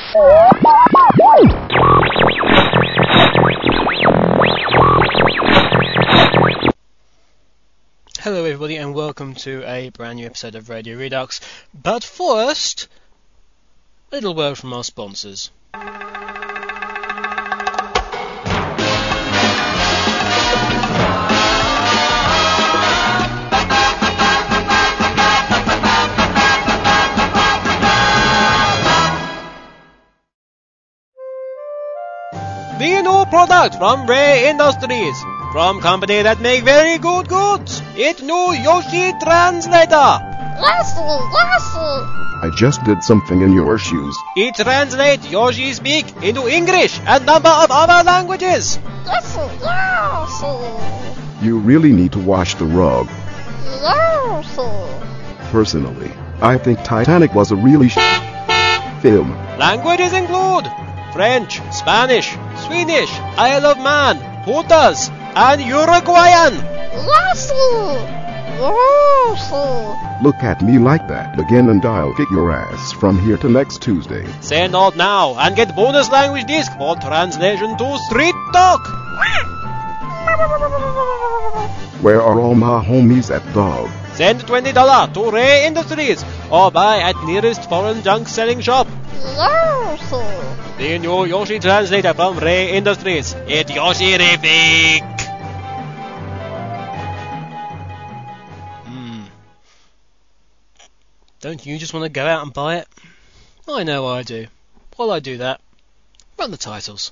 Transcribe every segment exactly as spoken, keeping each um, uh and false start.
Hello everybody and welcome to a brand new episode of Radio Redux. But first, a little word from our sponsors. The new product from Ray Industries, from company that make very good goods. It new Yoshi Translator. Yoshi, Yoshi. I just did something in your shoes. It translates Yoshi speak into English and number of other languages. Yoshi, Yoshi. You really need to wash the rug. Yoshi. Personally, I think Titanic was a really sh- film. Languages include French, Spanish, Swedish, Isle of Man, Hutas, and Uruguayan. Yoshi. Yoshi. Look at me like that again and I'll kick your ass from here to next Tuesday. Send out now and get bonus language disc for translation to Street Talk. Where are all my homies at, dog? Send twenty dollars to Ray Industries or buy at nearest foreign junk selling shop. Yoshi. The new Yoshi Translator from Ray Industries. It's Yoshi-rific. Hmm. Don't you just want to go out and buy it? I know I do. While I do that, run the titles.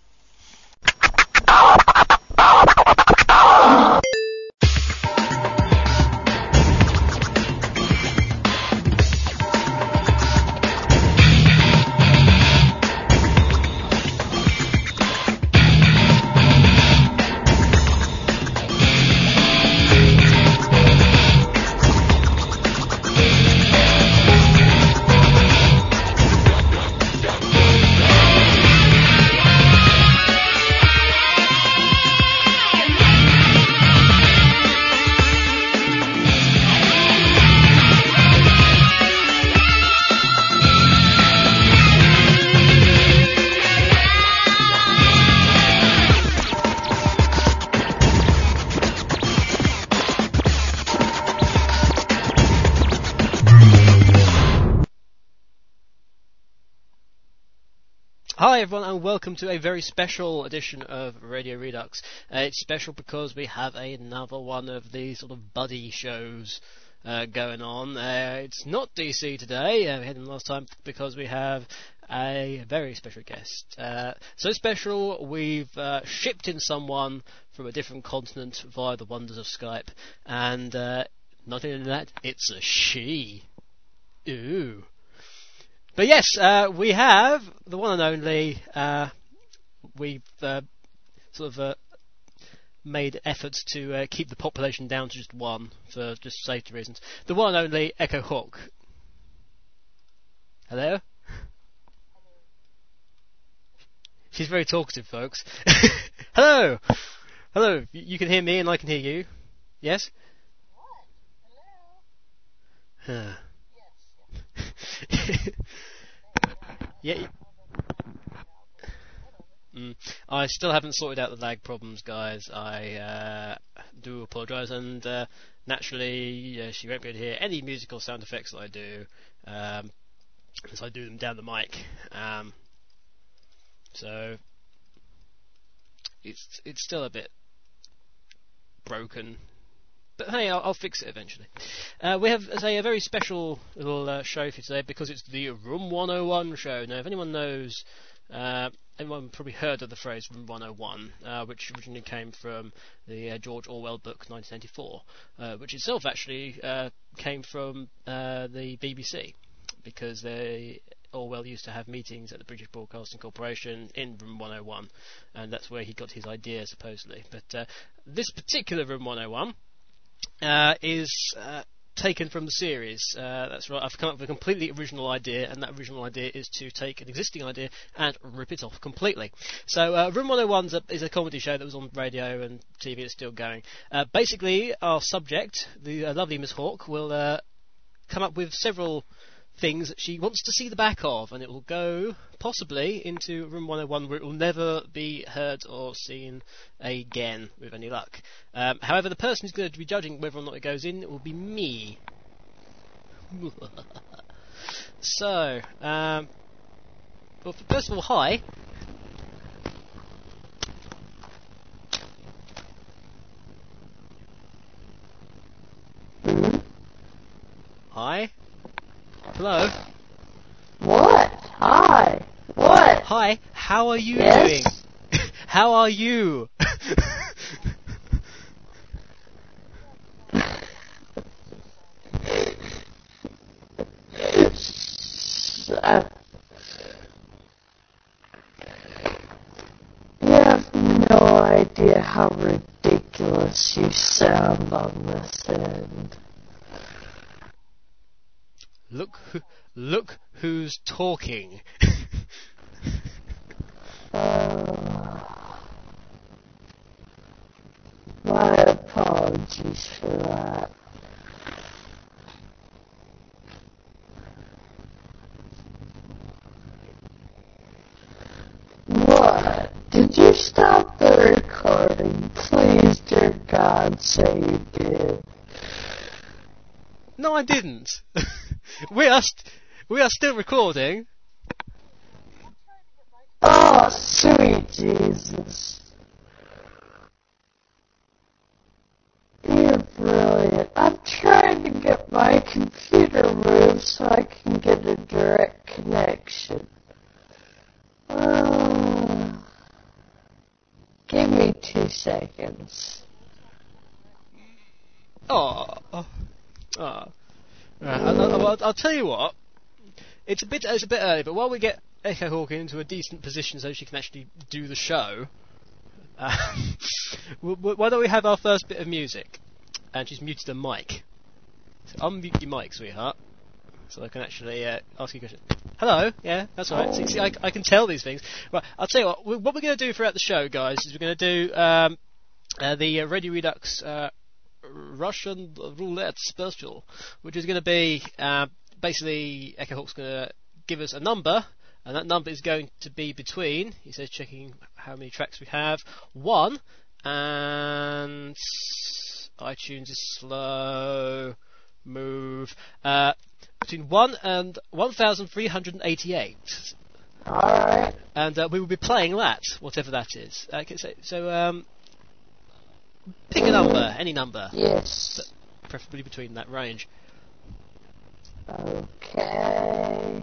Hi everyone and welcome to a very special edition of Radio Redux. Uh, it's special because we have another one of these sort of buddy shows uh, going on. Uh, it's not D C today, uh, we had them last time because we have a very special guest. Uh, so special, we've uh, shipped in someone from a different continent via the wonders of Skype, and uh, not only that, it's a she. Ooh. But yes, uh, we have the one and only, uh, we've uh, sort of uh, made efforts to uh, keep the population down to just one for just safety reasons. The one and only Echo Hawk. Hello? She's very talkative, folks. Hello! Hello, you can hear me and I can hear you. Yes? What? Hello? Yes. Yeah. Mm, I still haven't sorted out the lag problems, guys. I uh, do apologise, and uh, naturally, uh, she won't be able to hear any musical sound effects that I do, um, as I do them down the mic. Um, so it's it's still a bit broken. But hey, I'll, I'll fix it eventually. Uh, we have, as I say, a very special little uh, show for you today because it's the Room one oh one show. Now, if anyone knows, uh, anyone probably heard of the phrase Room one oh one, uh, which originally came from the uh, George Orwell book nineteen eighty-four, uh, which itself actually uh, came from uh, the B B C, because they, Orwell used to have meetings at the British Broadcasting Corporation in Room one oh one, and that's where he got his idea, supposedly. But uh, this particular Room one oh one Uh, is uh, taken from the series. Uh, that's right, I've come up with a completely original idea, and that original idea is to take an existing idea and rip it off completely. So uh, Room one oh one is a, is a comedy show that was on radio and T V. It's still going. Uh, basically, our subject, the uh, lovely Miss Hawk, will uh, come up with several things that she wants to see the back of, and it will go possibly into Room one oh one, where it will never be heard or seen again with any luck. Um, however, the person who's going to be judging whether or not it goes in will be me. So, um, well, first of all, hi. Hi. Hello. What? Hi. What? Hi. How are you Yes? doing? How are you? Uh, you have no idea how ridiculous you sound on this end. Look, who, look who's talking. Uh, my apologies for that. What? Did you stop the recording? Please, dear God, say you did. No, I didn't. we are st- we are still recording. Oh, sweet Jesus. You're brilliant. I'm trying to get my computer moved so I can get a direct connection. Uh, give me two seconds. Oh, oh, oh. Right, I'll, I'll, I'll, I'll tell you what. It's a bit it's a bit early, but while we get Echo Hawk into a decent position so she can actually do the show, uh, w- w- why don't we have our first bit of music? And she's muted the mic. So unmute your mic, sweetheart, so I can actually uh, ask you a question. Hello, yeah, that's right. See, see I, I can tell these things. Right, I'll tell you what. w- What we're going to do throughout the show, guys, is we're going to do um, uh, the uh, Radio Redux uh, Russian Roulette Special, which is going to be uh, basically Echo Hawk's going to give us a number, and that number is going to be between, he says, checking how many tracks we have, one, and iTunes is slow, move, uh, between one and one thousand three hundred eighty-eight. Alright. And uh, we will be playing that, whatever that is. Uh, okay, so, so um, pick a number, any number. Yes. Preferably between that range. Okay.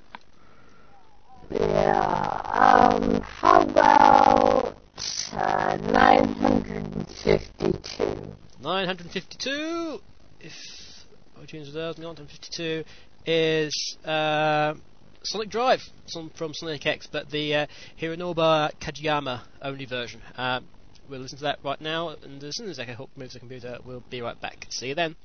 Yeah, um, how about uh, nine hundred fifty-two? nine hundred fifty-two, if iTunes allows, nine hundred fifty-two is uh, Sonic Drive some, from Sonic X, but the uh, Hironobu Kajiyama only version. Uh, we'll listen to that right now, and as soon as Echo Hawk moves the computer, we'll be right back. See you then.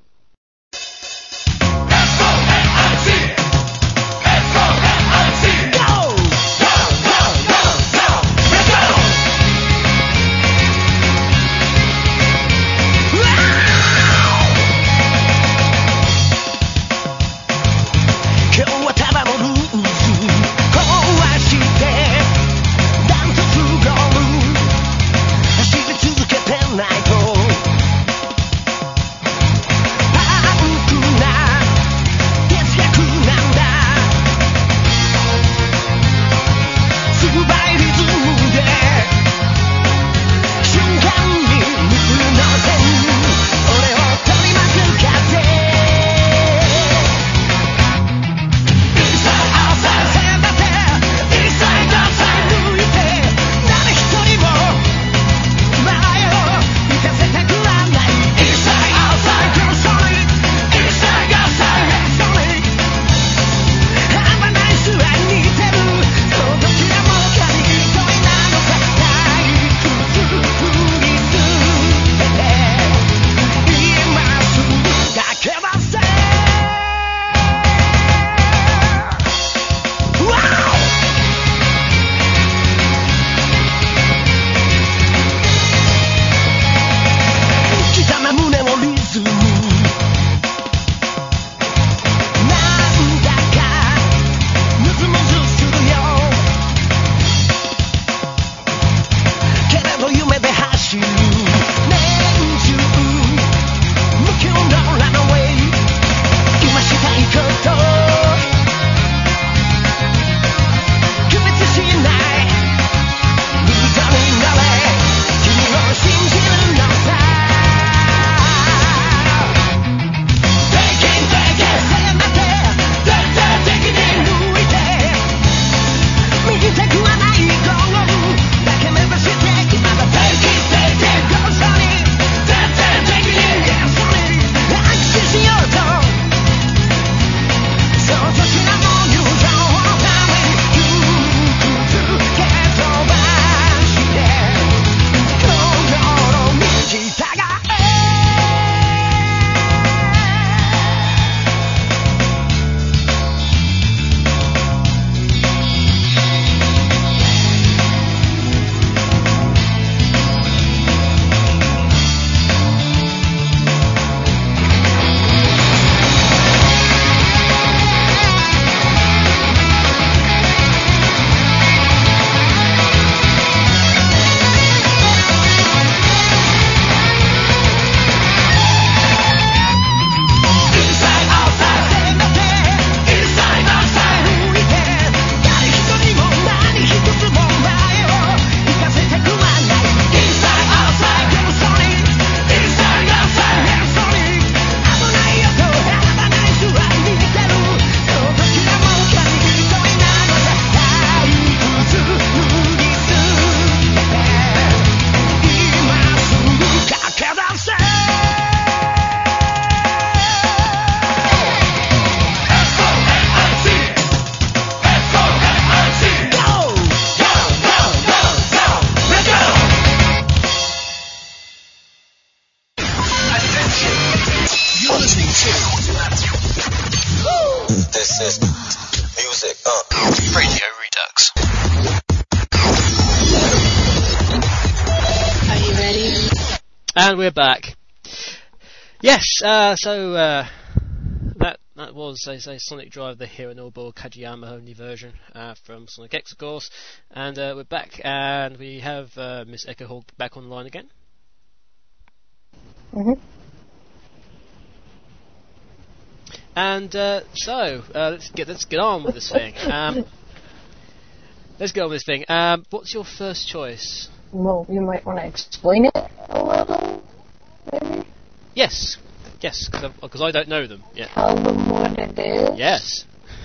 Night Uh, Radio Redux. Are you ready? And we're back. Yes, uh, so uh, that that was, they say, Sonic Drive, the Hironobu Kajiyama only version uh, from Sonic X, of course. And uh, we're back, and we have uh, Miss Echo Hawk back online again. Mm-hmm. And uh, so uh, let's get let's get on with this thing. Um, let's get on with this thing. Um, what's your first choice? Well, you might want to explain it a little, maybe? Yes, yes, because I don't know them yet. Tell them what it is? Yes.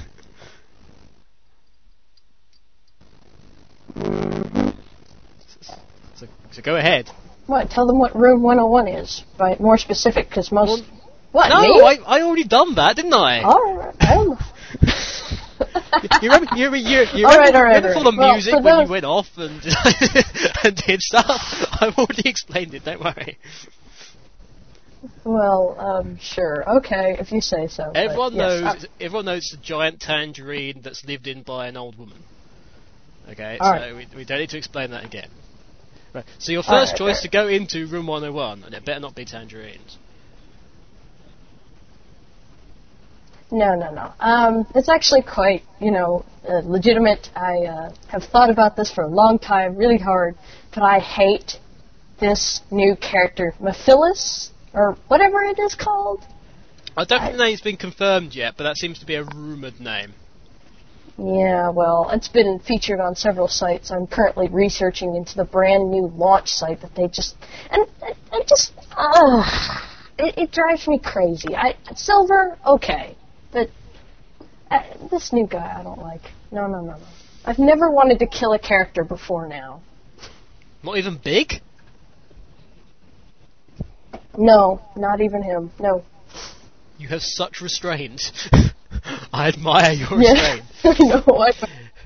Mm-hmm. So, so go ahead. What? Tell them what Room one oh one is, but more specific, because most... Well, what, no, me? I, I already done that, didn't I? Alright, oh. You remember, you remember, you, you all remember, right, all right, remember all for right. the Well, music for when those... you went off and, and did stuff? I've already explained it, don't worry. Well, um, sure, okay, if you say so. Everyone but, yes, knows. uh, Everyone knows it's a giant tangerine that's lived in by an old woman. Okay, all so right. we, we don't need to explain that again. Right. So your first right, choice right. to go into Room one oh one, and it better not be tangerines. No, no, no. Um, it's actually quite, you know, uh, legitimate. I uh, have thought about this for a long time, really hard, but I hate this new character, Mephiles, or whatever it is called. I don't think I- the name's been confirmed yet, but that seems to be a rumoured name. Yeah, well, it's been featured on several sites. I'm currently researching into the brand new launch site that they just, and I, I just, ugh, it, it drives me crazy. I Silver, okay, but uh, this new guy I don't like. No, no, no, no. I've never wanted to kill a character before now. Not even Big? No, not even him. No. You have such restraint. I admire your Yeah. restraint. no, I.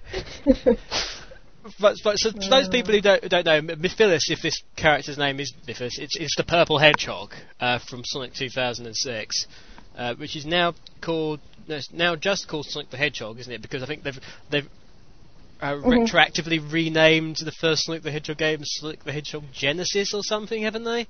But, but so to those people who don't don't know, Mephiles, if this character's name is Mephiles, it's it's the purple hedgehog uh, from Sonic two thousand six, uh, which is now called no, it's now just called Sonic the Hedgehog, isn't it? Because I think they've they've uh, Mm-hmm. retroactively renamed the first Sonic the Hedgehog game Sonic the Hedgehog Genesis or something, haven't they?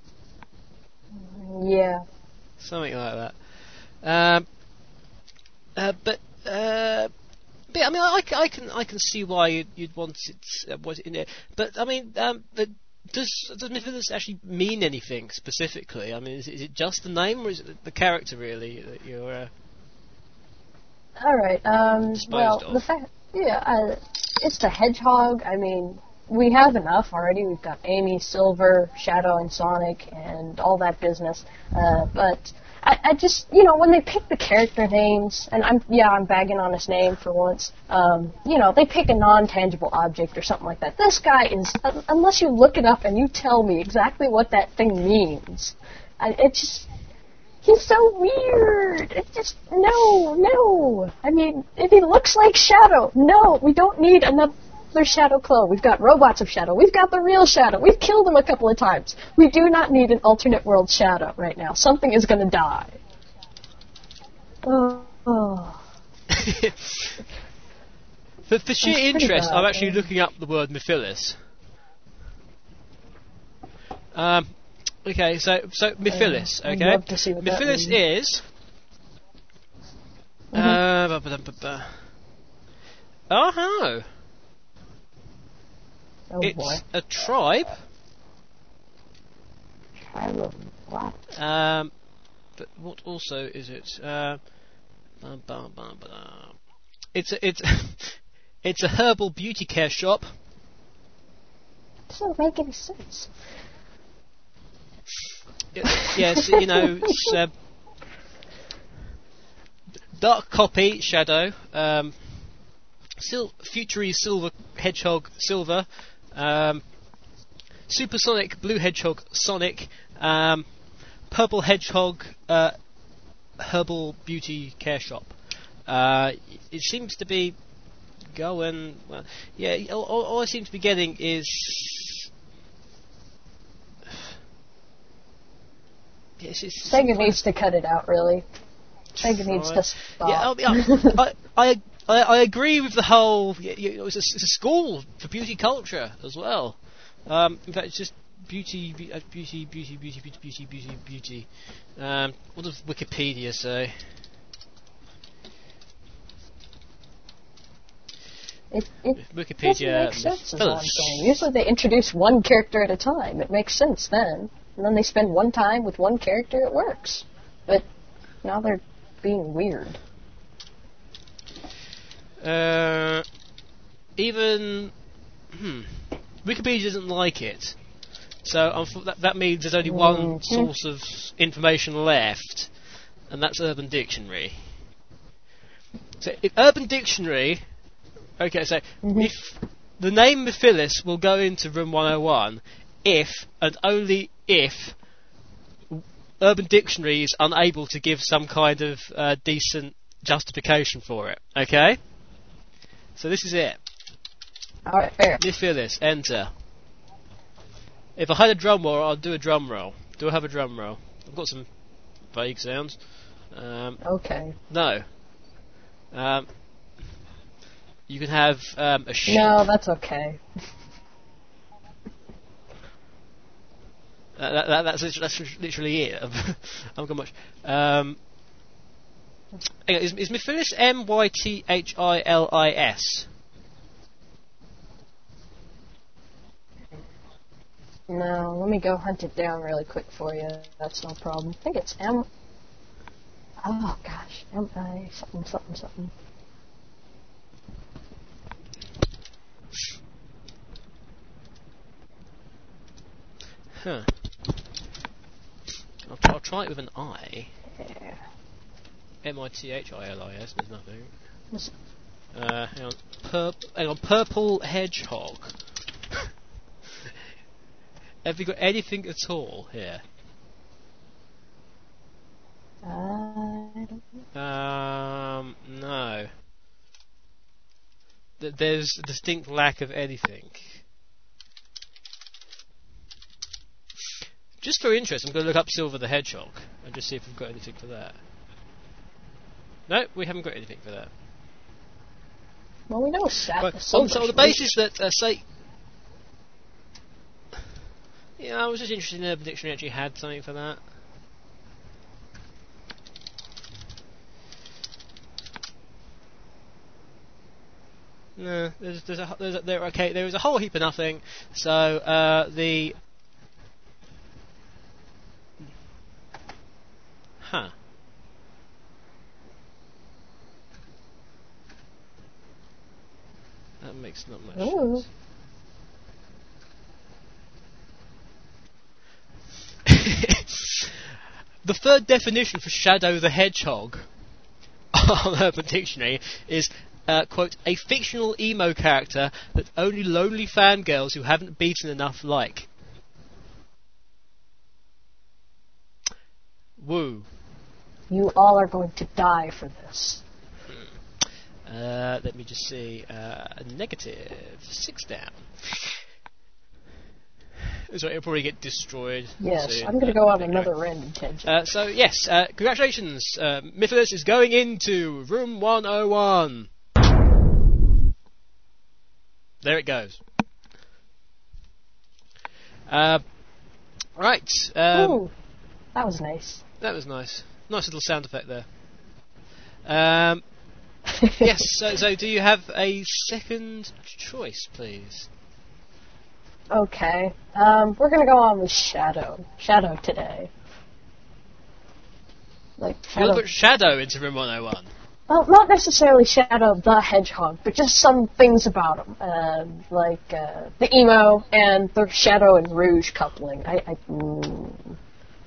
Yeah. Something like that. Um, uh, but. Uh, But, I mean, I, I can I can see why you'd, you'd want it, uh, want it in there. But I mean, um, but does does Mephiles actually mean anything specifically? I mean, is, is it just the name, or is it the character really that you're? Uh, All right. Um. Disposed Well, of. the fact, yeah, uh, it's the hedgehog. I mean, we have enough already. We've got Amy, Silver, Shadow, and Sonic, and all that business. Uh, but. I, I just, you know, when they pick the character names, and I'm, yeah, I'm bagging on his name for once, um, you know, they pick a non-tangible object or something like that. This guy is, un- unless you look it up and you tell me exactly what that thing means, I, it just, he's so weird. It's just, no, no. I mean, if he looks like Shadow, no, we don't need another Shadow clone. We've got robots of Shadow. We've got the real Shadow. We've killed him a couple of times. We do not need an alternate world Shadow right now. Something is going to die. Oh. oh. for, for sheer pretty interest, bad, I'm actually yeah. looking up the word Mephiles. Um, okay, so so Mephiles, I'd okay. love to see what that Mephiles means. is. Uh, ba- ba- ba- ba- ba. Oh, Oh it's boy. a tribe. Tribe of what? Um, but what also is it? Uh, ba- ba- ba- ba- it's a, it's it's a herbal beauty care shop. Doesn't make any sense. It- yes, you know, it's uh, dark copy Shadow, um, sil- futury silver hedgehog Silver, um, supersonic blue hedgehog Sonic, um, purple hedgehog uh, herbal beauty care shop. Uh, it seems to be going. Well, yeah, all, all all I seem to be getting is. Yes, it's Sega needs to cut it out, really. Sega needs to stop. Yeah, I, I, I, I, I agree with the whole. You know, it's, a, it's a school for beauty culture as well. Um, in fact, it's just beauty, be, uh, beauty, beauty, beauty, beauty, beauty, beauty, beauty. Um, what does Wikipedia say? It, it Wikipedia. doesn't make sense, is what I'm saying. Usually they introduce one character at a time. It makes sense then. And then they spend one time with one character, it works. But now they're being weird. Uh, even... Hmm. Wikipedia doesn't like it. So um, that, that means there's only one Mm-hmm. source of information left, and that's Urban Dictionary. So if Urban Dictionary... Okay, so Mm-hmm. if the name Mephilis will go into Room one oh one if, and only if, Urban Dictionary is unable to give some kind of uh, decent justification for it. Okay? So this is it. Alright, fair. Mephilis, enter. If I had a drum roll, I'd do a drum roll. Do I have a drum roll? I've got some vague sounds. Um, Okay. no. Um, you can have um, a sheep. No, that's okay. That, that, that, that's, literally, that's literally it. I haven't got much. Um, hang on, is, is Mephilis M Y T H I L I S? No, let me go hunt it down really quick for you. That's no problem. I think it's M... Oh, gosh. M I something, something, something. Huh. I'll, try, I'll try it with an I. Yeah. M I T H I L I S, there's nothing. What's- Uh, hang on. Purp- hang on, Purple Hedgehog. Have you got anything at all here? I don't know. Um, no. Th- there's a distinct lack of anything. Just for interest, I'm going to look up Silver the Hedgehog and just see if we've got anything for that. No, we haven't got anything for that. Well, we know Sat. But on, so on the basis that, uh, say... Yeah, I was just interested in Urban Dictionary actually had something for that. No, there's there's a there's a, there okay there was a whole heap of nothing. So uh, the huh. That makes not much Ooh. sense. The third definition for Shadow the Hedgehog on Urban Dictionary is, uh, quote, a fictional emo character that only lonely fangirls who haven't beaten enough like. Woo. You all are going to die for this. Uh, let me just see. Uh, negative. Six down. So it'll probably get destroyed. Yes, soon. I'm going to go on another random tangent. Uh, so yes, uh, congratulations. Uh, Mephilis is going into room one oh one. There it goes. Uh, right. Um, Ooh, that was nice. that was nice. Nice little sound effect there. Um, yes. So, so do you have a second choice, please? Okay. Um, we're gonna go on with Shadow. Shadow today. Like You're going Shadow. to put Shadow into room one oh one. Well, not necessarily Shadow the Hedgehog, but just some things about him, uh, like uh, the emo and the Shadow and Rouge coupling. I, I mm,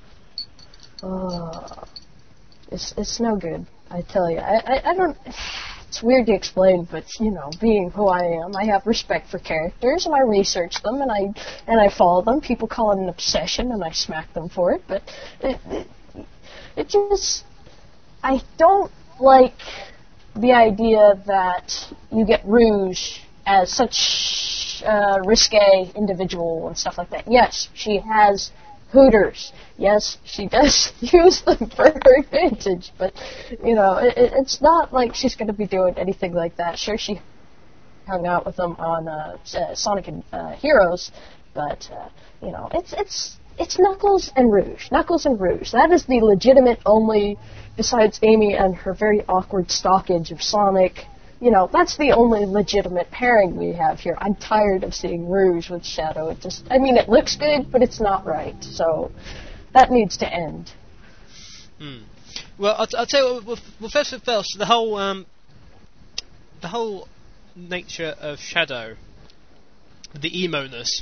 uh, it's it's no good. I tell you, I, I I don't. It's weird to explain, but you know, being who I am, I have respect for characters and I research them and I and I follow them. People call it an obsession, and I smack them for it. But it it, it just I don't like the idea that you get Rouge as such a risque individual and stuff like that. Yes, she has Hooters. Yes, she does use them for her advantage, but, you know, it, it's not like she's going to be doing anything like that. Sure, she hung out with them on uh, Sonic and uh, Heroes, but, uh, you know, it's it's it's Knuckles and Rouge. Knuckles and Rouge. That is the legitimate only, besides Amy and her very awkward stockage of Sonic, you know, that's the only legitimate pairing we have here. I'm tired of seeing Rouge with Shadow. It just, I mean, it looks good, but it's not right. So that needs to end. Hmm. Well, I'll, I'll tell you what, well, well, first and first, the whole, um, the whole nature of Shadow, the emo-ness,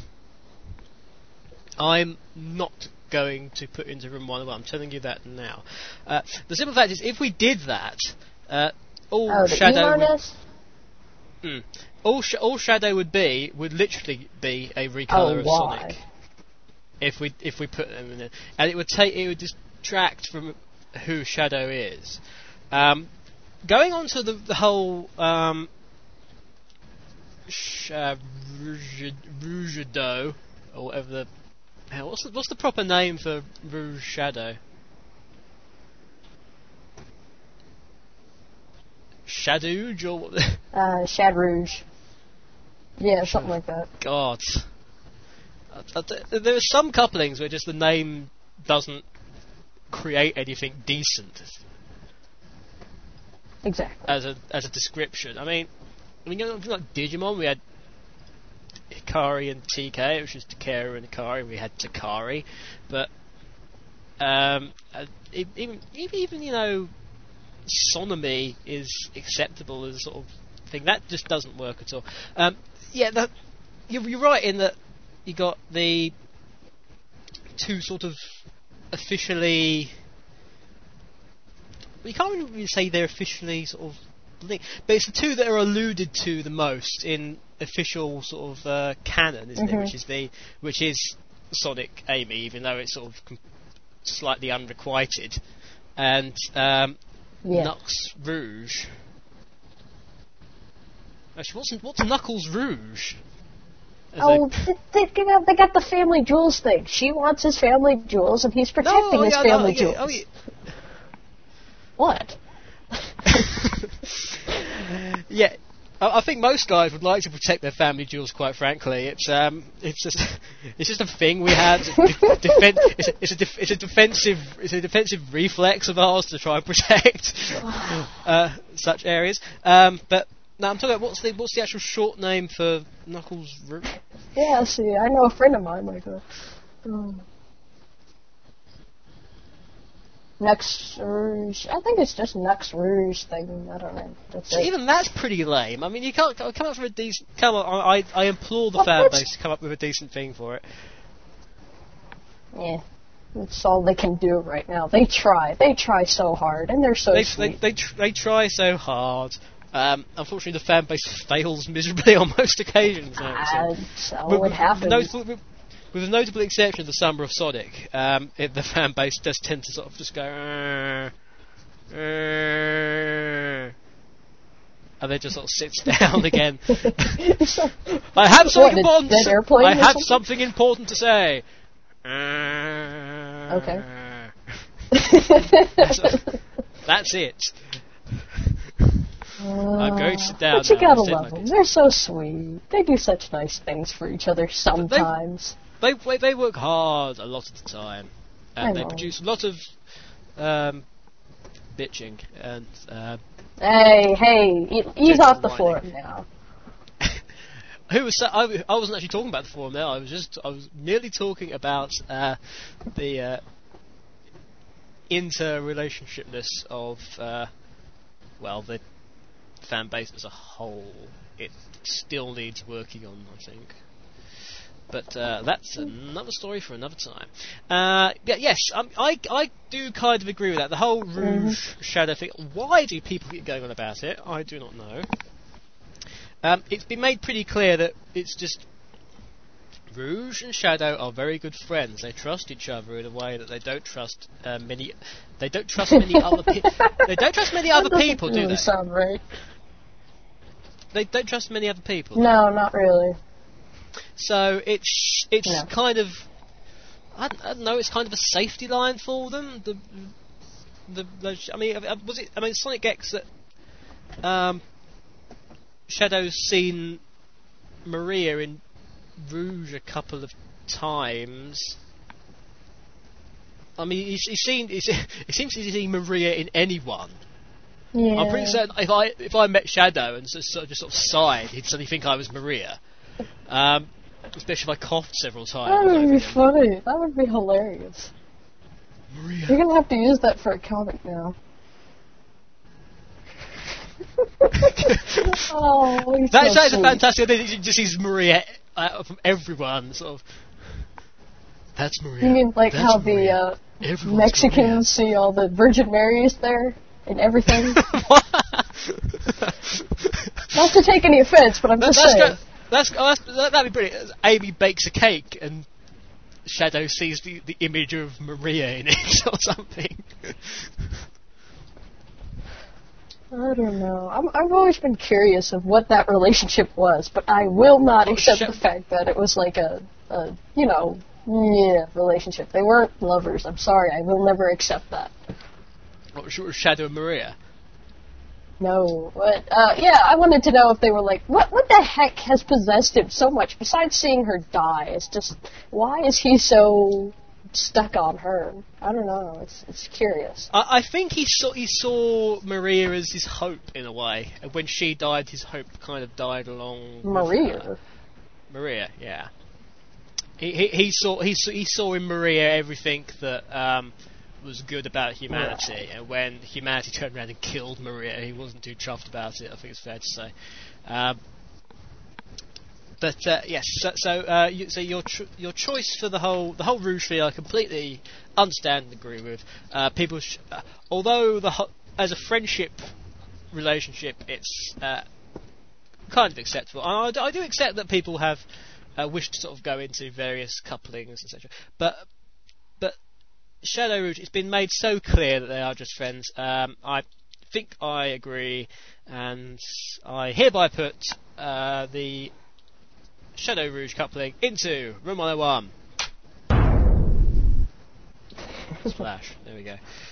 I'm not going to put into Room one oh one. I'm telling you that now. Uh, the simple fact is, if we did that, uh, all oh, the Shadow emo-ness? would, mm, all, sh- all Shadow would be would literally be a recolor oh, of why? Sonic. If we if we put them in it, and it would take it would distract from who Shadow is. Um, going on to the, the whole um, sh- uh, Rouge, Rougedo, or whatever the hell, what's the, what's the proper name for Rouge Shadow? Shadouge or what? Uh, Shad Rouge. Yeah, something like that. God. Uh, uh, there are some couplings where just the name doesn't create anything decent Exactly. as a as a description. I mean, I mean, you know, like Digimon, we had Hikari and T K, which is Takeru and Hikari. We had Takari, but um, uh, even even you know, Sonomi is acceptable as a sort of thing. That just doesn't work at all. Um, yeah, that, you're, you're right in that you got the two sort of officially. You can't really say they're officially sort of linked, but it's the two that are alluded to the most in official sort of uh, canon, isn't mm-hmm. it? Which is the which is Sonic Amy, even though it's sort of com- slightly unrequited, and um, yeah. Nux Rouge. Actually, what's what's Knuckles Rouge? As Oh, a- they, they, got, they got the family jewels thing. She wants his family jewels, and he's protecting no, oh, his yeah, family no, jewels. yeah, oh, yeah. What? Yeah, I, I think most guys would like to protect their family jewels. Quite frankly, it's um, it's just it's just a thing we have. It's a, defen- it's, a, it's, a def- it's a defensive it's a defensive reflex of ours to try and protect uh, such areas. Um, but no, I'm talking about what's the what's the actual short name for Knuckles Rouge? Yeah, see, I know a friend of mine like that. Um, Nux Rouge. I think it's just Nux Rouge thing. I don't know. That's So it. even that's pretty lame. I mean, you can't come up with a decent. Come on, I I implore the Well, fan that's- base to come up with a decent thing for it. Yeah. That's all they can do right now. They try. They try so hard, and they're so They they sweet. they, tr- they try so hard. Um, unfortunately, the fan base fails miserably on most occasions. Now, so. That's all With- it with- happens. notable- with, with a notable exception of the Summer of Sonic, um, it, the fan base does tend to sort of just go, "Uh, uh," and then just sort of sits down again. I have something What, a important. dead To, airplane I or have something? something important to say. Uh, Okay. That's, that's it. I'm going to sit down But you now. gotta I've said love my them. piece. They're so sweet. They do such nice things for each other sometimes. They they, they work hard a lot of the time, and I they know. produce a lot of um, bitching and. Uh, Hey, hey, e- ease Gentle off the whining. forum now. Who was sa- I, I wasn't actually talking about the forum now. I was just I was merely talking about uh, the uh, interrelationshipness of uh, well the fan base as a whole. It still needs working on, I think. But uh, that's another story for another time. Uh, yeah, yes, um, I I do kind of agree with that. The whole Rouge Shadow thing. Why do people keep going on about it? I do not know. Um, it's been made pretty clear that it's just Rouge and Shadow are very good friends. They trust each other in a way that they don't trust uh, many. They don't trust many other. Pe- they don't trust many other That doesn't people, do really they? sound right. They don't trust many other people. No, not really. So it's it's No. kind of. I, I don't know. It's kind of a safety line for them. The the, the I mean, was it? I mean, Sonic X that um, Shadow's seen Maria in Rouge a couple of times. I mean, he's, he's seen. He's, it seems he's seen Maria in anyone. Yeah. I'm pretty certain if I if I met Shadow and just sort of, just sort of sighed, he'd suddenly think I was Maria. Um, especially if I coughed several times. That would over be him. funny. That would be hilarious. Maria. You're gonna have to use that for a comic now. Oh, he's That, so that is a sweet. fantastic idea. He just sees Maria uh, from everyone, sort of. That's Maria. You mean like That's how Maria. the uh, Everyone's Mexicans see all the Virgin Marys there and everything? What? Not to take any offense, but I'm That- just that's, saying. go- that's, oh, that's that, that'd be brilliant. Amy bakes a cake and Shadow sees the, the image of Maria in it or something. I don't know. I'm, I've always been curious of what that relationship was, but I will not Oh, accept shit. the fact that it was like a, a, you know, yeah, relationship. They weren't lovers. I'm sorry. I will never accept that. What was Shadow and Maria? No. But, uh, yeah, I wanted to know if they were like, what what the heck has possessed him so much besides seeing her die? It's just, why is he so stuck on her? I don't know. It's it's curious. I, I think he saw he saw Maria as his hope in a way, and when she died, his hope kind of died along. with her. Maria. Maria, yeah. He he, he saw he saw, he saw in Maria everything that um, was good about humanity, and when humanity turned around and killed Maria, he wasn't too chuffed about it. I think it's fair to say. Um, But uh, yes, so, so, uh, you, so your cho- your choice for the whole the whole Rouge feel, I completely understand and agree with. Uh, people, sh- uh, although the ho- as a friendship relationship, it's uh, kind of acceptable. I, I do accept that people have uh, wished to sort of go into various couplings, et cetera. But but Shadow Rouge, it's been made so clear that they are just friends. Um, I think I agree, and I hereby put uh, the Shadow Rouge coupling into Room one oh one. Splash. There we go.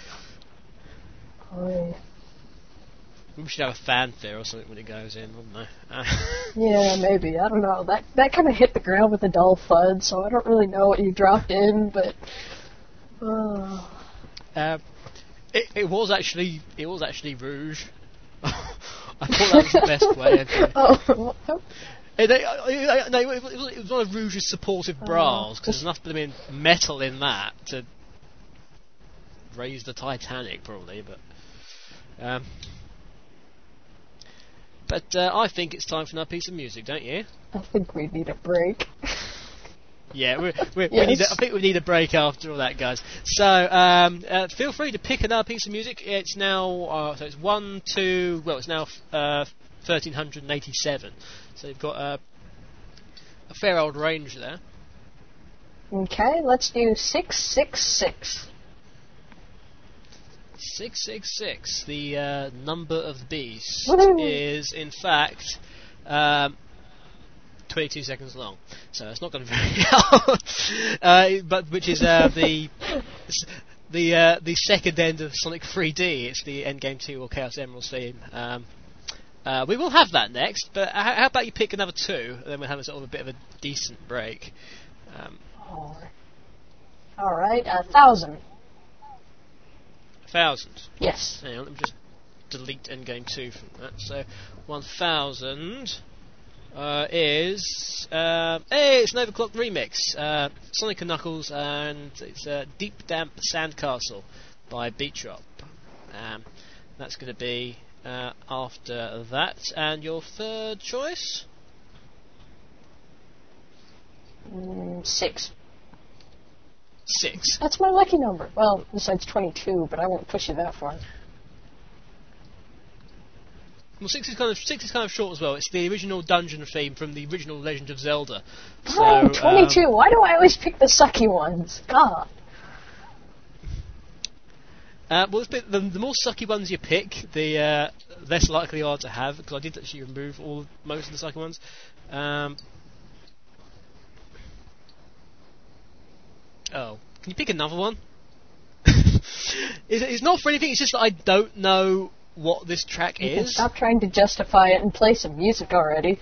Oh, We should have a fanfare or something when it goes in, wouldn't we? Uh, yeah, maybe. I don't know. That that kind of hit the ground with a dull thud, so I don't really know what you dropped in, but. Uh, uh, it, it was actually it was actually Rouge. I thought that was the best way. Of, oh, It, it, it, no, it, was, it was one of Rouge's supportive bras, because there's enough blooming metal in that to raise the Titanic, probably, but... Um, but uh, I think it's time for another piece of music, don't you? I think we need a break. Yeah, we we Yes. we need a, I think we need a break after all that, guys. So um, uh, feel free to pick another piece of music. It's now uh, so it's one, two. Well, it's now uh, thirteen eighty-seven. So you've got uh, a fair old range there. Okay, let's do six six six. Six six six. The uh, number of the beast Woohoo. is in fact. Um, twenty-two seconds long, so it's not going to be very long. uh, but which is uh, the the uh, the second end of Sonic three D. It's the Endgame two or Chaos Emerald theme. Um, uh, we will have that next, but how, how about you pick another two, and then we'll have a sort of a bit of a decent break. Um, All right, a thousand. thousand. Yes. Hang on, let me just delete Endgame two from that. So one thousand. Uh, is uh, hey, it's an Overclocked remix, uh, Sonic and Knuckles, and it's uh, Deep Damp Sandcastle by Beat Drop. Um, that's going to be uh, after that. And your third choice? Mm, six. Six. That's my lucky number. Well, besides twenty-two, but I won't push you that far. Well, six is kind of six is kind of short as well. It's the original dungeon theme from the original Legend of Zelda. So, Oh, twenty-two. um, Why do I always pick the sucky ones? God. Uh, well, it's bit, the, the more sucky ones you pick, the uh, less likely you are to have, because I did actually remove all most of the sucky ones. Um, Oh, can you pick another one? it's, it's not for anything. It's just that I don't know what this track You can is. stop trying to justify it and play some music already.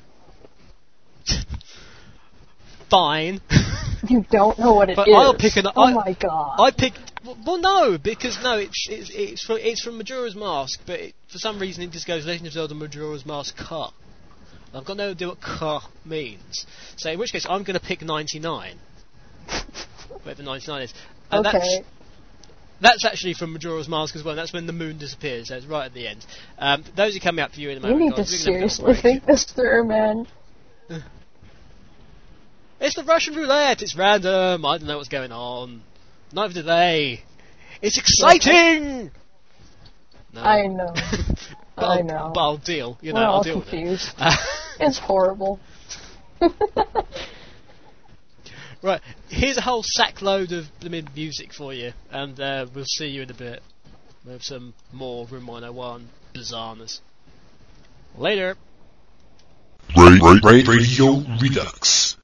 Fine. You don't know what it is. But I'll pick an. Oh I, my god. I picked. Well, no, because no, it's it's it's from it's from Majora's Mask, but it, for some reason it just goes Legend of Zelda Majora's Mask Ka. I've got no idea what Ka means. So in which case I'm going to pick ninety-nine. Whatever ninety-nine is. And okay. That's, that's actually from Majora's Mask as well. That's when the moon disappears. So it's right at the end. Um, those are coming up for you in a You moment. need to guys. We're gonna have a seriously little break. think this through, man. It's the Russian roulette. It's random. I don't know what's going on. Neither do they. It's exciting. No. I know. but I I'll, know. But I'll deal. You know, We're I'll all deal confused. with it. Uh, It's horrible. right. Here's a whole sackload of blooming music for you, and uh, we'll see you in a bit with some more Room one oh one bizarreness. Later. Ra- ra- ra- Radio Redux.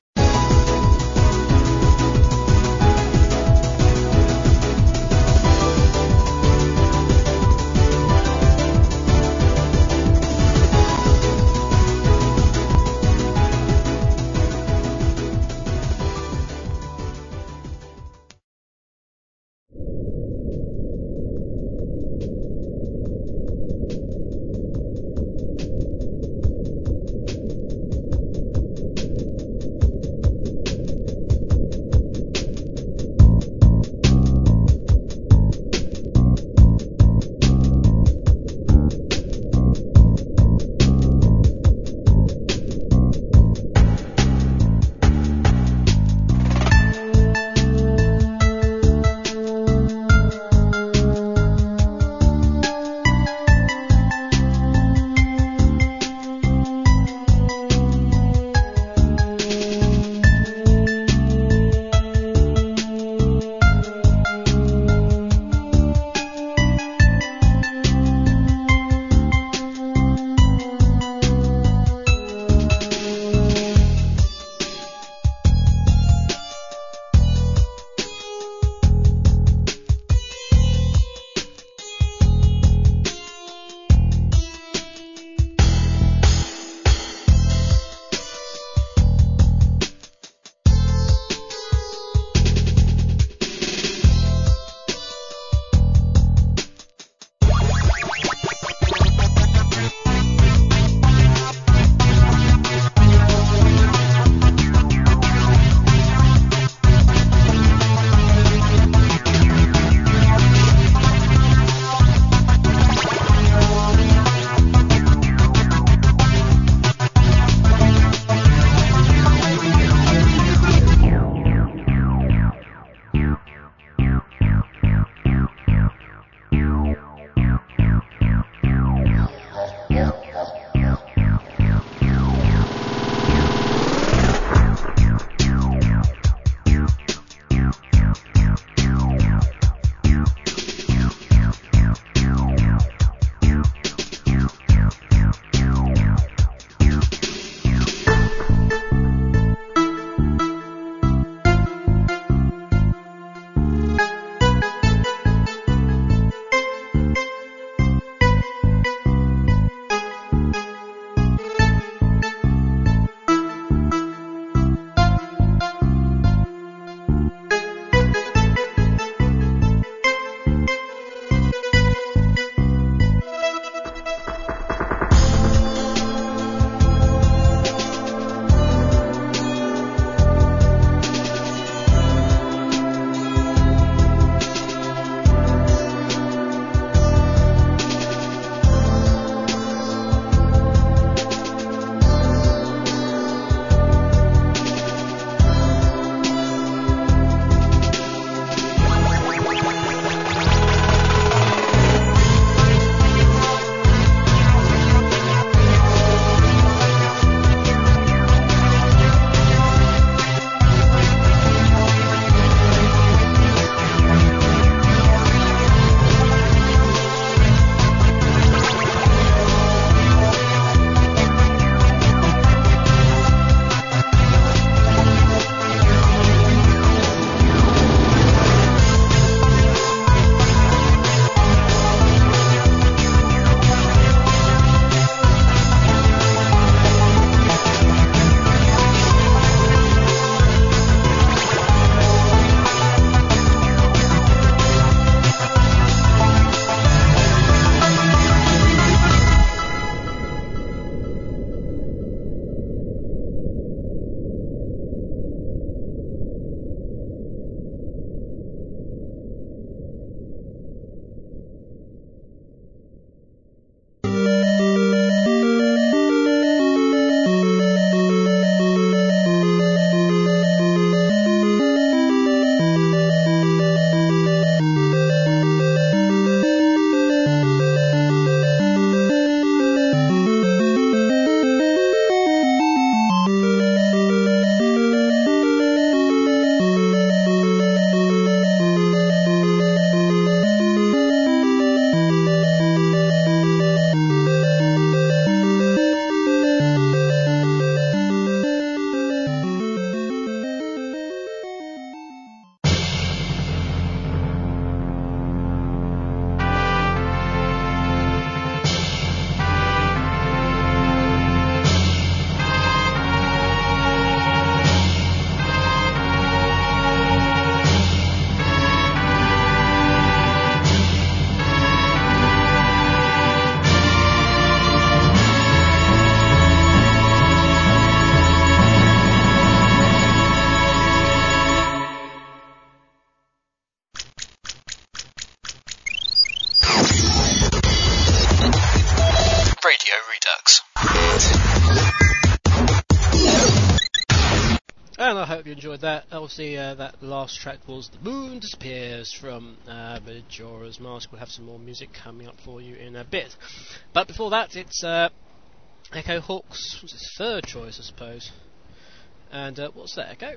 and I hope you enjoyed that. Obviously, uh, that last track was The Moon Disappears from uh, Majora's Mask. We'll have some more music coming up for you in a bit. But before that, it's uh, Echo Hawk's what's his third choice, I suppose. And uh, what's that, Echo?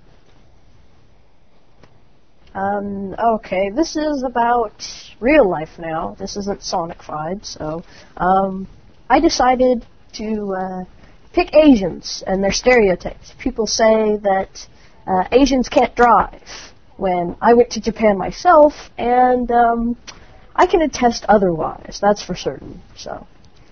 Um, okay, this is about real life now. This isn't Sonic-fied, so um, I decided to uh, pick Asians and their stereotypes. People say that uh, Asians can't drive. When I went to Japan myself, and um, I can attest otherwise. That's for certain. So.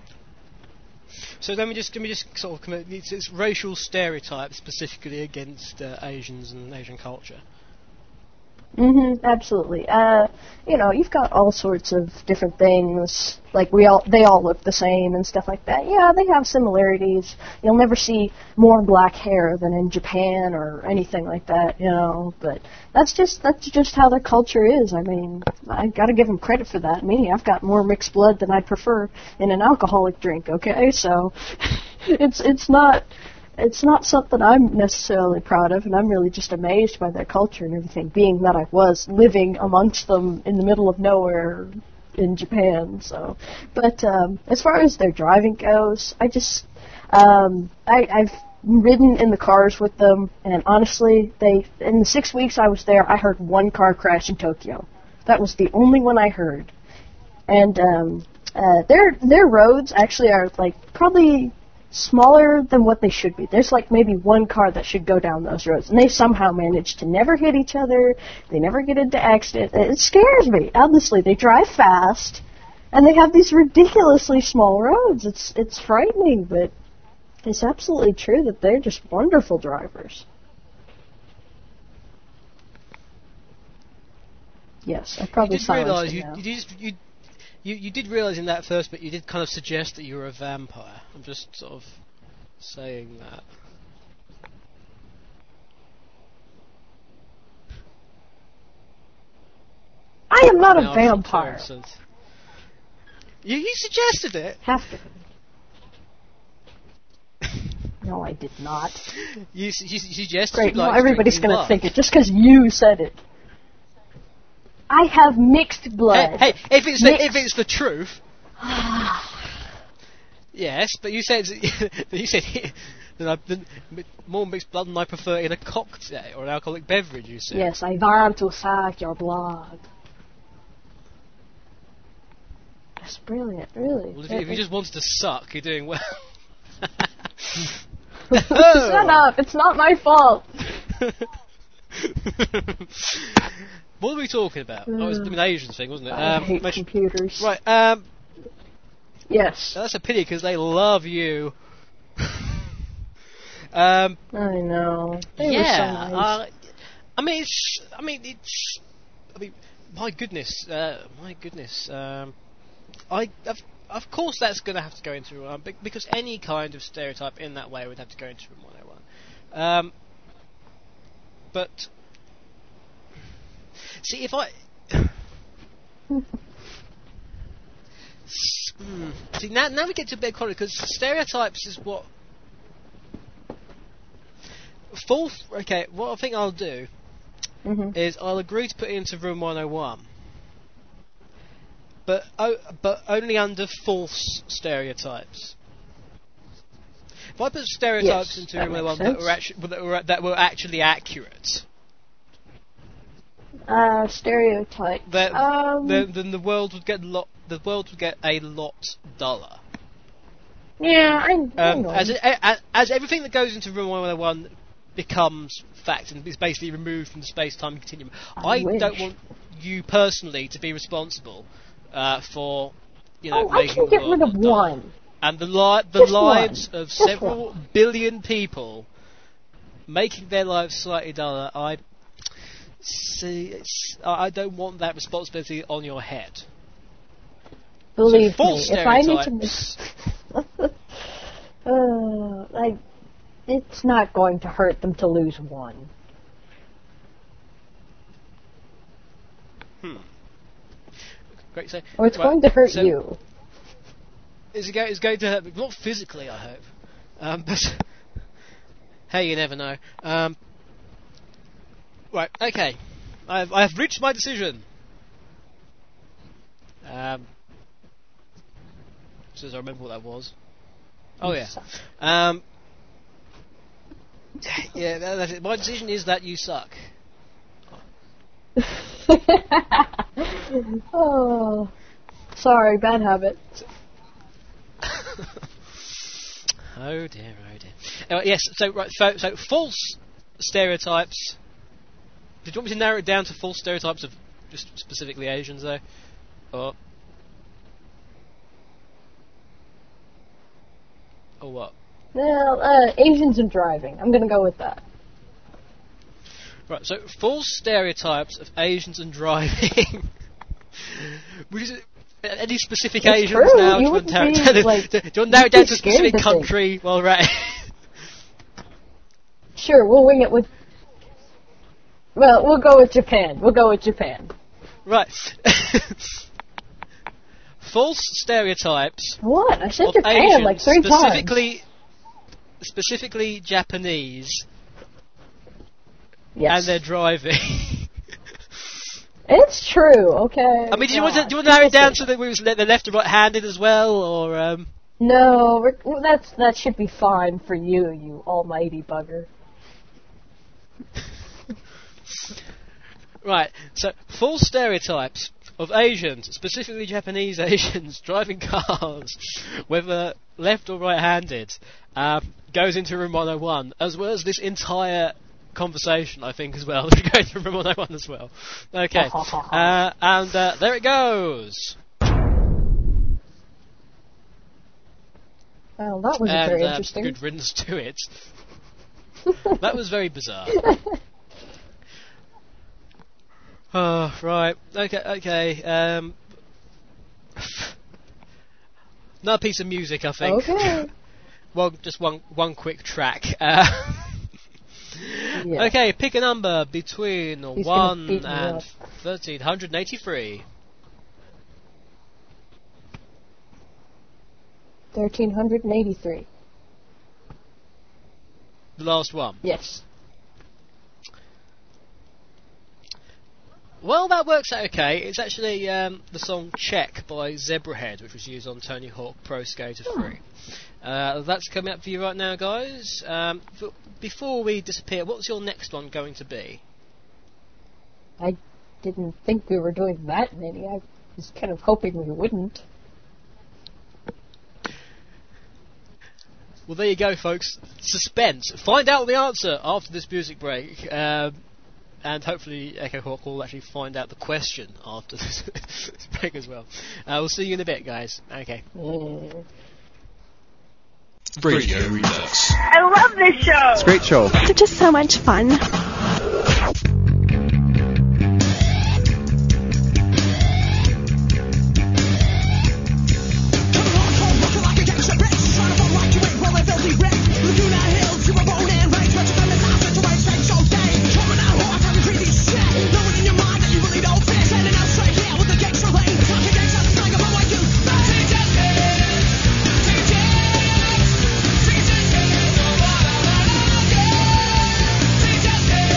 So let me just let me just sort of commit. It's, it's racial stereotypes specifically against uh, Asians and Asian culture. Mm-hmm, absolutely. Uh, you know, you've got all sorts of different things, like we all, they all look the same and stuff like that. Yeah, they have similarities. You'll never see more black hair than in Japan or anything like that, you know, but that's just, that's just how their culture is. I mean, I gotta give them credit for that. Me, I've got more mixed blood than I'd prefer in an alcoholic drink, okay? So, it's, it's not, It's not something I'm necessarily proud of, and I'm really just amazed by their culture and everything, being that I was living amongst them in the middle of nowhere in Japan. So, but um, as far as their driving goes, I just um, I, I've ridden in the cars with them, and honestly, they in the six weeks I was there, I heard one car crash in Tokyo. That was the only one I heard, and um, uh, their their roads actually are like probably smaller than what they should be. There's like maybe one car that should go down those roads, and they somehow manage to never hit each other. They never get into accidents. It scares me. Honestly, they drive fast, and they have these ridiculously small roads. It's it's frightening, but it's absolutely true that they're just wonderful drivers. Yes, I probably you did silenced realise him you, now. you, did, you, you you did realise in that first bit you did kind of suggest that you were a vampire. I'm just sort of saying that. I am not a Now, vampire. You you suggested it. Have to. No, I did not. You, su- you, you suggested. Great, you'd now like everybody's drinking going to blood. think it just because you said it. I have mixed blood. Hey, hey, if it's the, Mixed. if it's the truth. Yes, but you said you said that I've been more mixed blood than I prefer in a cocktail or an alcoholic beverage. You said. Yes, I want to suck your blood. That's brilliant, really. Well, if, you, if you just wanted to suck, you're doing well. Shut up! It's not my fault. What were we talking about? Oh, it was an Asian thing, wasn't it? I Um, hate much- computers. right. Um, Yes. that's a pity because they love you. um, I know. They yeah. were so nice. uh, I mean, it's. I mean, it's. I mean, my goodness. Uh, my goodness. Um, I. Of, of course, that's going to have to go into Room one oh one because any kind of stereotype in that way would have to go into Room one oh one. Um, but see, if I. Hmm. See, now, now we get to a bit of conflict because stereotypes is what. Full. Okay, what I think I'll do Mhm. is I'll agree to put it into Room one oh one, but oh, but only under false stereotypes. If I put stereotypes Yes, into that Room one oh one makes that were, sense. actu- that, were, that were actually accurate, Uh, stereotype. then, Um, then, then the world would get lot. The world would get a lot duller. yeah, I, I Um, know. as, it, as as everything that goes into Room one oh one becomes fact and is basically removed from the space-time continuum, I I, wish. don't want you personally to be responsible uh, for, you know, oh, I making can the get world rid of more dull. one. And the li- the Just lives one. of Just several one. billion people making their lives slightly duller, I see. It's, I I don't want that responsibility on your head. Believe so false me, if I need to stereotypes. uh, I, it's not going to hurt them to lose one. Hmm. Great. So, Or it's right, going to hurt so you. Is it go- it's going to hurt me? Not physically, I hope. Um, but hey, you never know. Um, Right, okay. I've, I've reached my decision. Um, as soon as I remember what that was. Oh, yeah. Um, yeah, that, that's it. My decision is that you suck. Oh, sorry, bad habit. Oh dear, oh dear. Anyway, yes, so right, so, so false stereotypes. Did you want me to narrow it down to false stereotypes of just specifically Asians, though? Or, or what? Well, uh, Asians and driving. I'm gonna go with that. Right, so false stereotypes of Asians and driving. Which is any specific It's Asians true. now? You do, you want to wouldn't narrow, be, like, do you want to narrow it down you'd to a be scared specific to think. country? Well, right. Sure, we'll wing it with. Well, we'll go with Japan. We'll go with Japan. Right. False stereotypes What? I said of Japan Asians, like three times. specifically, specifically Japanese, Yes. and their driving. It's true. Okay. I mean, do you want to God. do you want to narrow it down to the, the left and right-handed as well, or um? No, we're, well, that's that should be fine for you, you almighty bugger. Right, so false stereotypes of Asians, specifically Japanese Asians, driving cars, whether left or right-handed, uh, goes into Room one oh one, as well as this entire conversation, I think, as well. We go into Room one oh one as well. Okay, uh, and uh, there it goes. Well, that was And very uh, interesting. good riddance to it. That was very bizarre. Oh, right. Okay, okay. Um, another piece of music, I think. Okay. Well, just one one quick track. Uh, Yeah. Okay, pick a number between He's gonna one beat me and up. thirteen eighty-three. Thirteen hundred and eighty-three. The last one. Yes. Well, that works out okay. It's actually um, the song Check by Zebrahead, which was used on Tony Hawk Pro Skater three. Uh, that's coming up for you right now, guys. Um, f- before we disappear, what's your next one going to be? I didn't think we were doing that many. I was kind of hoping we wouldn't. Well, there you go, folks. Suspense. Find out the answer after this music break. Um, and hopefully Echo Hawk will actually find out the question after this, this break as well. Uh, we'll see you in a bit, guys. Okay. Mm. Radio Redux. I love this show. It's a great show. They're just so much fun. Just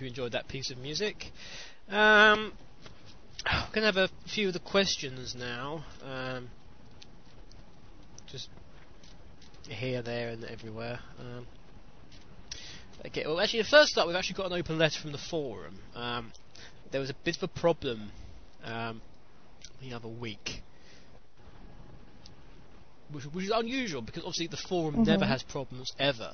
you enjoyed that piece of music. Um, I'm going to have a few of the questions now. Um, just here, there, and everywhere. Um, okay, well, actually, first up, we've actually got an open letter from the forum. Um, there was a bit of a problem um, the other week, which, which is unusual because obviously the forum Mm-hmm. never has problems ever.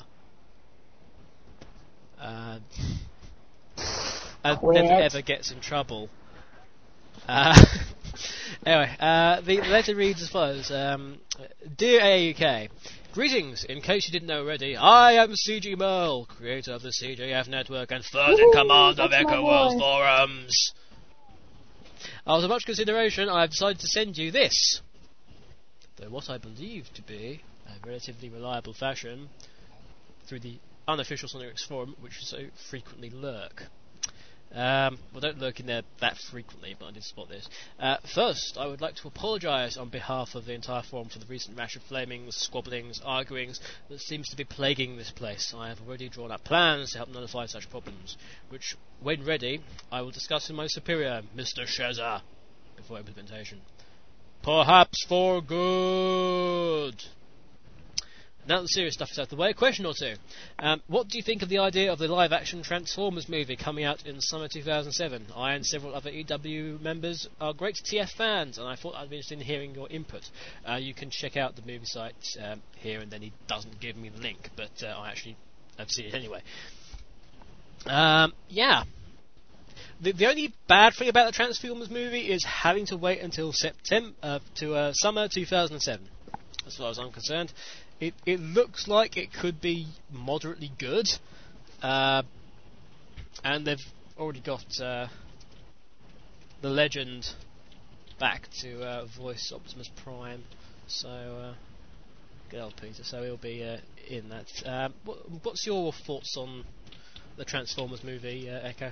Uh, and Quit. never ever gets in trouble. Uh, anyway, uh, the letter reads as follows. Um, Dear A U K, greetings. In case you didn't know already, I am C G Merle, creator of the C J F network and third in Woohoo, command of that's my Echo World boy. forums. After much consideration, I have decided to send you this. Though what I believe to be a relatively reliable fashion through the unofficial Sonicx forum, which so frequently lurk. Um, well, don't lurk in there that frequently, but I did spot this. Uh, first, I would like to apologise on behalf of the entire forum for the recent rash of flamings, squabblings, arguings that seems to be plaguing this place. I have already drawn up plans to help nullify such problems, which, when ready, I will discuss with my superior, Mister Shezza, before implementation. Perhaps for good. Now that the serious stuff is out of the way, a question or two. Um, what do you think of the idea of the live-action Transformers movie coming out in summer two thousand seven? I and several other E W members are great T F fans, and I thought I'd be interested in hearing your input. Uh, you can check out the movie site um, here, and then he doesn't give me the link, but uh, I actually have seen it anyway. Um, yeah. The, the only bad thing about the Transformers movie is having to wait until September uh, to uh, summer two thousand seven, as far as I'm concerned. It, it looks like it could be moderately good, uh, and they've already got uh, the legend back to uh, voice Optimus Prime, so uh, good old Peter, so he'll be uh, in that. Um, what, what's your thoughts on the Transformers movie, uh, Echo?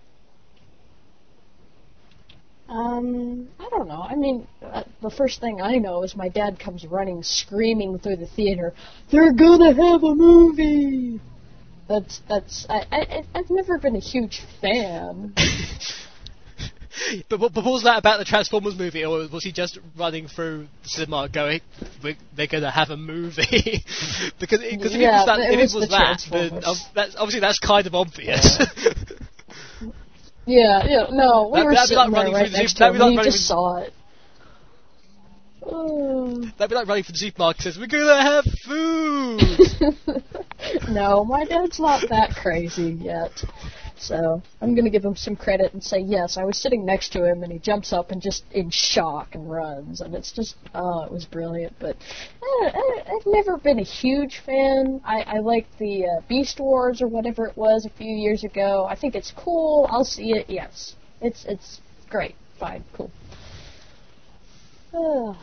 Um, I don't know. I mean, uh, the first thing I know is my dad comes running, screaming through the theater, "They're gonna have a movie!" That's, that's, I, I, I've never been a huge fan. But what, but what was that about the Transformers movie, or was he just running through the cinema going, "We're, they're going to have a movie"? because it, cause if Yeah, it was that, it if was it was the that then Transformers. uh, that's, obviously that's kind of obvious. Yeah, yeah, no, we That- were that'd be sitting like there running right through the next Zoom- to that'd him, be like and he running just through- saw it. Oh. That'd be like running for the supermarket and says, "We're going to have food." No, my dad's not that crazy yet. So I'm going to give him some credit and say, yes, I was sitting next to him and he jumps up and just in shock and runs. And it's just, oh, it was brilliant. But uh, I, I've never been a huge fan. I, I liked the uh, Beast Wars or whatever it was a few years ago. I think it's cool. I'll see it. Yes. It's, it's great. Fine. Cool. Uh,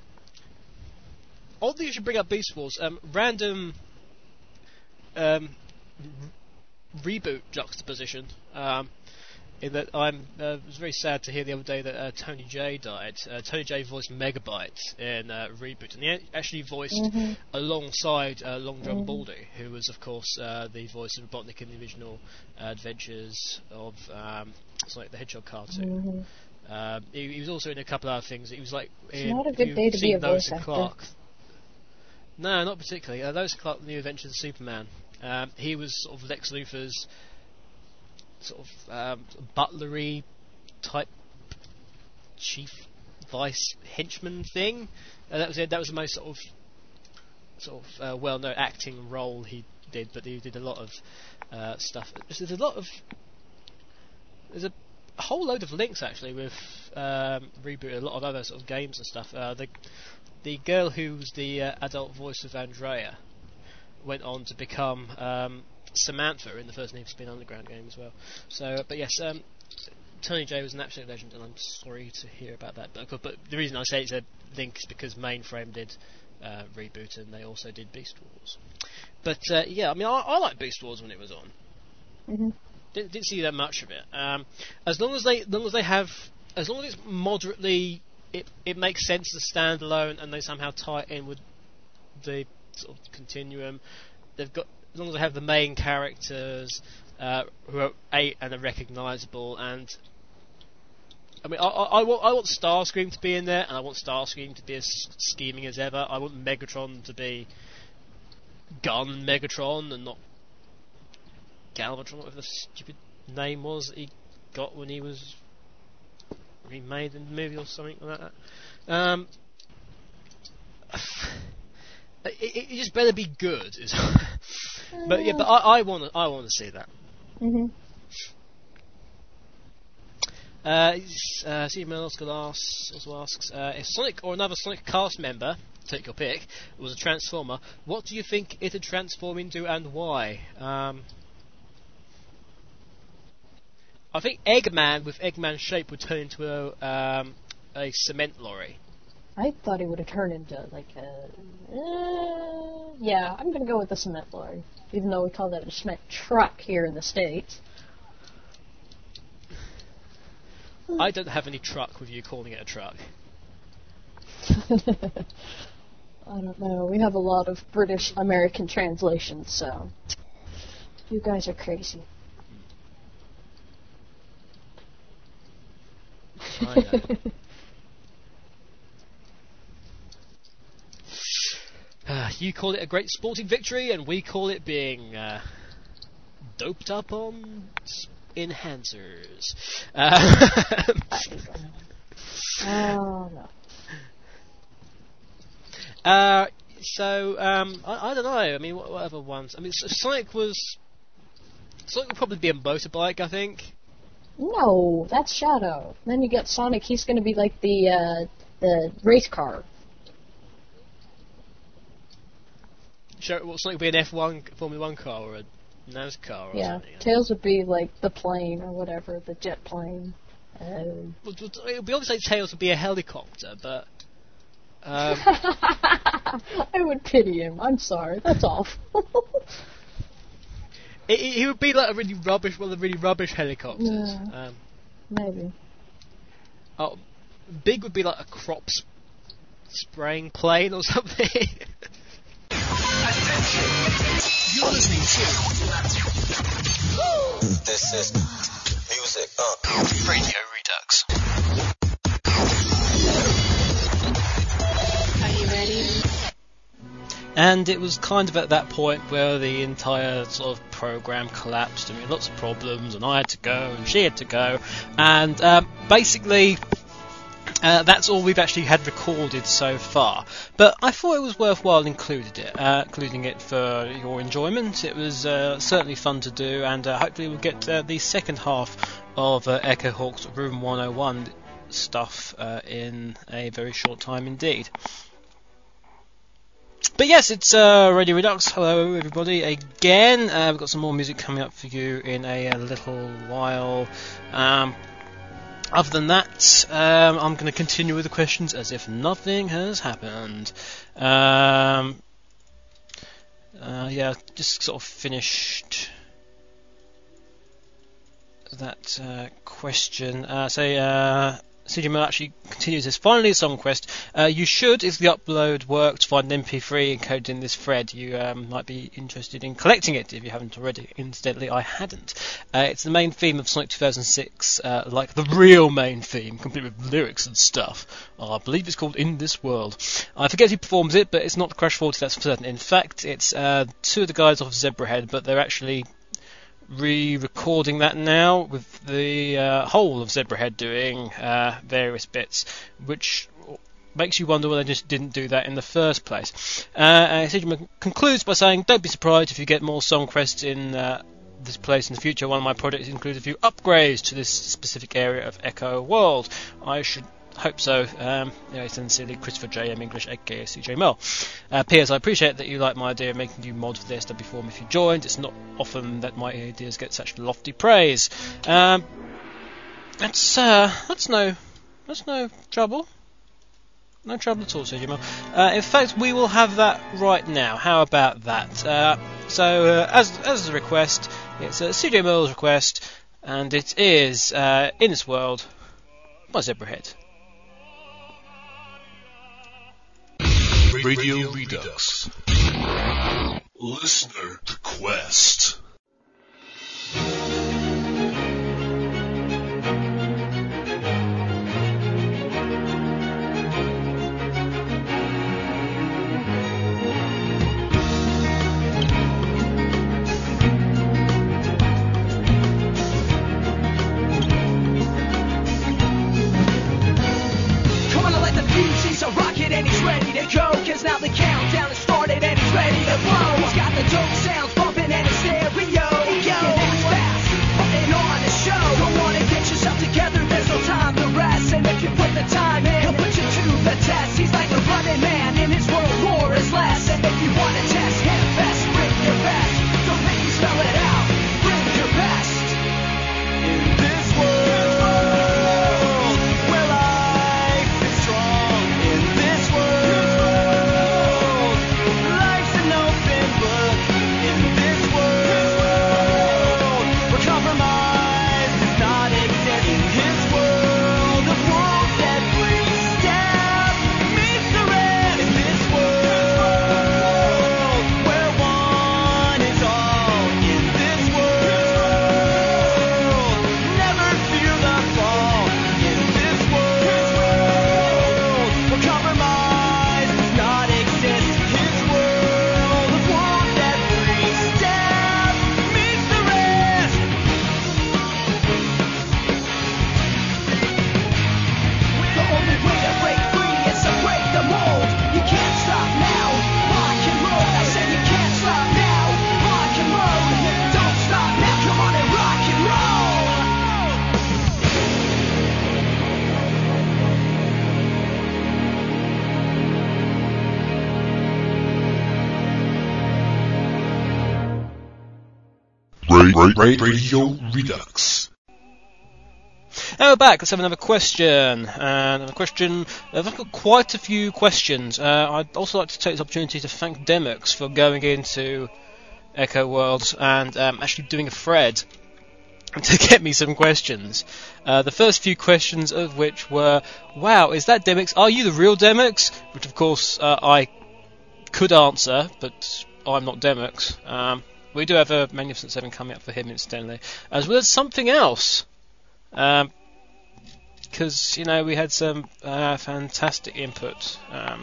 Oddly, you should bring up Beast Wars. Um, random um, r- reboot juxtaposition. Um, in that I'm uh, was very sad to hear the other day that uh, Tony J died. Uh, Tony J voiced Megabyte in uh, Reboot, and he a- actually voiced Mhm. alongside uh, Long John Mhm. Baldy, who was, of course, uh, the voice of Robotnik in the original uh, Adventures of um, Sonic the Hedgehog cartoon. mhm. Um, he, he was also in a couple other things. He was like It's in, not a if good you've day to be seen a Lois voice and actor. Clark. No, not particularly. Uh, Lois and Clark, The New Adventures of Superman. Um, he was sort of Lex Luthor's sort of um, butlery type chief vice henchman thing. Uh, that was it. That was the most sort of sort of uh, well-known acting role he did. But he did a lot of uh, stuff. There's a lot of there's a whole load of links actually with um, Reboot, a lot of other sort of games and stuff. Uh, the the girl who was the uh, adult voice of Andrea went on to become um, Samantha in the first Need for Speed Underground game as well. So, but yes, um, Tony J was an absolute legend, and I'm sorry to hear about that. But, but the reason I say it's a link is because Mainframe did uh, Reboot, and they also did Beast Wars. But uh, yeah, I mean, I, I liked Beast Wars when it was on. Mhm. Didn't, didn't see that much of it. Um, as long as they, as long as they have, as long as it's moderately, it it makes sense to stand alone, and they somehow tie it in with the sort of continuum. They've got, as long as they have the main characters, uh, who are eight and are recognisable. And I mean, I, I, I want I want Starscream to be in there, and I want Starscream to be as scheming as ever. I want Megatron to be Gun Megatron and not Galvatron, whatever the stupid name was that he got when he was remade in the movie or something like that. Um, it, it, it just better be good. But yeah, but I want to I want to see that. Mhm. Uh, uh, Steve Mills also asks, uh, if Sonic or another Sonic cast member, take your pick, was a Transformer, what do you think it'd transform into and why? Um, I think Eggman with Eggman shape would turn into a, um, a cement lorry. I thought he would have turned into like a. Uh, yeah, I'm gonna go with the cement lorry, even though we call that a cement truck here in the States. I don't have any truck with you calling it a truck. I don't know. We have a lot of British American translations, so you guys are crazy. I know. Uh, you call it a great sporting victory, and we call it being uh, doped up on enhancers. Uh, oh no. Uh, so um, I, I don't know. I mean, what, what other ones? I mean, Sonic was Sonic would probably be a motorbike, I think. No, that's Shadow. Then you got Sonic. He's going to be like the uh, the race car. Sure, well, Sonic would be an F one Formula One car or a NASCAR or yeah. something. Yeah, Tails would be like the plane or whatever, the jet plane. Uh, well, it would be obviously Tails would be a helicopter, but. Um, I would pity him. I'm sorry. That's awful. it, it, he would be like a really rubbish, one of the really rubbish helicopters. Yeah, Um, maybe. oh, Big would be like a crop sp- spraying plane or something. You're listening to This is Music Up Radio Redux. Are you ready? And it was kind of at that point where the entire sort of program collapsed. I mean, lots of problems, and I had to go, and she had to go, and um, basically. Uh, that's all we've actually had recorded so far, but I thought it was worthwhile including it, uh, including it for your enjoyment. It was uh, certainly fun to do, and uh, hopefully we'll get uh, the second half of uh, Echo Hawk's Room one oh one stuff uh, in a very short time indeed. But yes, it's uh, Radio Redux. Hello everybody again. Uh, we've got some more music coming up for you in a, a little while. Um, Other than that, um, I'm going to continue with the questions as if nothing has happened. Um, uh, yeah, just sort of finished that uh, question. Uh, so, uh, C J Mill actually continues this. Finally, a song quest. Uh, you should, if the upload worked, find an M P three encoded in this thread. You um, might be interested in collecting it if you haven't already. Incidentally, I hadn't. Uh, it's the main theme of Sonic two thousand six, uh, like the real main theme, complete with lyrics and stuff. Oh, I believe it's called In This World. I forget who performs it, but it's not Crash forty, that's for certain. In fact, it's uh, two of the guys off Zebrahead, but they're actually re-recording that now with the uh, whole of Zebrahead doing uh, various bits, which makes you wonder why they just didn't do that in the first place. Uh, and Sigma concludes by saying, don't be surprised if you get more song quests in uh, this place in the future. One of my projects includes a few upgrades to this specific area of Echo World. I should hope so. Um, anyway, sincerely, Christopher J M English, aka C J Mel. Uh, P S I appreciate that you like my idea of making you mod for the S W forum if you joined. It's not often that my ideas get such lofty praise. Um, that's uh, that's no that's no trouble. No trouble at all, C J Mel. Uh, in fact, we will have that right now. How about that? Uh, so, uh, as as a request, it's uh, C J Mel's request, and it is uh, In This World by Zebrahead. Radio Redux. Listener Quest. Radio Redux. Now we're back. Let's have another question. And a question. I've got quite a few questions. Uh, I'd also like to take this opportunity to thank Demux for going into Echo Worlds and um, actually doing a thread to get me some questions. Uh, the first few questions of which were, "Wow, is that Demux? Are you the real Demux?" Which, of course, uh, I could answer, but I'm not Demux. Um, we do have a Magnificent Seven coming up for him, incidentally, as well as something else. Um, because, you know, we had some uh, fantastic input um,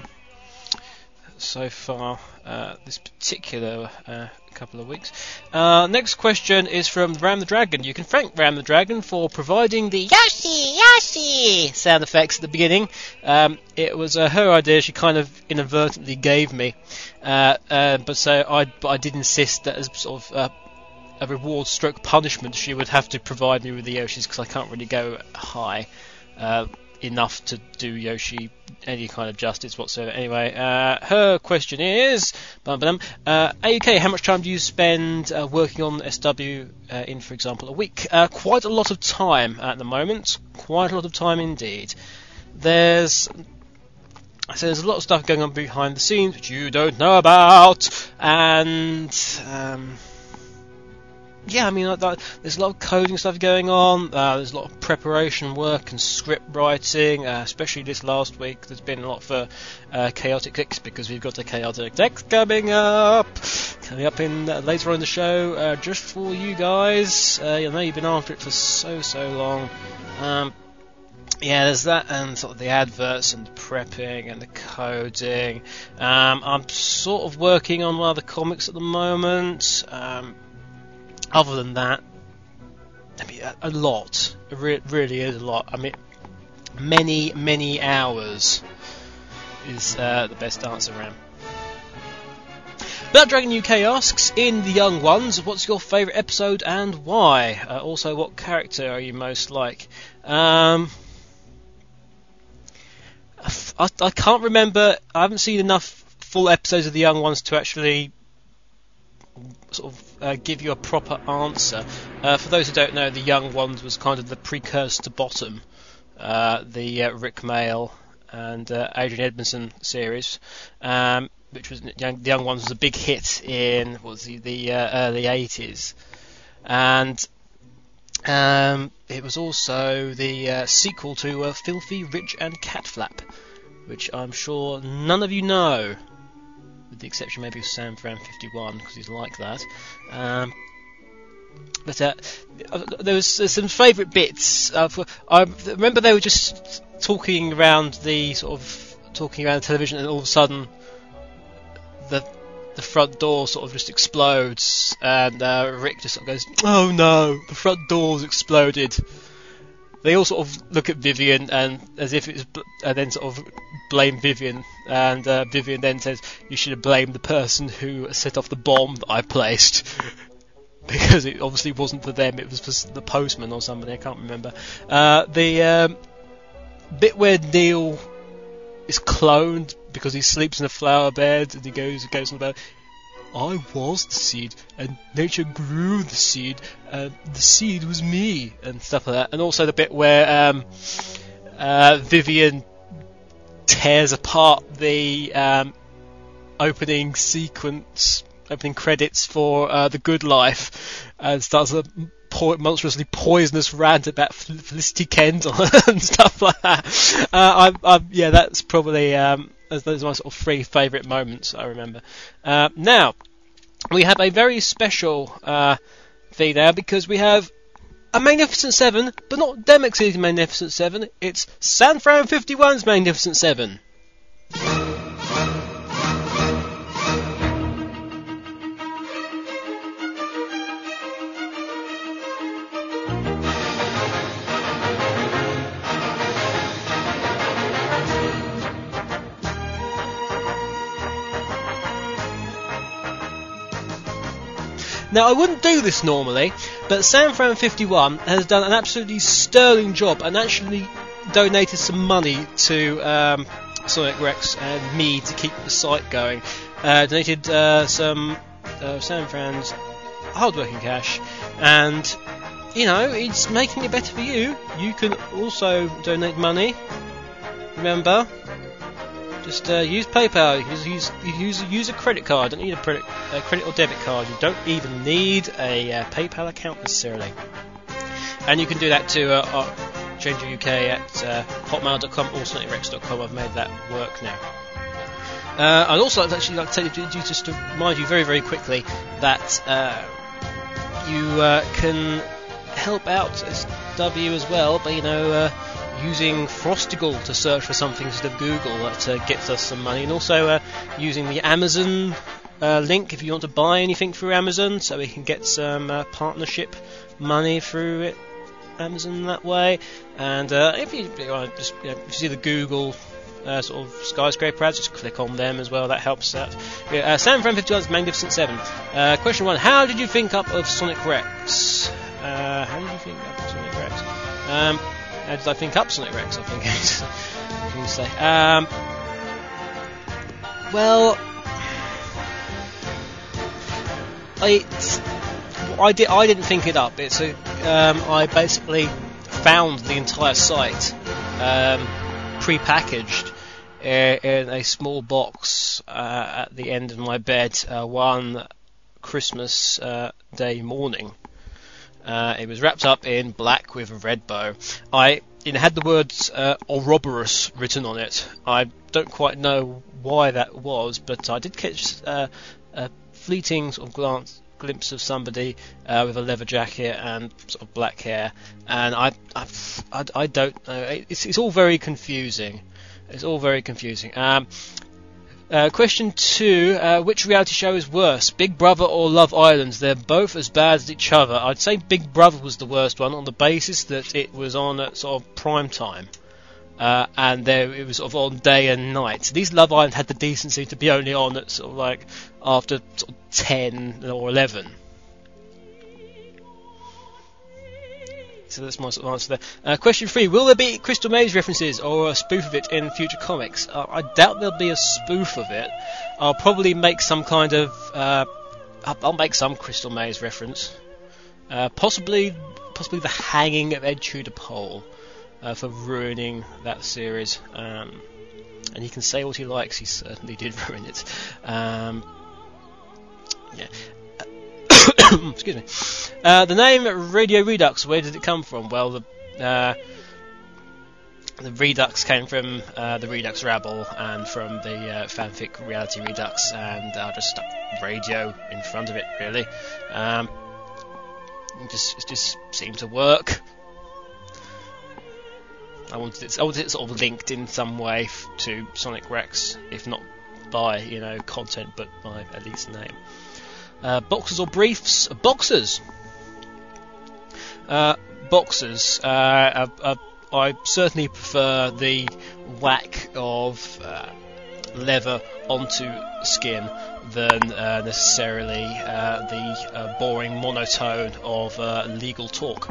so far uh, this particular uh, couple of weeks. Uh, next question is from Ram the Dragon. You can thank Ram the Dragon for providing the Yoshi, Yoshi sound effects at the beginning. Um, it was uh, her idea. She kind of inadvertently gave me. Uh, uh, but so I, but I did insist that as sort of uh, a reward stroke punishment, she would have to provide me with the Yoshis, because I can't really go high uh, enough to do Yoshi any kind of justice whatsoever. Anyway, uh, her question is, bum, bum, uh, A U K, how much time do you spend uh, working on S W uh, in, for example, a week? Uh, quite a lot of time at the moment. Quite a lot of time indeed. There's... So there's a lot of stuff going on behind the scenes which you don't know about, and um, yeah, I mean, like that, there's a lot of coding stuff going on. Uh, there's a lot of preparation work and script writing, uh, especially this last week. There's been a lot for uh, Chaotic X, because we've got a Chaotic X coming up, coming up in uh, later on in the show, uh, just for you guys. Uh, I know you've been after it for so so long. Um, Yeah, there's that, and sort of the adverts and the prepping and the coding. Um, I'm sort of working on one of the comics at the moment. Um, other than that, I mean, a, a lot. It re- really is a lot. I mean, many, many hours is uh, the best answer around. Blood Dragon U K asks, in The Young Ones, what's your favourite episode and why? Uh, also, what character are you most like? Um... I, I can't remember. I haven't seen enough full episodes of The Young Ones to actually sort of uh, give you a proper answer. Uh, for those who don't know, The Young Ones was kind of the precursor to Bottom, uh, the uh, Rick Mayall and uh, Adrian Edmondson series, um, which was The Young Ones was a big hit in what was the, the uh, early eighties, and Um, it was also the uh, sequel to uh, Filthy Rich and Catflap, which I'm sure none of you know, with the exception maybe of Sam Fran fifty-one, because he's like that. Um, but uh, there was uh, some favourite bits. Uh, for, I remember they were just talking around the sort of talking around the television, and all of a sudden the the front door sort of just explodes, and uh, Rick just sort of goes, "Oh no, the front door's exploded." They all sort of look at Vivian and as if it's, and then sort of blame Vivian, and uh, Vivian then says, "You should have blamed the person who set off the bomb that I placed." Because it obviously wasn't for them, it was for the postman or somebody, I can't remember. Uh, the um, bit where Neil is cloned because he sleeps in a flower bed, and he goes, goes on about, "I was the seed, and nature grew the seed, and the seed was me," and stuff like that. And also the bit where um, uh, Vivian tears apart the um, opening sequence, opening credits for uh, The Good Life, and starts a po- monstrously poisonous rant about Fel- Felicity Kendall and stuff like that. Uh, I, I, yeah, that's probably um, those are my sort of three favourite moments I remember. Uh, now we have a very special uh, thing there, because we have a Magnificent Seven, but not Demex's Magnificent Seven. It's San Fran fifty-one's Magnificent Seven. Now, I wouldn't do this normally, but San Fran fifty-one has done an absolutely sterling job and actually donated some money to um, Sonic Rex and me to keep the site going. Uh, donated uh, some uh, San Fran's hard-working cash, and, you know, it's making it better for you. You can also donate money. Remember, just uh, use PayPal. Use, use use use a credit card. Don't need a credit, a credit or debit card. You don't even need a uh, PayPal account necessarily. And you can do that to uh, Changer U K at uh, hotmail dot com or sonic rex dot com. I've made that work now. Uh, I'd also like to actually like to tell you, just to remind you very very quickly that uh, you uh, can help out S W as well, but you know. Uh, using Frostigal to search for something instead of Google, that uh, gets us some money, and also uh, using the Amazon uh, link if you want to buy anything through Amazon, so we can get some uh, partnership money through it, Amazon that way. And uh, if you, you know, just you know, if you see the Google uh, sort of skyscraper ads, just click on them as well. That helps out. Yeah, uh, San Fran fifty-one's Magnificent Seven. Uh, question one: how did you think up of Sonic Rex? Uh, how did you think up of Sonic Rex? Um, How did I think up Sonic Rex, I think I can say. Um, well, I, I, did, I didn't think it up. It's a, um, I basically found the entire site um, pre-packaged uh, in a small box uh, at the end of my bed uh, one Christmas uh, Day morning. Uh, it was wrapped up in black with a red bow. I it had the words uh, Ouroboros written on it. I don't quite know why that was, but I did catch uh, a fleeting sort of glance, glimpse of somebody uh, with a leather jacket and sort of black hair, and I, I, I, I don't know. It's, it's all very confusing. It's all very confusing. Um, Uh, question two, uh, which reality show is worse, Big Brother or Love Island? They're both as bad as each other. I'd say Big Brother was the worst one on the basis that it was on at sort of prime time. Uh, and there it was sort of on day and night. These Love Island had the decency to be only on at sort of like after sort of ten or eleven. So that's my sort of answer there. Uh, question three, will there be Crystal Maze references or a spoof of it in future comics? Uh, I doubt there'll be a spoof of it. I'll probably make some kind of... Uh, I'll make some Crystal Maze reference. Uh, possibly possibly the hanging of Ed Tudor Pole uh, for ruining that series. Um, and he can say what he likes, he certainly did ruin it. Um, yeah. Excuse me. Uh, the name Radio Redux, where did it come from? Well, the uh, the Redux came from uh, the Redux Rabble and from the uh, fanfic Reality Redux, and I just stuck radio in front of it, really. Um, It just it just seemed to work. I wanted it, I wanted it sort of linked in some way f- to Sonic Rex, if not by, you know, content, but by at least name. Uh, boxers or briefs? Boxers. Uh, boxers. Uh, uh, uh, I certainly prefer the whack of uh, leather onto skin than uh, necessarily uh, the uh, boring monotone of uh, legal talk.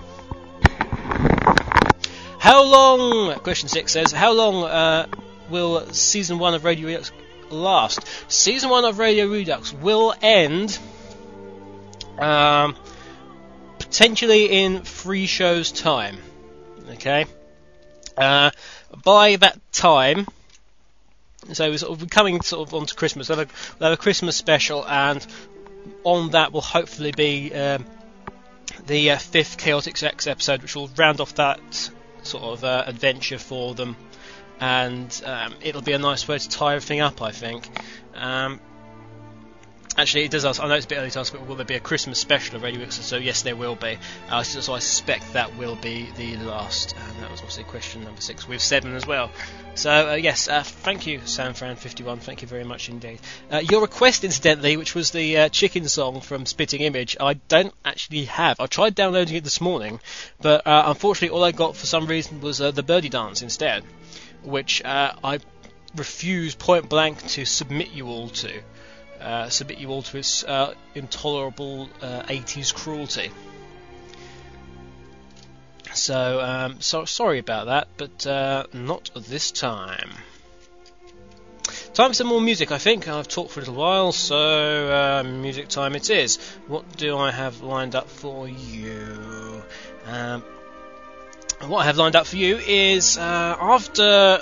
How long, question six says, how long uh, will season one of Radio Redux last? Season one of Radio Redux will end um, potentially in three shows' time. Okay? Uh, by that time, so we're, sort of, we're coming sort of onto Christmas, we'll have, a, we'll have a Christmas special, and on that will hopefully be um, the uh, fifth Chaotix X episode, which will round off that sort of uh, adventure for them, and um, it'll be a nice way to tie everything up, I think. Um, actually, it does ask, I know it's a bit early to ask, but will there be a Christmas special of Radio Redux? So yes, there will be. Uh, so, so I suspect that will be the last, and that was obviously question number six with seven as well. So uh, yes, uh, thank you, Sanfran fifty-one. Thank you very much indeed. Uh, your request, incidentally, which was the uh, chicken song from Spitting Image, I don't actually have. I tried downloading it this morning, but uh, unfortunately, all I got for some reason was uh, the Birdie Dance instead, which uh, I refuse point blank to submit you all to. Uh, submit you all to its uh, intolerable uh, eighties cruelty. So, um, so sorry about that, but uh, not this time. Time for some more music, I think. I've talked for a little while, so uh, music time it is. What do I have lined up for you? Um, what I have lined up for you is uh, after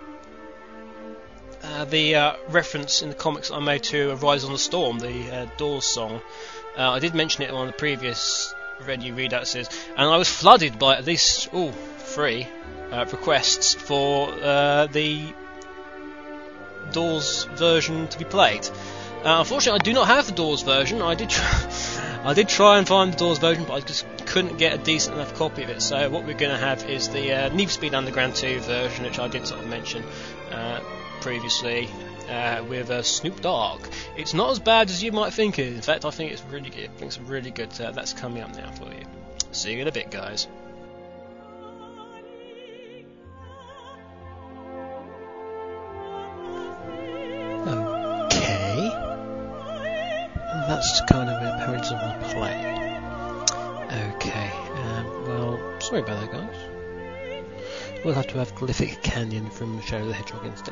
uh, the uh, reference in the comics I made to Rise on the Storm, the uh, Doors song. Uh, I did mention it on the previous Radio Reduxes, and I was flooded by at least ooh, three uh, requests for uh, the Doors version to be played. Uh, unfortunately, I do not have the Doors version. I did try, I did try and find the Doors version, but I just couldn't get a decent enough copy of it. So what we're going to have is the uh, Need for Speed Underground two version, which I did sort of mention uh, previously. Uh, with uh, Snoop Dogg. It's not as bad as you might think it is. In fact, I think it's really good. I think it's really good. Uh, that's coming up now for you. See you in a bit, guys. Okay. That's kind of a parents of the play. Okay. Um, well, sorry about that, guys. We'll have to have Glyphic Canyon from Shadow the Hedgehog instead.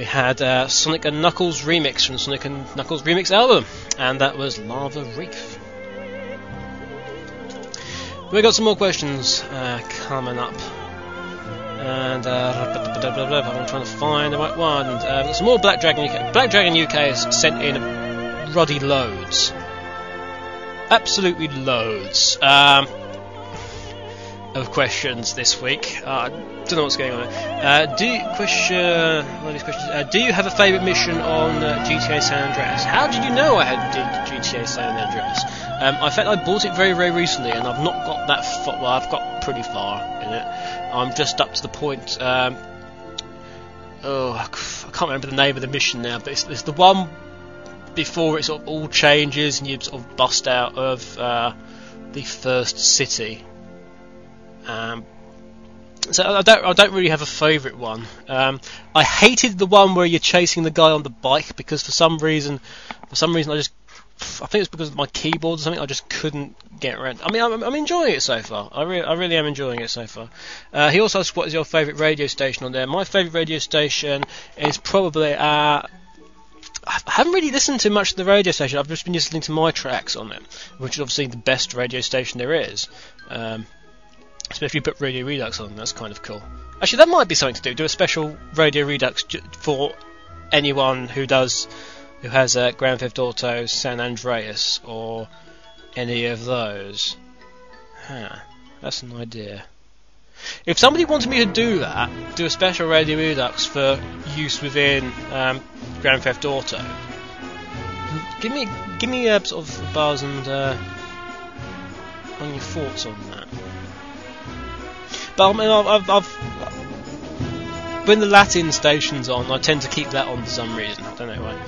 had uh, Sonic and Knuckles remix from the Sonic and Knuckles remix album, and that was Lava Reef. We got some more questions uh, coming up, and uh, blah, blah, blah, blah, blah, I'm trying to find the right one. Uh, got some more Black Dragon U K. Black Dragon U K has sent in ruddy loads, absolutely loads. Um, of questions this week. I uh, don't know what's going on. Uh, do you, question, one of these questions, uh, do you have a favourite mission on uh, G T A San Andreas? How did you know I had G T A San Andreas? Um, in fact, I bought it very, very recently, and I've not got that far. Well, I've got pretty far in it. I'm just up to the point. Um, oh, I can't remember the name of the mission now, but it's, it's the one before it sort of all changes and you sort of bust out of uh, the first city. Um, so I don't, I don't really have a favourite one. Um, I hated the one where you're chasing the guy on the bike because for some reason, for some reason I just, I think it's because of my keyboard or something. I just couldn't get around. I mean, I'm, I'm enjoying it so far. I really, I really am enjoying it so far. Uh, he also asked, "What is your favourite radio station on there?" My favourite radio station is probably. Uh, I haven't really listened to much of the radio station. I've just been listening to my tracks on it, which is obviously the best radio station there is. Um, Especially if you put Radio Redux on, that's kind of cool. Actually, that might be something to do. Do a special Radio Redux j- for anyone who does, who has uh, Grand Theft Auto, San Andreas, or any of those. Huh, that's an idea. If somebody wanted me to do that, do a special Radio Redux for use within um, Grand Theft Auto, give me, give me a sort of buzz and uh, on your thoughts on that. But I mean, I've, I've, when the Latin station's on, I tend to keep that on for some reason. I don't know why.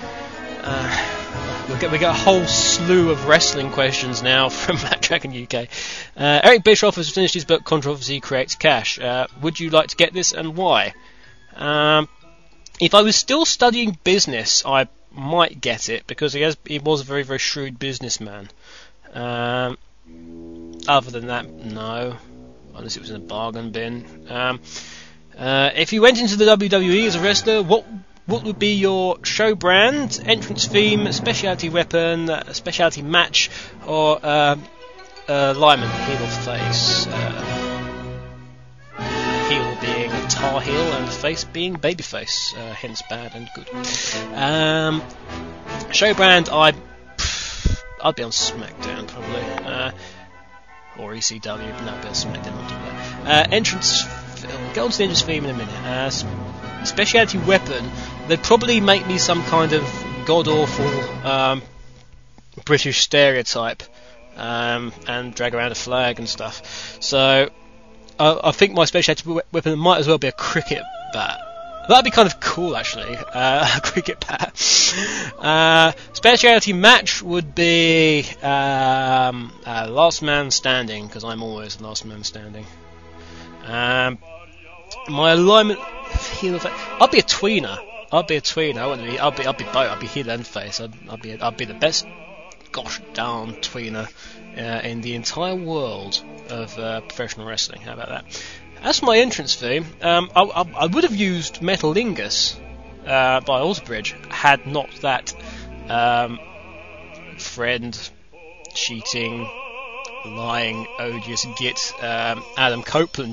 Uh, we get we get a whole slew of wrestling questions now from Black Dragon U K. Uh, Eric Bischoff has finished his book Controversy Creates Cash. Uh, would you like to get this, and why? Um, if I was still studying business, I might get it because he has he was a very very shrewd businessman. Um, other than that, no. Unless it was in a bargain bin. Um, uh, if you went into the W W E as a wrestler, what what would be your show brand, entrance theme, specialty weapon, uh, specialty match, or uh, uh, lineman, heel or face? Uh, heel being Tar Heel and face being Babyface, uh, hence bad and good. Um, show brand, I I'd be on SmackDown probably. Uh, Or E C W, but no, Bill SmackDown will do that. Uh, entrance, we'll go on to the entrance theme in a minute. Uh, speciality weapon, they'd probably make me some kind of god-awful um, British stereotype um, and drag around a flag and stuff. So, uh, I think my speciality weapon might as well be a cricket bat. That'd be kind of cool, actually. Uh, a cricket bat. Uh, speciality match would be um, uh, last man standing, because I'm always last man standing. Um, my alignment, heel of, I'd be a tweener. I'd be a tweener. I wouldn't be. I'd be. I'd be both. I'd be heel and face. I'd, I'd be. I'd be the best, gosh darn tweener uh, in the entire world of uh, professional wrestling. How about that? As for my entrance theme, um, I, I, I would have used Metal Lingus uh, by Alterbridge had not that um, friend, cheating, lying, odious git um, Adam Copeland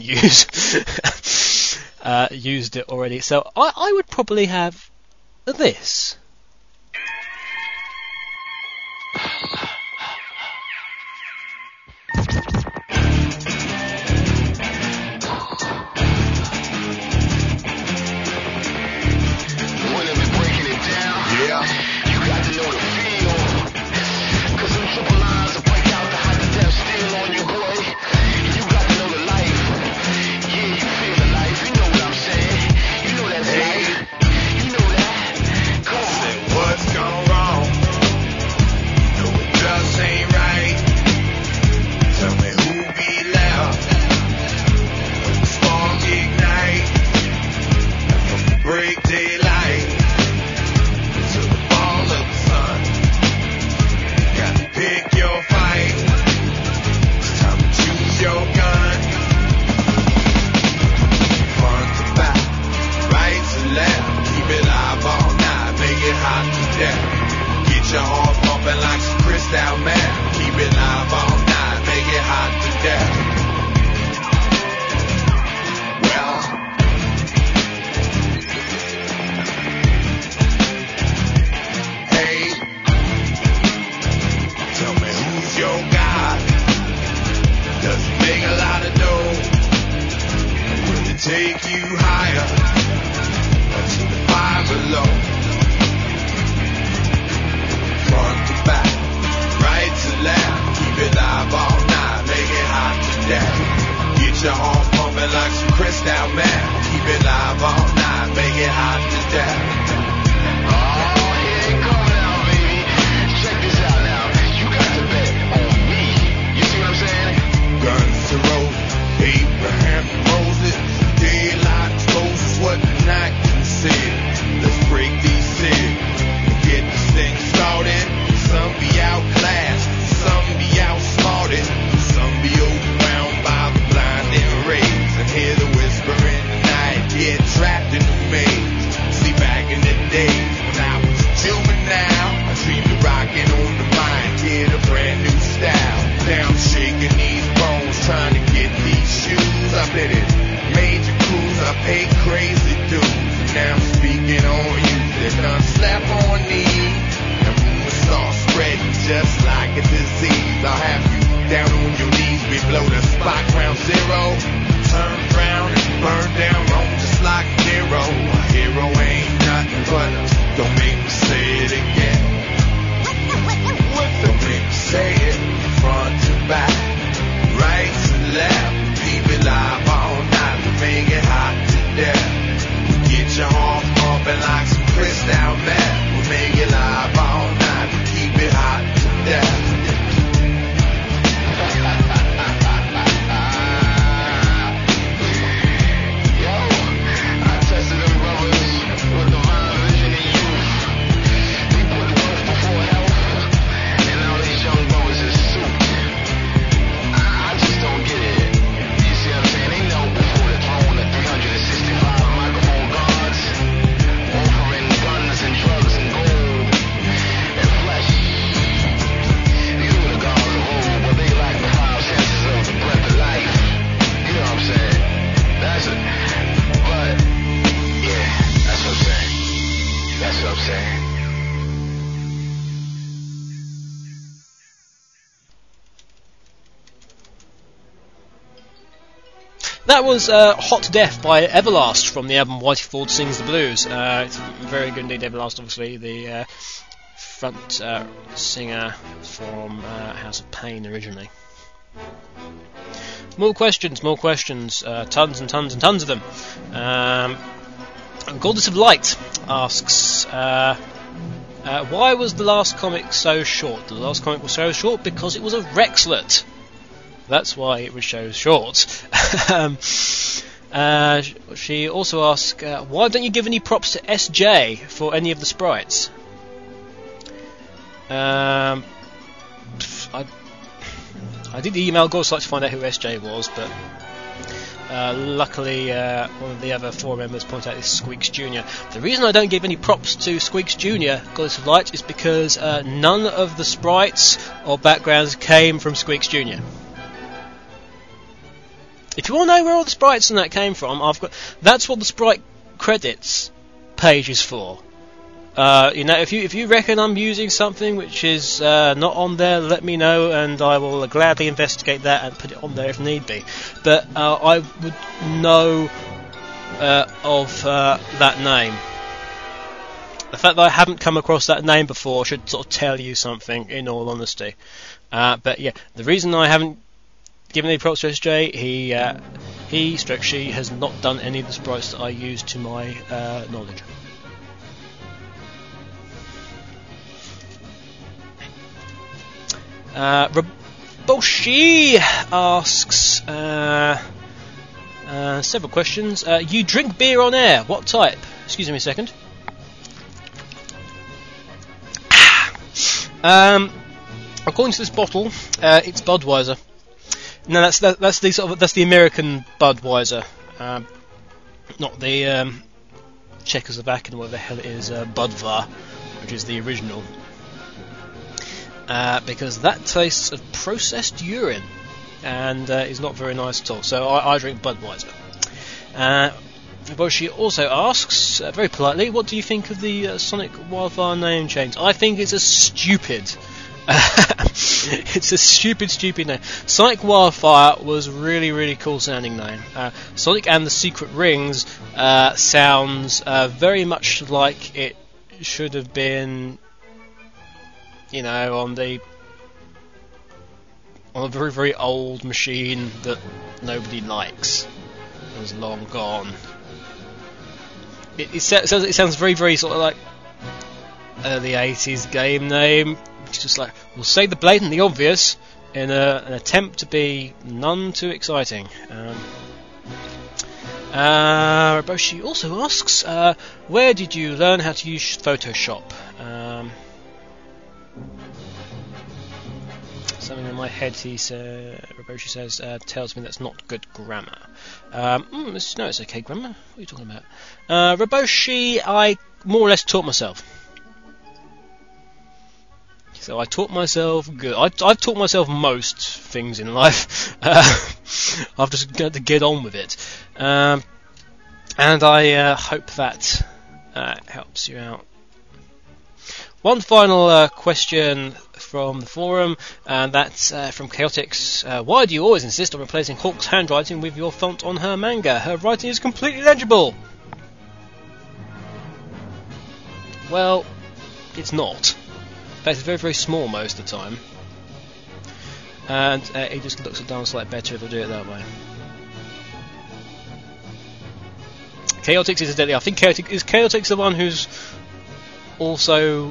used uh, used it already. So I, I would probably have this. take you higher to the fire below. Front to back, right to left, keep it live all night, make it hot to death. Get your heart pumping like some crystal man. Keep it live all night, make it hot to death. Oh, here it comes now, baby. Check this out now. You got to bet on me. You see what I'm saying? Guns to roses, Abraham and Moses. Daylight exposes what the night conceals. Let's break these seals. Get this thing started. Some be outclassed, some be outsmarted, some be overwhelmed by the blinding rays, and hear the whisper in the night, get trapped in the maze. See, back in the days when I was a juvenile, I dreamed of rocking on the mind, get a brand new style. Now I'm shaking these bones, trying to get these shoes. I bet it major crews, I paid crazy dues. Now I'm speaking on you, they're done slap on knees. And rumors start spreading just like a disease. I'll have you down on your knees, we blow the spot ground zero. Turn around and burn down Rome just like Nero. A hero ain't nothing but a, don't make me say it again. Don't make me say it, front to back, right to left. Keep it live all night, we make it hot to death. Get your heart pumping like some crystal meth. We make it live all night, we keep it hot to death. That was uh, Hot to Death by Everlast from the album Whitey Ford Sings the Blues. Uh, it's very good indeed. Everlast, obviously, the uh, front uh, singer from uh, House of Pain originally. More questions, more questions. Uh, tons and tons and tons of them. Um, Goddess of Light asks, uh, uh, why was the last comic so short? The last comic was so short because it was a Rexlet. That's why it was so short. um, uh, she also asked, uh, why don't you give any props to S J for any of the sprites? Um, I, I did email Goddess to find out who S J was, but uh, luckily uh, one of the other four members pointed out this Squeaks Junior The reason I don't give any props to Squeaks Junior, Goddess of Light, is because uh, none of the sprites or backgrounds came from Squeaks Junior If you want to know where all the sprites and that came from, I've got. That's what the sprite credits page is for. Uh, you know, if you if you reckon I'm using something which is uh, not on there, let me know, and I will gladly investigate that and put it on there if need be. But uh, I would know uh, of uh, that name. The fact that I haven't come across that name before should sort of tell you something, in all honesty. Uh, but yeah, the reason I haven't given any props to S J, he, uh, he, stroke she, has not done any of the sprites that I use to my uh, knowledge. Uh, Raboshi asks uh, uh, several questions. Uh, you drink beer on air. What type? Excuse me a second. um, according to this bottle, uh, it's Budweiser. No, that's that, that's the sort of that's the American Budweiser, um, not the um, Czechoslovakian, whatever the hell it is, uh, Budvar, which is the original. Uh, because that tastes of processed urine and uh, is not very nice at all. So I, I drink Budweiser. Uh, but she also asks, uh, very politely, what do you think of the uh, Sonic Wildfire name change? I think it's a stupid. It's a stupid, stupid name. Sonic Wildfire was really, really cool sounding name. Uh, Sonic and the Secret Rings uh, sounds uh, very much like it should have been, you know, on the on a very, very old machine that nobody likes. It was long gone. It, it, sounds, it sounds very, very sort of like early eighties game name. It's just like, we'll say the blatantly obvious in a, an attempt to be none too exciting. Um, uh, Raboshi also asks, uh, where did you learn how to use Photoshop? Um, something in my head, he said, Raboshi says, uh, tells me that's not good grammar. Um, mm, it's, no, it's okay grammar. What are you talking about? Uh, Raboshi, I more or less taught myself. So I taught myself good. I, I've taught myself most things in life. Uh, I've just got to get on with it. Um, and I uh, hope that uh, helps you out. One final uh, question from the forum, and that's uh, from Chaotix. Uh, why do you always insist on replacing Hawk's handwriting with your font on her manga? Her writing is completely legible. Well, it's not. In fact, it's very, very small most of the time. And uh, it just looks a darn sight better if I do it that way. Chaotix is a deadly. I think Chaotix is Chaotix the one who's also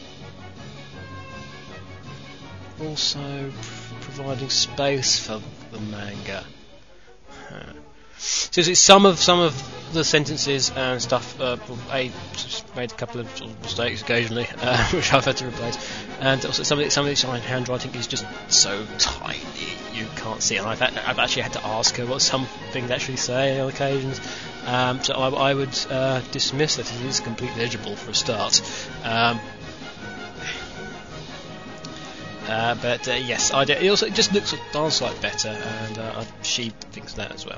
also providing space for the manga. Huh. So it's some of some of the sentences and stuff. Uh, I just made a couple of, sort of mistakes occasionally, uh, which I've had to replace. And also some of the, some of its handwriting is just so tiny you can't see it. And I've, had, I've actually had to ask her what some things actually say on occasions. Um, so I, I would uh, dismiss that it is completely legible for a start. Um, uh, but uh, yes, I do. It also it just looks a darn sight better, and uh, she thinks that as well.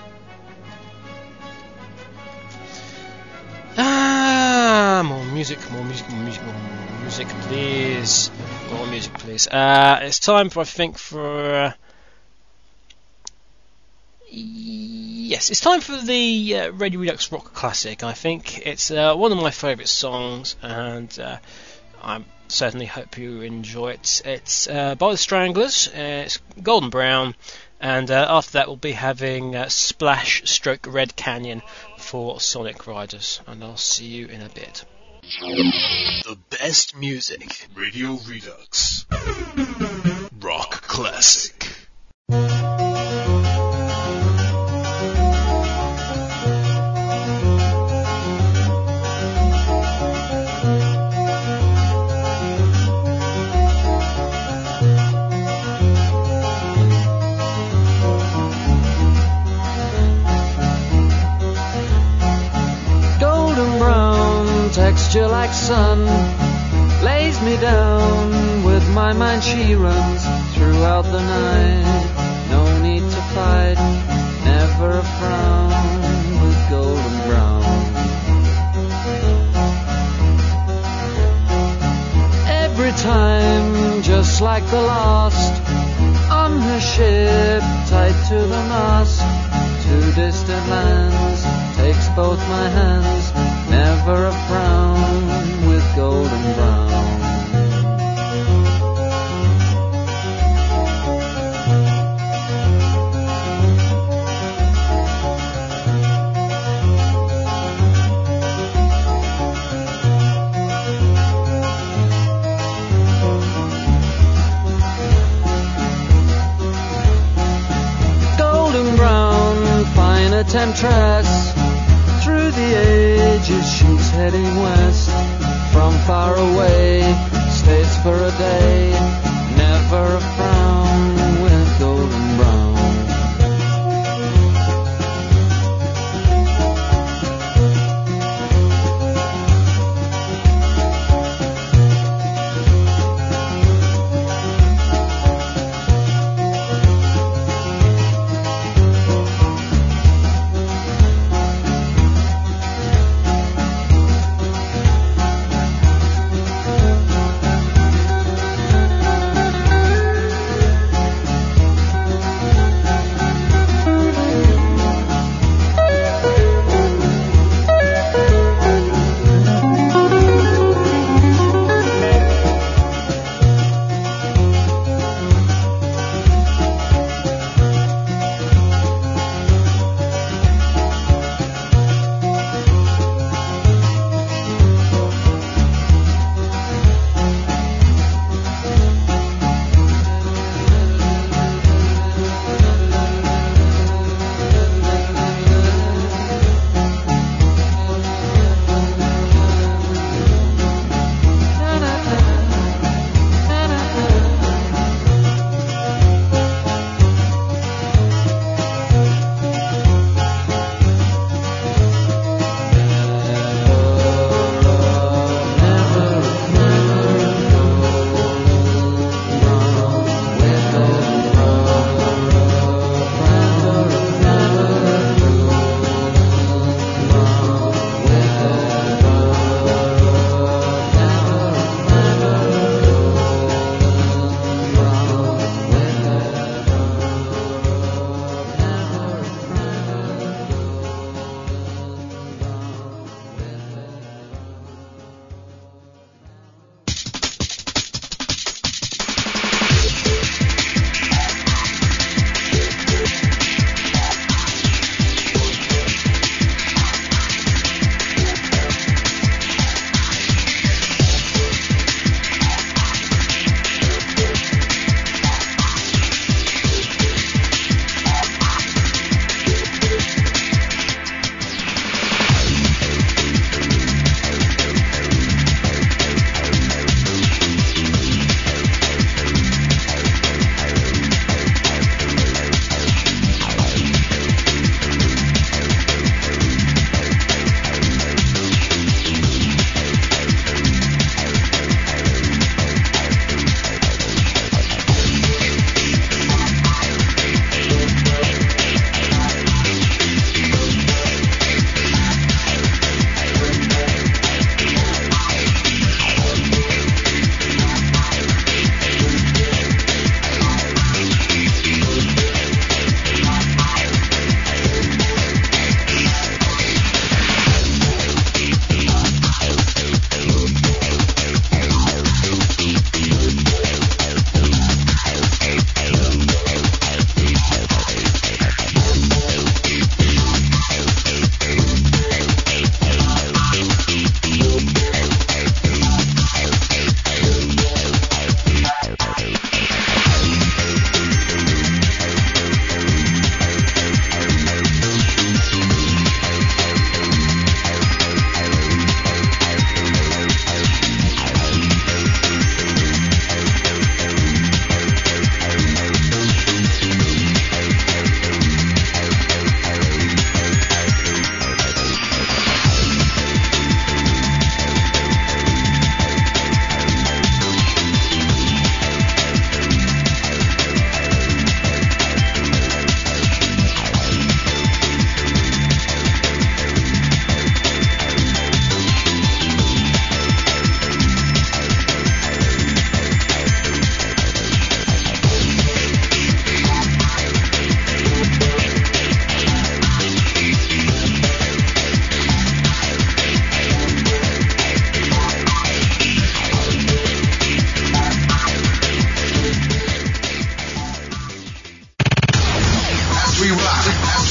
Ah, more music, more music, more music, more music, please. More music, please. Uh, it's time for, I think, for... Uh, yes, it's time for the uh, Radio Redux Rock Classic. I think it's uh, one of my favourite songs, and uh, I certainly hope you enjoy it. It's uh, by the Stranglers, uh, it's Golden Brown, and uh, after that we'll be having uh, Splash Stroke Red Canyon for Sonic Riders, and I'll see you in a bit. The best music. Radio Redux. Rock Classic. Texture like sun lays me down. With my mind she runs throughout the night. No need to fight, never a frown with golden brown. Every time, just like the last, on her ship tied to the mast, to distant lands, takes both my hands. Never a frown with golden brown. Golden brown, fine a temptress. Through the ages she's heading west. From far away, stays for a day. Never a frown with golden brown.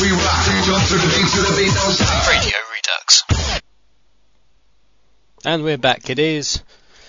we rock. Jump to the beat, to the beat, don't stop. Radio Redux. And we're back, kiddies.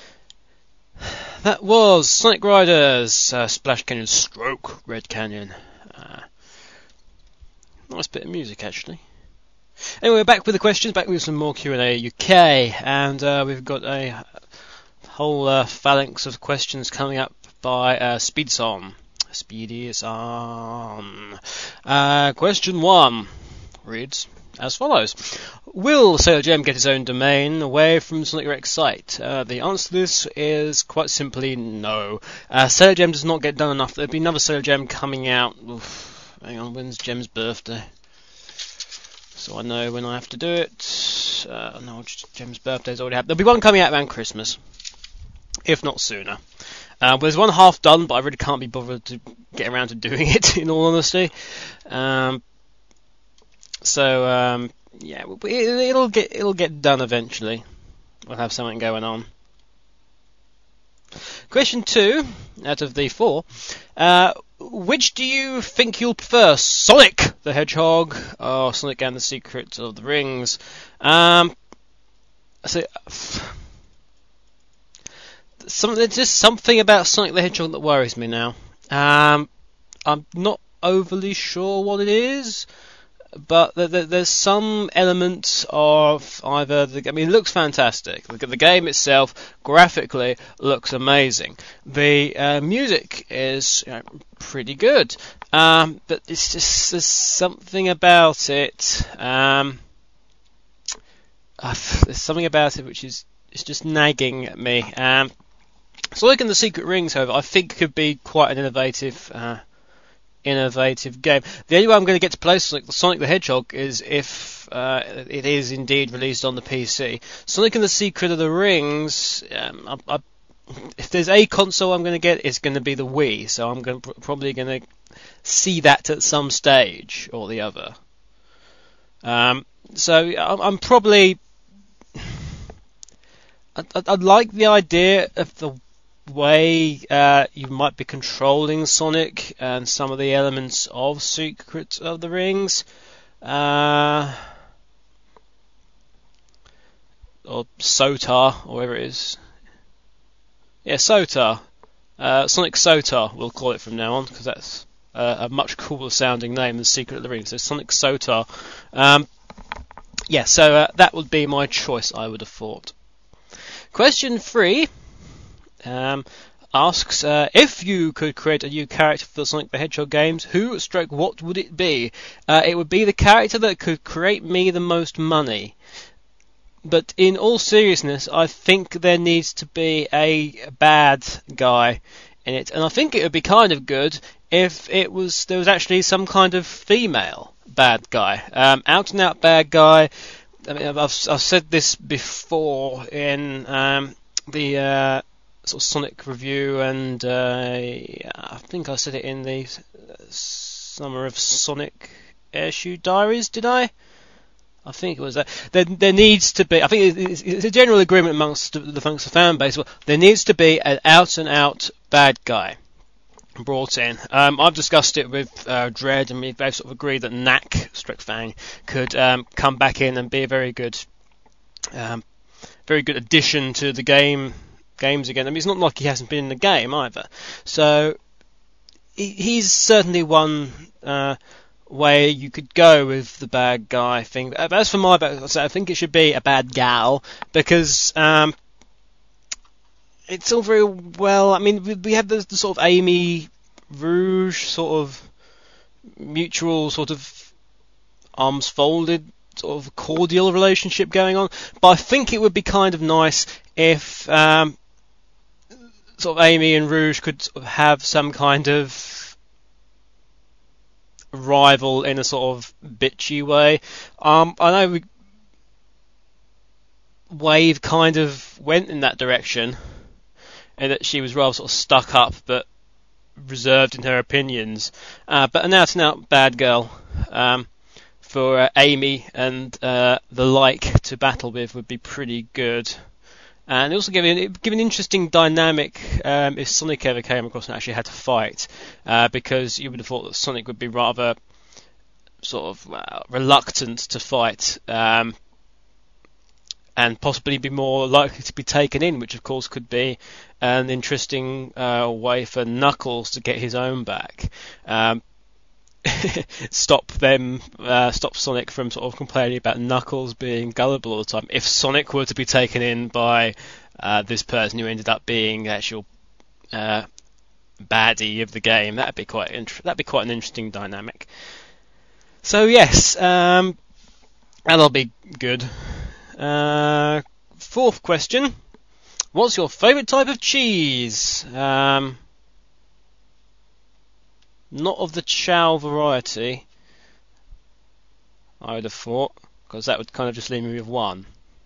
That was Sonic Riders, uh, Splash Canyon Stroke Red Canyon. Uh, nice bit of music, actually. Anyway, we're back with the questions, back with some more Q and A U K, and uh, we've got a whole uh, phalanx of questions coming up by uh, Speedson. Speedy is on. Uh, question one reads as follows. Will Sailor Gem get his own domain away from Sonic Rex site? Uh, the answer to this is quite simply no. Uh, Sailor Gem does not get done enough. There'll be another Sailor Gem coming out. Oof, hang on, when's Gem's birthday? So I know when I have to do it. Uh, no, Gem's birthday's already happened. There'll be one coming out around Christmas, if not sooner. Uh, there's one half done, but I really can't be bothered to get around to doing it, in all honesty. Um, so um, yeah, it, it'll get it'll get done eventually. We'll have something going on. Question two out of the four. Uh, which do you think you'll prefer, Sonic the Hedgehog or Sonic and the Secret of the Rings? Um, so. Some, there's just something about Sonic the Hedgehog that worries me now. Um, I'm not overly sure what it is, but th- th- there's some element of either the. I mean, it looks fantastic. The, the game itself, graphically, looks amazing. The uh, music is you know, pretty good, um, but it's just there's something about it. Um, uh, there's something about it which is it's just nagging at me. Um, Sonic and the Secret Rings, however, I think could be quite an innovative, uh, innovative game. The only way I'm going to get to play Sonic, Sonic the Hedgehog is if uh, it is indeed released on the P C. Sonic and the Secret of the Rings, um, I, I, if there's a console I'm going to get, it's going to be the Wii. So I'm going to, probably going to see that at some stage or the other. Um, so I'm, I'm probably. I'd, I'd like the idea of the way uh, you might be controlling Sonic and some of the elements of Secret of the Rings, uh, or SOTAR, or whatever it is. Yeah, SOTAR. Uh, Sonic SOTAR, we'll call it from now on, because that's uh, a much cooler sounding name than Secret of the Rings. So Sonic SOTAR. Um, yeah, so uh, that would be my choice, I would have thought. Question three um, asks, uh, if you could create a new character for the Sonic the Hedgehog games, who, stroke, what would it be? Uh, it would be the character that could create me the most money. But in all seriousness, I think there needs to be a bad guy in it. And I think it would be kind of good if it was there was actually some kind of female bad guy. Um, out and out bad guy. I mean, I've, I've said this before in um, the uh, sort of Sonic review, and uh, yeah, I think I said it in the Summer of Sonic Airshoe Diaries, did I? I think it was that. There, there needs to be, I think it's, it's a general agreement amongst the, amongst the fan base, well, there needs to be an out-and-out bad guy brought in. Um, I've discussed it with uh, Dredd, and we've both sort of agreed that Knack, Strict Fang, could um, come back in and be a very good, um, very good addition to the game games again. I mean, it's not like he hasn't been in the game either. So he, he's certainly one uh, way you could go with the bad guy thing. As for my bad, I think it should be a bad gal, because Um, it's all very well. I mean, we, we have the, the sort of Amy Rouge sort of mutual sort of arms folded sort of cordial relationship going on. But I think it would be kind of nice if um, sort of Amy and Rouge could sort of have some kind of rival in a sort of bitchy way. Um, I know we, Wave kind of went in that direction, and that she was rather sort of stuck up but reserved in her opinions. Uh, but an out-and-out bad girl um, for uh, Amy and uh, the like to battle with would be pretty good. And also give an, give an interesting dynamic um, if Sonic ever came across and actually had to fight, uh, because you would have thought that Sonic would be rather sort of uh, reluctant to fight, um, and possibly be more likely to be taken in, which of course could be an interesting uh, way for Knuckles to get his own back. Um, stop them, uh, stop Sonic from sort of complaining about Knuckles being gullible all the time. If Sonic were to be taken in by uh, this person who ended up being the actual uh, baddie of the game, that'd be quite int- that'd be quite an interesting dynamic. So yes, um, that'll be good. Uh, fourth question: what's your favourite type of cheese? Um, not of the chow variety, I would have thought, because that would kind of just leave me with one.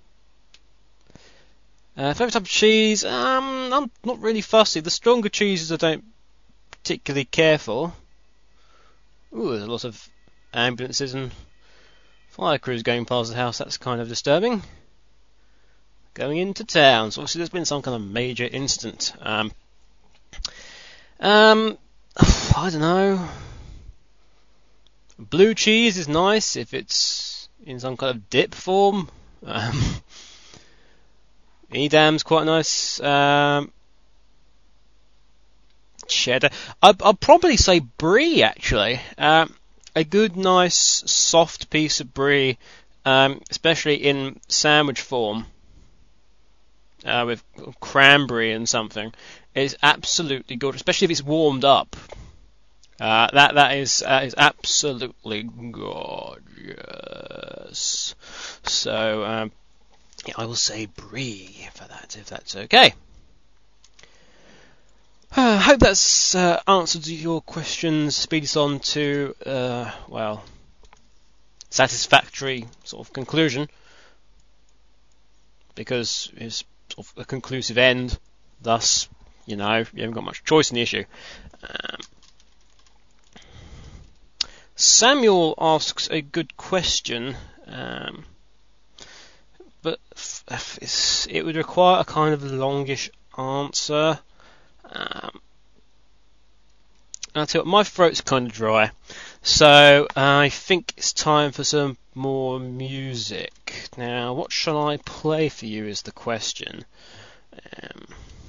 Uh, favourite type of cheese? Um, I'm not really fussy. The stronger cheeses I don't particularly care for. Ooh, there's a lot of ambulances and fire crews going past the house. That's kind of disturbing. Going into town. So obviously there's been some kind of major incident. Um, um, I don't know. Blue cheese is nice if it's in some kind of dip form. Um, Edam's quite nice. Um, cheddar. I'd, I'd probably say brie, actually. Um, a good, nice, soft piece of brie, um, especially in sandwich form, uh, with cranberry and something, is absolutely good, especially if it's warmed up. Uh, that that is uh, is absolutely gorgeous. So um, yeah, I will say brie for that, if that's okay. I uh, hope that's uh, answered your questions, speed us on to, uh, well, satisfactory sort of conclusion, because it's sort of a conclusive end, thus, you know, you haven't got much choice in the issue. Um, Samuel asks a good question, um, but f- f- it's, it would require a kind of longish answer. Um, I'll tell you what, my throat's kind of dry, so uh, I think it's time for some more music. Now, what shall I play for you is the question. Um,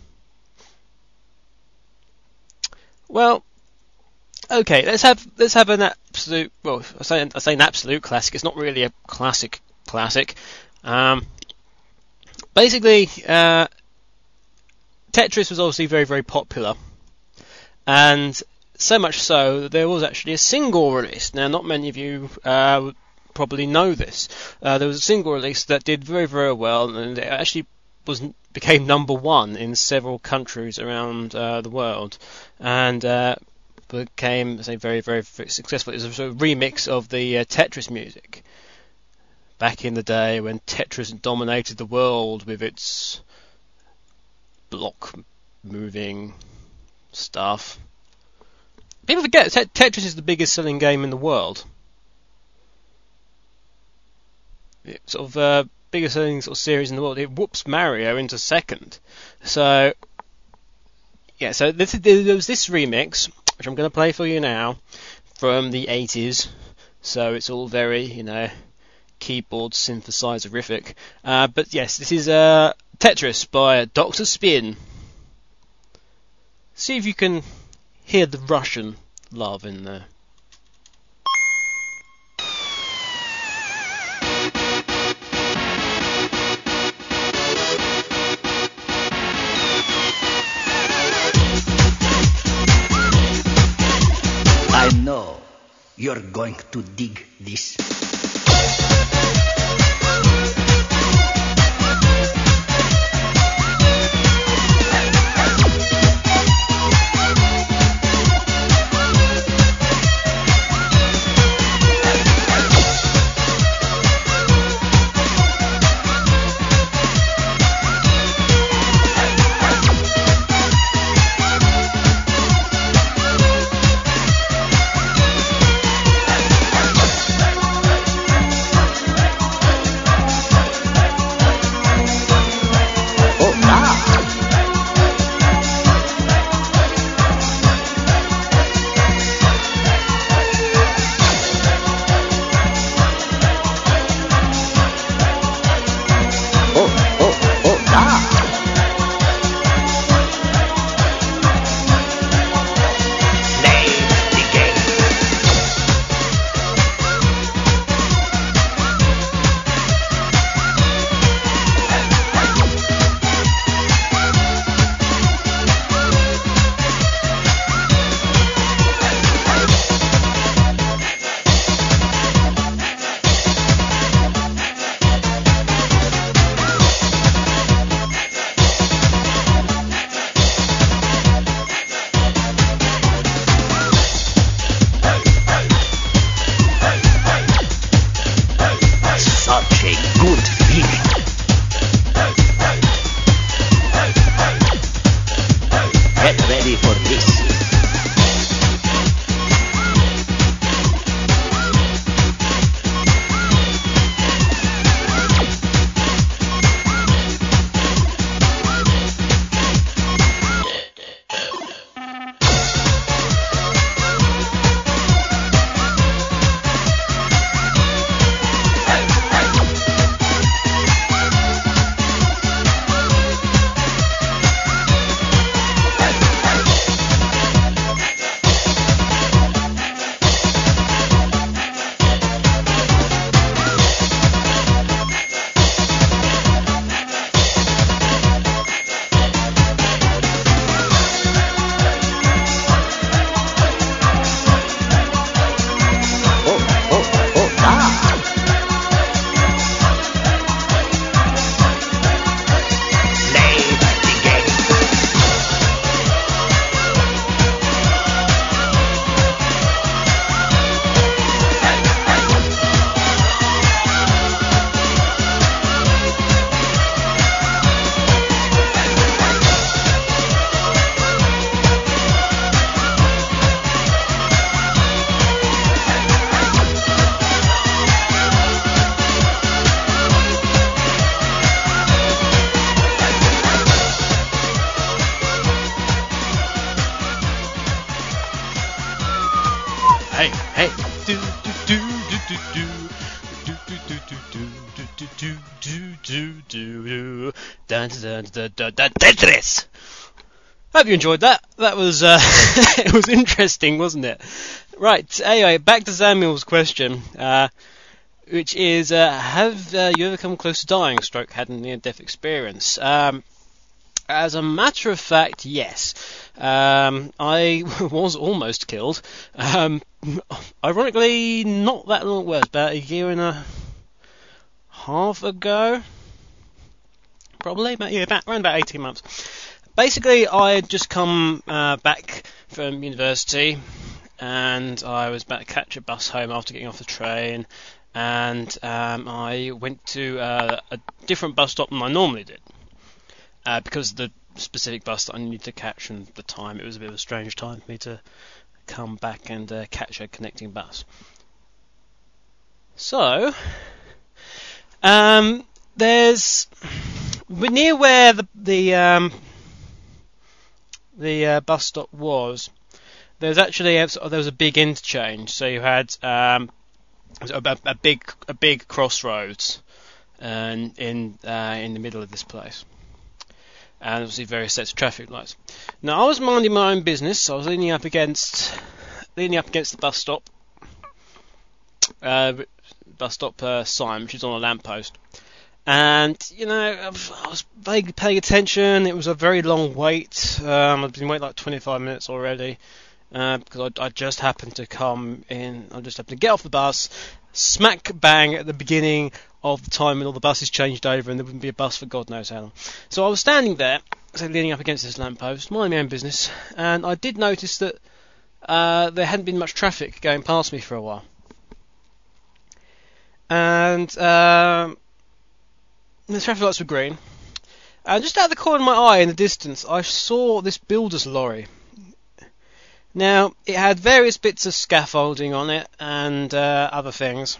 well, okay, let's have let's have an absolute. Well, I say I say an absolute classic. It's not really a classic classic. Um, basically. Uh, Tetris was obviously very, very popular, and so much so that there was actually a single release. Now, not many of you uh, probably know this. Uh, there was a single release that did very, very well, and it actually was became number one in several countries around uh, the world, and uh, became, say, very, very successful. It was a sort of remix of the uh, Tetris music back in the day when Tetris dominated the world with its block moving stuff. People forget Tet- Tetris is the biggest selling game in the world. It's sort of uh, biggest selling sort of series in the world. It whoops Mario into second. So yeah, so this, there was this remix, which I'm going to play for you now, from the eighties. So it's all very, you know, keyboard synthesizer-rific. Uh, but yes, this is uh, Tetris by Doctor Spin. See if you can hear the Russian love in there. I know you're going to dig this. do do do do do dun dun dun dun dun Tetris. Hope you enjoyed that. That was uh, it was interesting, wasn't it? Right. Anyway, back to Samuel's question, uh, which is: uh, Have uh, you ever come close to dying, stroke had a near-death experience? Um, as a matter of fact, yes. Um, I was almost killed. Um, ironically, not that long. Well, about a year and a half ago, probably. About, yeah, about around about eighteen months. Basically, I had just come uh, back from university, and I was about to catch a bus home after getting off the train, and um, I went to uh, a different bus stop than I normally did, uh, because the specific bus that I needed to catch and the time, it was a bit of a strange time for me to come back and uh, catch a connecting bus. So, um, there's near where the the um, the uh, bus stop was, there's actually a, there was a big interchange. So you had um, a, a big a big crossroads, and in uh, in the middle of this place, and obviously various sets of traffic lights. Now I was minding my own business. I was leaning up against leaning up against the bus stop, uh, bus stop uh, sign, which is on a lamppost. And, you know, I was vaguely paying attention. It was a very long wait. Um, I'd been waiting like twenty-five minutes already, uh, because I, I just happened to come in. I just happened to get off the bus, smack bang at the beginning of the time when all the buses changed over and there wouldn't be a bus for God knows how long. So I was standing there, so leaning up against this lamppost, minding my own business, and I did notice that uh, there hadn't been much traffic going past me for a while. And um, the traffic lights were green, and just out of the corner of my eye in the distance, I saw this builder's lorry. Now, it had various bits of scaffolding on it and uh, other things,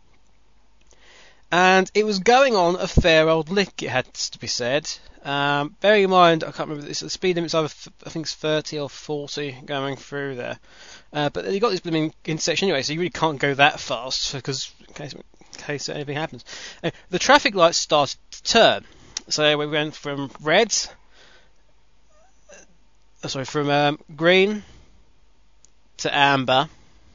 and it was going on a fair old lick, it had to be said. Um, bearing in mind, I can't remember, the speed limit's either, I think it's thirty or forty going through there. Uh, but you got this blooming intersection anyway, so you really can't go that fast, because in case, in case anything happens. Uh, the traffic lights started to turn. So we went from red, uh, sorry, from um, green to amber.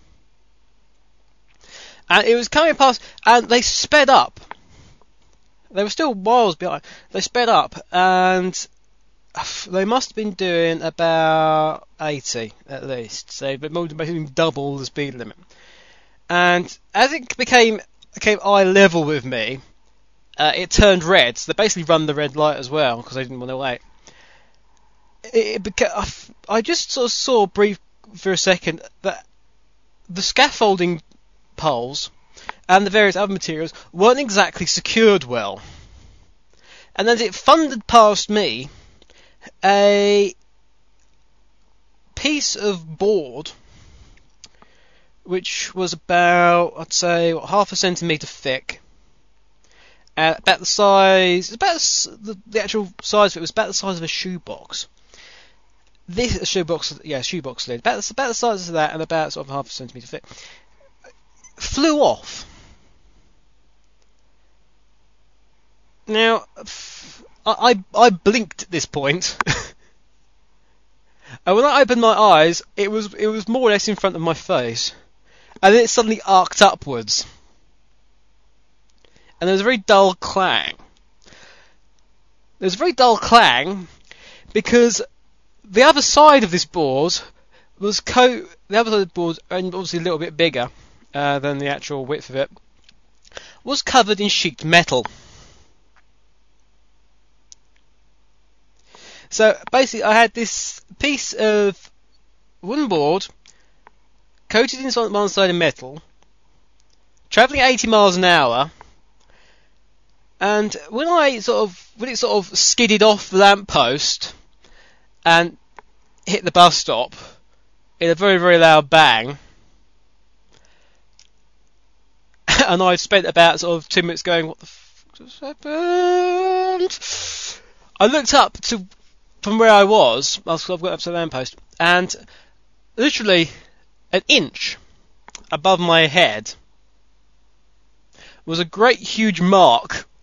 And it was coming past, and they sped up. They were still miles behind. They sped up, and they must have been doing about eighty at least. So they were basically double the speed limit. And as it became became eye level with me, uh, it turned red. So they basically run the red light as well because they didn't want to wait. It, it beca- I just sort of saw brief for a second that the scaffolding poles and the various other materials weren't exactly secured well. And as it thundered past me, a piece of board, which was about, I'd say, what, half a centimetre thick, uh, about the size, about the, the actual size of it was about the size of a shoebox. This a shoebox, yeah, shoebox lid, about, about the size of that, and about sort of half a centimetre thick, flew off. Now, I, I, I blinked at this point, and when I opened my eyes, it was it was more or less in front of my face, and then it suddenly arced upwards, and there was a very dull clang. There was a very dull clang because the other side of this board was co- the other side of the board, and obviously a little bit bigger uh, than the actual width of it, was covered in sheet metal. So basically, I had this piece of wooden board coated in one side of metal, travelling eighty miles an hour, and when I sort of when it sort of skidded off the lamppost and hit the bus stop in a very very loud bang, and I'd spent about sort of two minutes going, "What the f*** just happened?" I looked up to. From where I was, I've got up to the lamppost, and literally an inch above my head was a great huge mark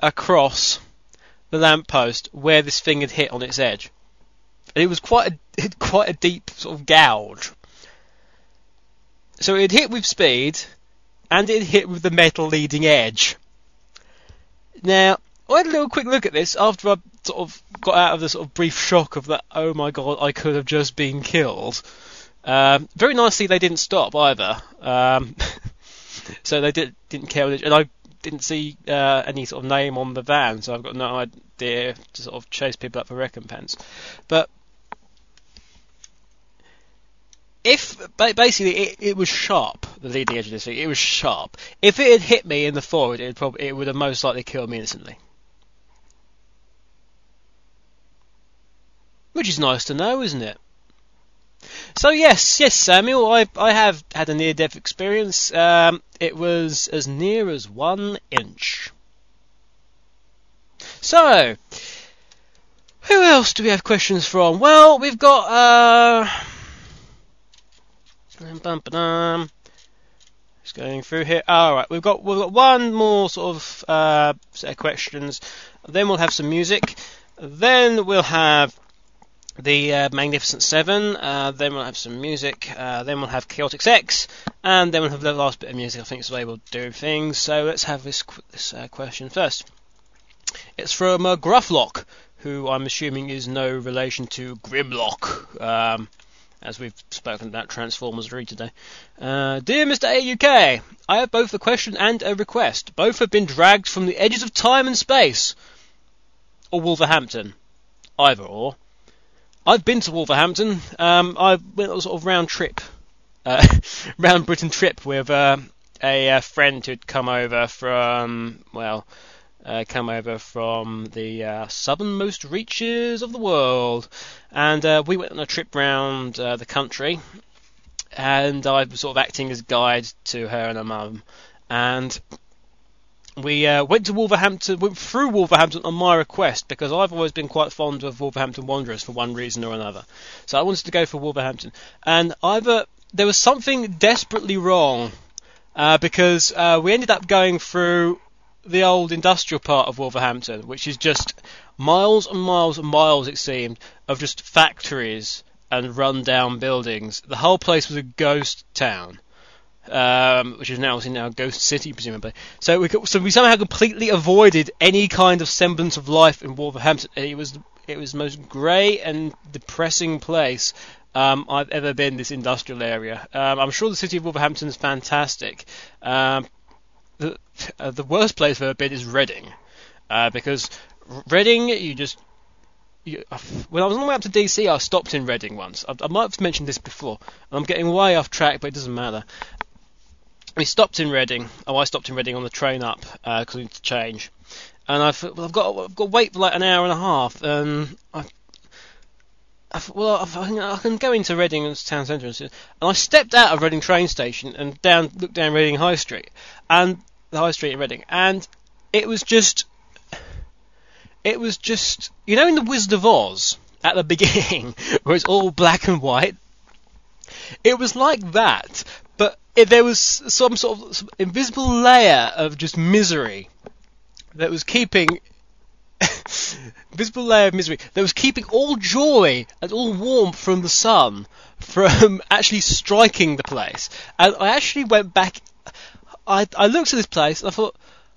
across the lamppost where this thing had hit on its edge. And it was quite a quite a deep sort of gouge. So it hit with speed, and it hit with the metal leading edge. Now, I had a little quick look at this after I sort of got out of the sort of brief shock of that, oh my god, I could have just been killed. Um, very nicely, they didn't stop either. Um, so they did, didn't care. And I didn't see uh, any sort of name on the van, so I've got no idea to sort of chase people up for recompense. But if basically it, it was sharp, the leading edge of this thing, it was sharp. If it had hit me in the forehead, it would probably it would have most likely killed me instantly. Which is nice to know, isn't it? So yes, yes, Samuel, I I have had a near-death experience. Um, it was as near as one inch. So, who else do we have questions from? Well, we've got uh. Just going through here. All right, we've got we've got one more sort of uh, set of questions. Then we'll have some music. Then we'll have the uh, Magnificent Seven. Uh, then we'll have some music. Uh, then we'll have Chaotic Sex, and then we'll have the last bit of music. I think is the way we'll do things. So let's have this this uh, question first. It's from uh, Grufflock, who I'm assuming is no relation to Grimlock. Um, as we've spoken about Transformers three today. Uh, Dear Mister A U K, I have both a question and a request. Both have been dragged from the edges of time and space. Or Wolverhampton. Either or. I've been to Wolverhampton. Um, I went on a sort of round trip. Uh, round Britain trip with uh, a, a friend who'd come over from, well... Uh, come over from the uh, southernmost reaches of the world, and uh, we went on a trip round uh, the country, and I was sort of acting as guide to her and her mum, and we uh, went to Wolverhampton, went through Wolverhampton on my request, because I've always been quite fond of Wolverhampton Wanderers for one reason or another, so I wanted to go for Wolverhampton, and either there was something desperately wrong, uh, because uh, we ended up going through the old industrial part of Wolverhampton, which is just miles and miles and miles, it seemed, of just factories and run-down buildings. The whole place was a ghost town, um, which is now now a ghost city, presumably. So we so we somehow completely avoided any kind of semblance of life in Wolverhampton. It was it was the most grey and depressing place um, I've ever been. This industrial area. Um, I'm sure the city of Wolverhampton is fantastic. Um, The, uh, the worst place I've ever been is Reading, uh, because Reading, you just... You, when I was on the way up to D C, I stopped in Reading once. I, I might have mentioned this before, and I'm getting way off track, but it doesn't matter. We stopped in Reading. Oh, I stopped in Reading on the train up, because uh, I need to change. And I've, well, I've got I've got to wait for like an hour and a half, and I... I've, well, I've, I can go into Reading and town centre, and I stepped out of Reading train station and down, looked down Reading High Street, and the High Street in Reading, and it was just, it was just, you know, in the Wizard of Oz at the beginning, where it's all black and white. It was like that, but it, there was some sort of some invisible layer of just misery that was keeping. Visible layer of misery that was keeping all joy and all warmth from the sun from actually striking the place. And I actually went back. I I looked at this place and I thought.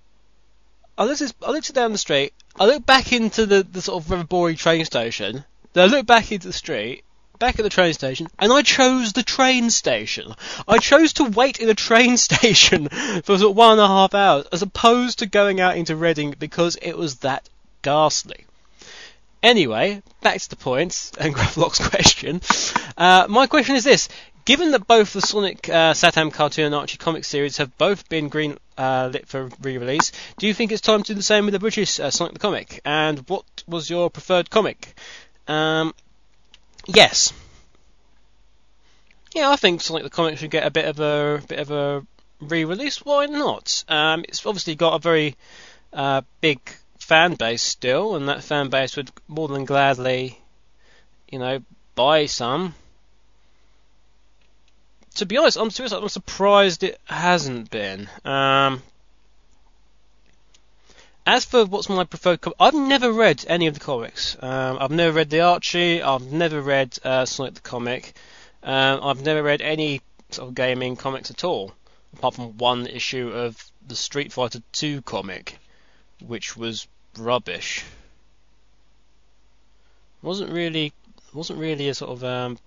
I looked at this, I looked down the street. I looked back into the, the sort of Reverbori train station. Then I looked back into the street, back at the train station, and I chose the train station. I chose to wait in a train station for sort of one and a half hours, as opposed to going out into Reading because it was that ghastly. Anyway, back to the point, and Grufflock's question. Uh, my question is this. Given that both the Sonic uh, Satam cartoon and Archie comic series have both been green uh, lit for re-release, do you think it's time to do the same with the British uh, Sonic the Comic? And what was your preferred comic? Um, yes. Yeah, I think Sonic the Comic should get a bit of a bit of a re-release. Why not? Um, it's obviously got a very uh, big fan base still, and that fan base would more than gladly, you know, buy some. To be honest, I'm seriously, I'm surprised it hasn't been. Um, as for what's my preferred comic, I've never read any of the comics. Um, I've never read the Archie. I've never read uh, Sonic the Comic. Um, I've never read any sort of gaming comics at all, apart from one issue of the Street Fighter two comic, which was rubbish. wasn't really wasn't really a sort of um,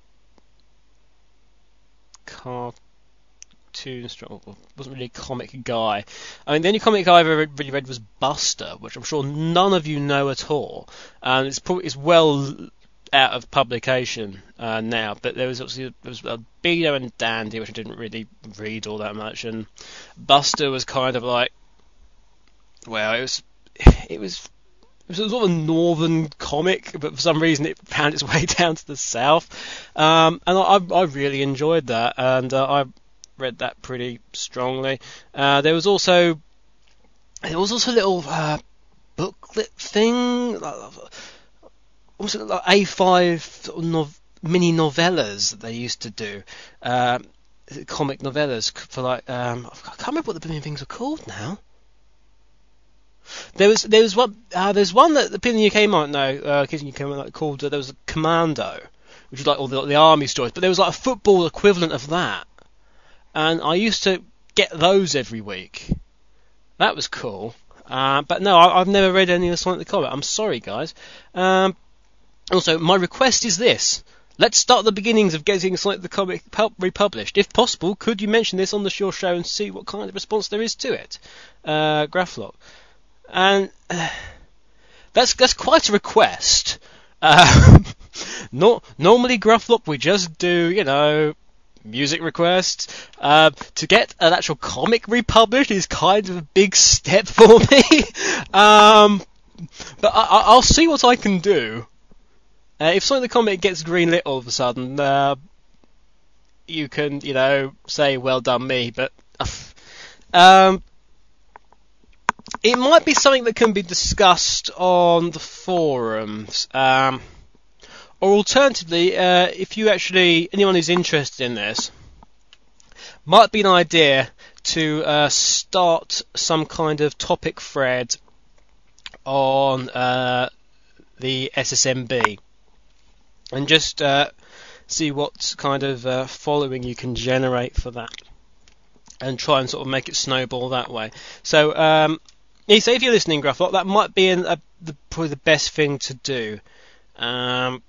cartoon, wasn't really a comic guy. I mean, the only comic I ever really read was Buster, which I'm sure none of you know at all. And it's probably it's well out of publication uh, now, but there was obviously there was a Beano and Dandy, which I didn't really read all that much, and Buster was kind of like, well, it was it was it was sort of a northern comic, but for some reason it found its way down to the south, um, and I, I really enjoyed that, and uh, I read that pretty strongly. Uh, there was also there was also a little uh, booklet thing. Also, like A five sort of nov- mini novellas that they used to do, uh, comic novellas for like um, I can't remember what the blooming things were called now. There was there was one uh, there's one that the people in the U K might know, uh, kids in the U K might know, called uh, there was a Commando, which was like all the, the army stories, but there was like a football equivalent of that, and I used to get those every week. That was cool, uh, but no, I, I've never read any of Sonic the Comic. I'm sorry, guys. Um, Also, my request is this. Let's start the beginnings of getting Sonic the Comic republished. If possible, could you mention this on the your show and see what kind of response there is to it? Uh, Graflock. And uh, that's that's quite a request. Uh, not, normally, Graflock, we just do, you know, music requests. Uh, to get an actual comic republished is kind of a big step for me. um, but I, I'll see what I can do. Uh, if Sonic the Comic gets greenlit all of a sudden, uh, you can, you know, say, well done me, but um, it might be something that can be discussed on the forums. Um, or alternatively, uh, if you actually, anyone who's interested in this, might be an idea to uh, start some kind of topic thread on uh, the S S M B. And just uh, see what kind of uh, following you can generate for that, and try and sort of make it snowball that way. So, um, yeah, so if you're listening, Graflock, that might be an, a, the, probably the best thing to do. Um,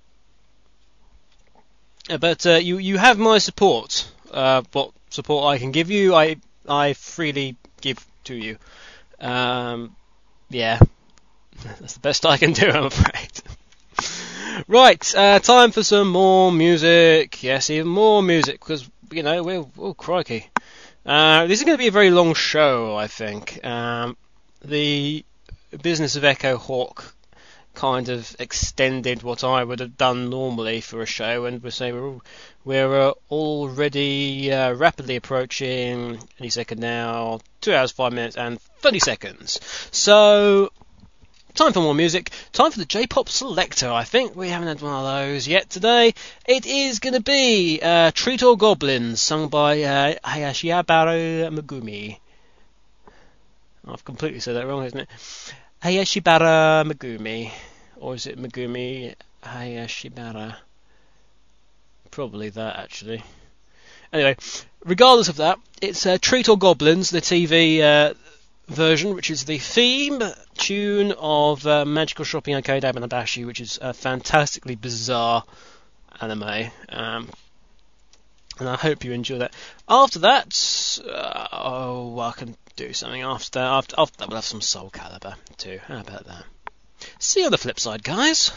but uh, you you have my support. Uh, what support I can give you, I I freely give to you. Um, yeah, that's the best I can do, I'm afraid. Right, uh, time for some more music. Yes, even more music, because, you know, we're, oh, crikey. Uh, this is going to be a very long show, I think. Um, the business of Echo Hawk kind of extended what I would have done normally for a show, and we're saying we're, we're uh, already uh, rapidly approaching, any second now, two hours, five minutes, and thirty seconds. So, time for more music. Time for the J-Pop Selector, I think. We haven't had one of those yet today. It is going to be uh, Treat All Goblins, sung by uh, Hayashibara Megumi. I've completely said that wrong, isn't it? Hayashibara Megumi. Or is it Megumi Hayashibara? Probably that, actually. Anyway, regardless of that, it's uh, Treat All Goblins, the T V uh, version, which is the theme tune of uh, Magical Shopping Arcade Abenobashi, which is a fantastically bizarre anime, um, and I hope you enjoy that. After that, uh, oh, I can do something after that. After, after that, we'll have some Soul Calibur too. How about that? See you on the flip side, guys.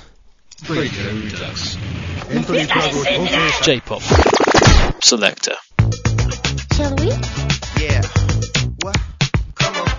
J-Pop Selector. Shall we? Yeah. What? Come on.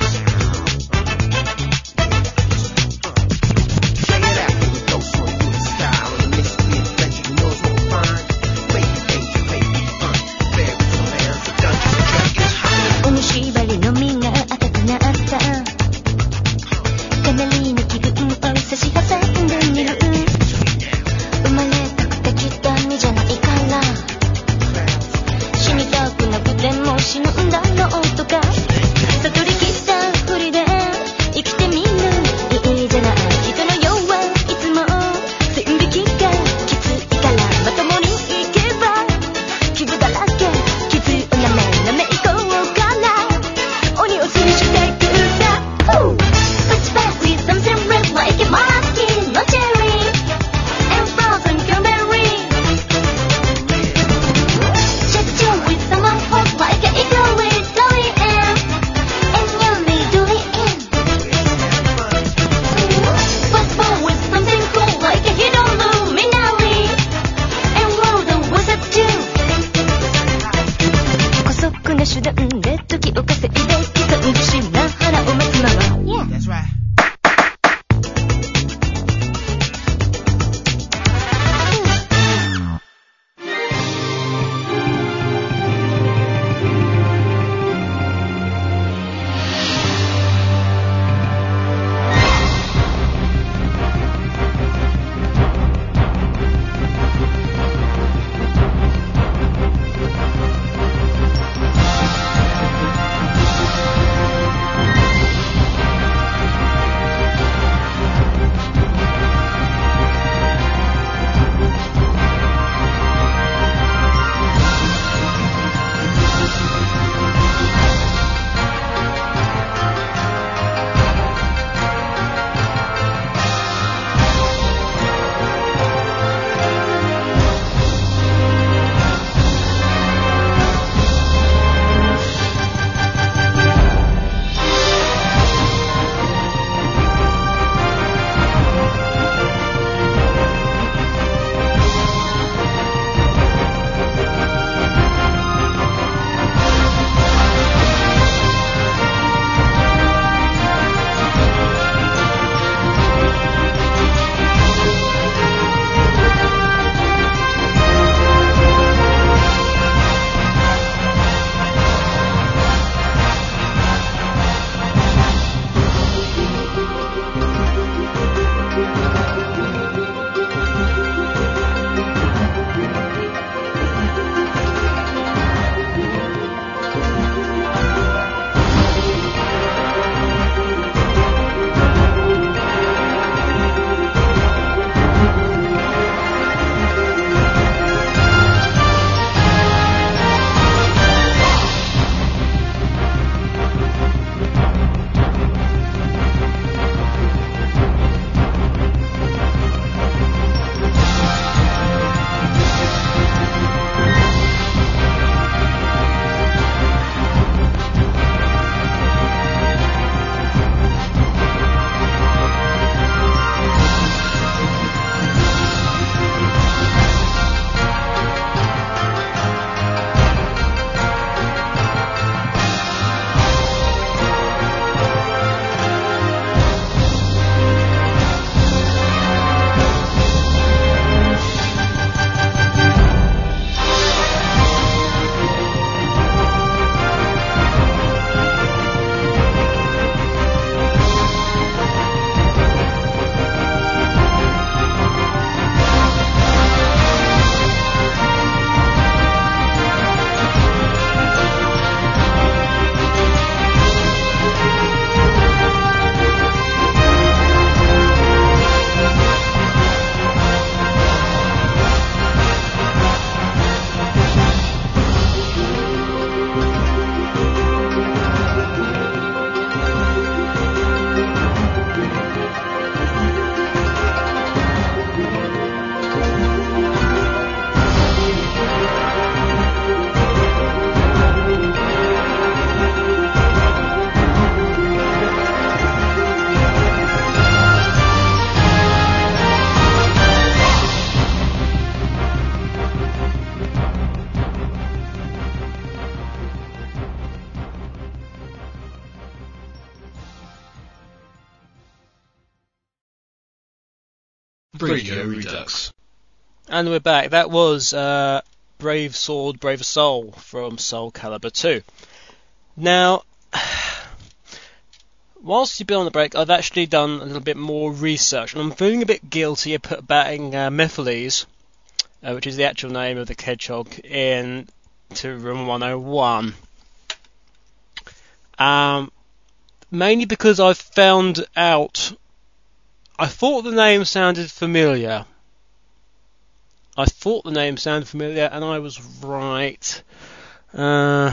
Check it out. Here we go. Show you the style of the mystery adventure. Who knows what we'll find? Make it danger, make it fun. There is some hands of Dungeons and Dragons high. おしばりの実が赤くなったかなりの気分を差し挟んでみる生まれたくてきた身じゃないから死にたくなくても死ぬんだろうと Radio Redux. And we're back. That was uh, Brave Sword, Braver Soul from Soul Calibur two. Now, whilst you've been on the break, I've actually done a little bit more research, and I'm feeling a bit guilty about batting uh, Mephiles, uh, which is the actual name of the hedgehog, in to Room one oh one. Um, mainly because I've found out, I thought the name sounded familiar. I thought the name sounded familiar, and I was right. Uh,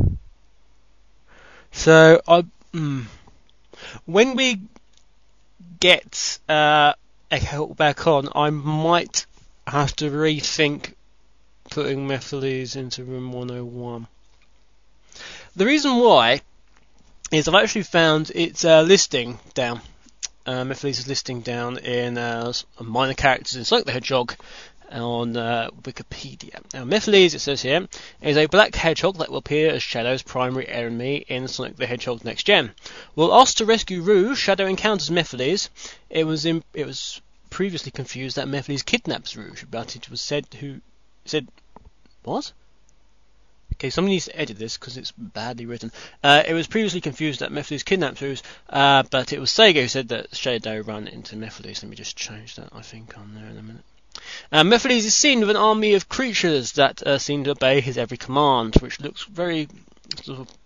so, I, mm, when we get uh, Echo back on, I might have to rethink putting Mephiles into Room one oh one. The reason why is I've actually found its uh, listing down. Uh, Mephiles' listing down in uh, minor characters in Sonic the Hedgehog on uh, Wikipedia. Now, Mephiles, it says here, is a black hedgehog that will appear as Shadow's primary enemy in Sonic the Hedgehog Next Gen. While asked to rescue Rouge, Shadow encounters Mephiles. It was in, it was previously confused that Mephiles kidnaps Rouge, but it was said who said what? Okay, somebody needs to edit this because it's badly written. Uh, it was previously confused that Mephiles kidnapped Rouge, uh, but it was Sega who said that Shadow ran into Mephiles. Let me just change that, I think, on there in a minute. Uh, Mephiles is seen with an army of creatures that uh, seem to obey his every command, which looks very sort of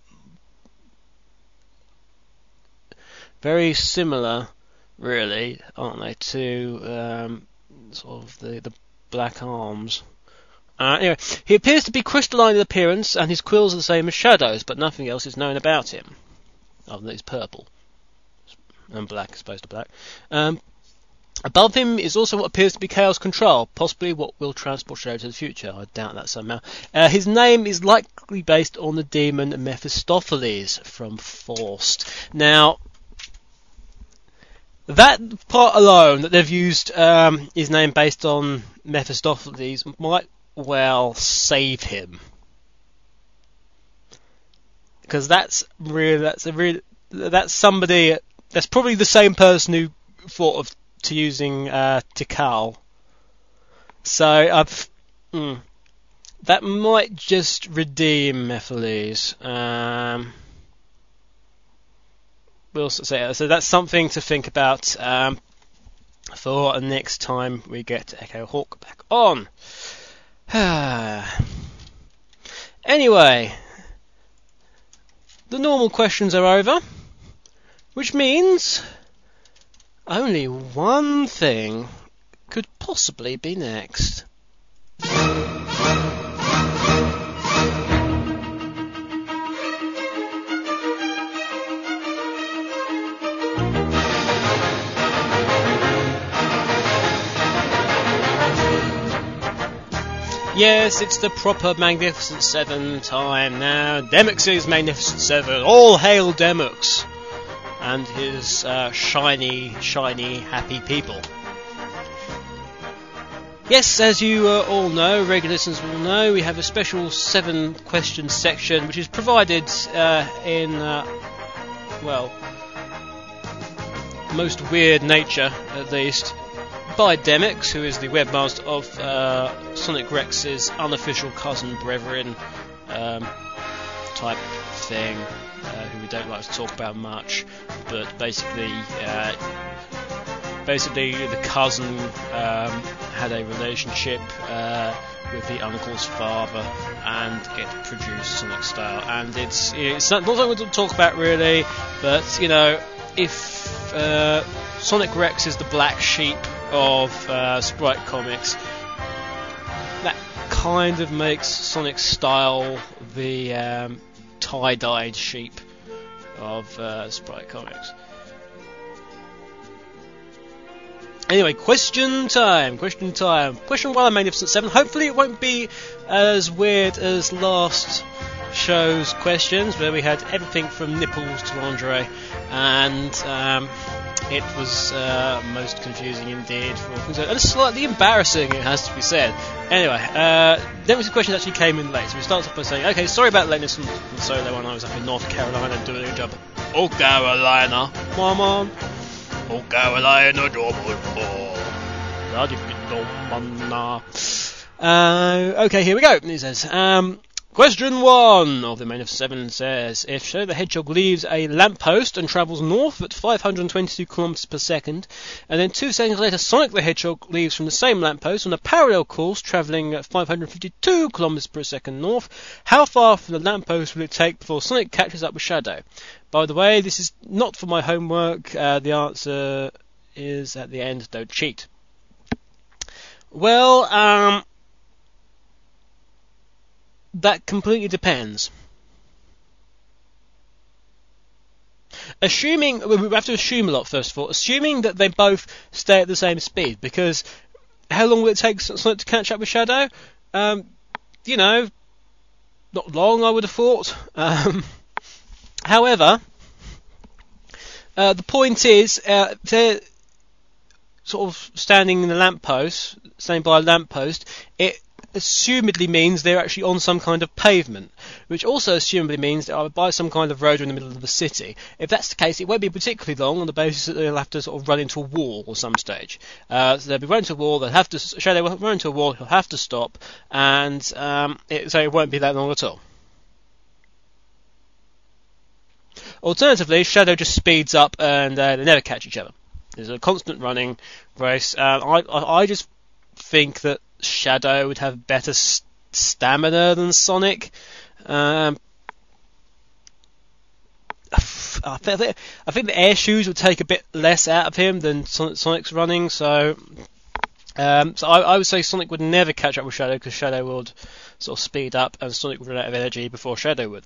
very similar, really, aren't they, to um, sort of the, the Black Arms. Uh, anyway, he appears to be crystalline in appearance, and his quills are the same as Shadow's, but nothing else is known about him, other than he's purple and black as opposed to black. Um, above him is also what appears to be Chaos Control, possibly what will transport Shadow to the future. I doubt that somehow. Uh, his name is likely based on the demon Mephistopheles from Forced. Now, that part alone, that they've used um, his name based on Mephistopheles, might well save him, because that's really that's a really that's somebody that's probably the same person who thought of to using uh, Tikal. So I've mm, that might just redeem Mephiles. Um, we'll say so. That's something to think about um, for next time we get Echo Hawk back on. Anyway, the normal questions are over, which means only one thing could possibly be next. Yes, it's the proper Magnificent Seven time now. Demyx's Magnificent Seven. All hail Demyx and his uh, shiny, shiny, happy people. Yes, as you uh, all know, regular listeners will know, we have a special seven question section which is provided uh, in, uh, well, most weird nature, at least, by Demyx, who is the webmaster of uh, Sonic Rex's unofficial cousin brethren um, type thing, uh, who we don't like to talk about much, but basically, uh, basically the cousin um, had a relationship uh, with the uncle's father, and it produced Sonic Style, and it's it's not, not something to talk about really, but you know, if uh, Sonic Rex is the black sheep of uh, Sprite Comics, that kind of makes Sonic Style the um, tie-dyed sheep of uh, Sprite Comics. Anyway, question time, question time. Question one of Magnificent Seven. Hopefully it won't be as weird as last show's questions, where we had everything from nipples to lingerie, and um, it was uh, most confusing indeed, for and slightly embarrassing, it has to be said. Anyway, uh, then was a question that actually came in late, so we started off by saying, okay, sorry about lateness from the solo when I was up in North Carolina doing a job. Oh, Carolina, Mama. Oh, Carolina, double ball. Uh, okay, here we go. He says, um, question one of the main of seven says, if Shadow the Hedgehog leaves a lamppost and travels north at five hundred twenty-two kilometers per second, and then two seconds later Sonic the Hedgehog leaves from the same lamppost on a parallel course travelling at five hundred fifty-two kilometers per second north, how far from the lamppost will it take before Sonic catches up with Shadow? By the way, this is not for my homework. Uh, the answer is at the end. Don't cheat. Well, um... that completely depends. Assuming, we have to assume a lot first of all, assuming that they both stay at the same speed, because how long will it take Sonic to catch up with Shadow? Um, you know, not long, I would have thought. Um, however, uh, the point is, uh, they're sort of standing in the lamppost, standing by a lamppost, it assumedly means they're actually on some kind of pavement, which also assumedly means they are by some kind of road in the middle of the city. If that's the case, it won't be particularly long on the basis that they'll have to sort of run into a wall or some stage. Uh, so they'll be running into a wall, they'll have to, Shadow will run into a wall, he'll have to stop, and um, it, so it won't be that long at all. Alternatively, Shadow just speeds up and uh, they never catch each other. There's a constant running race. Uh, I, I, I just think that Shadow would have better st- stamina than Sonic. Um, I, th- I think the air shoes would take a bit less out of him than Son- Sonic's running. So, um, so I, I would say Sonic would never catch up with Shadow because Shadow would sort of speed up and Sonic would run out of energy before Shadow would.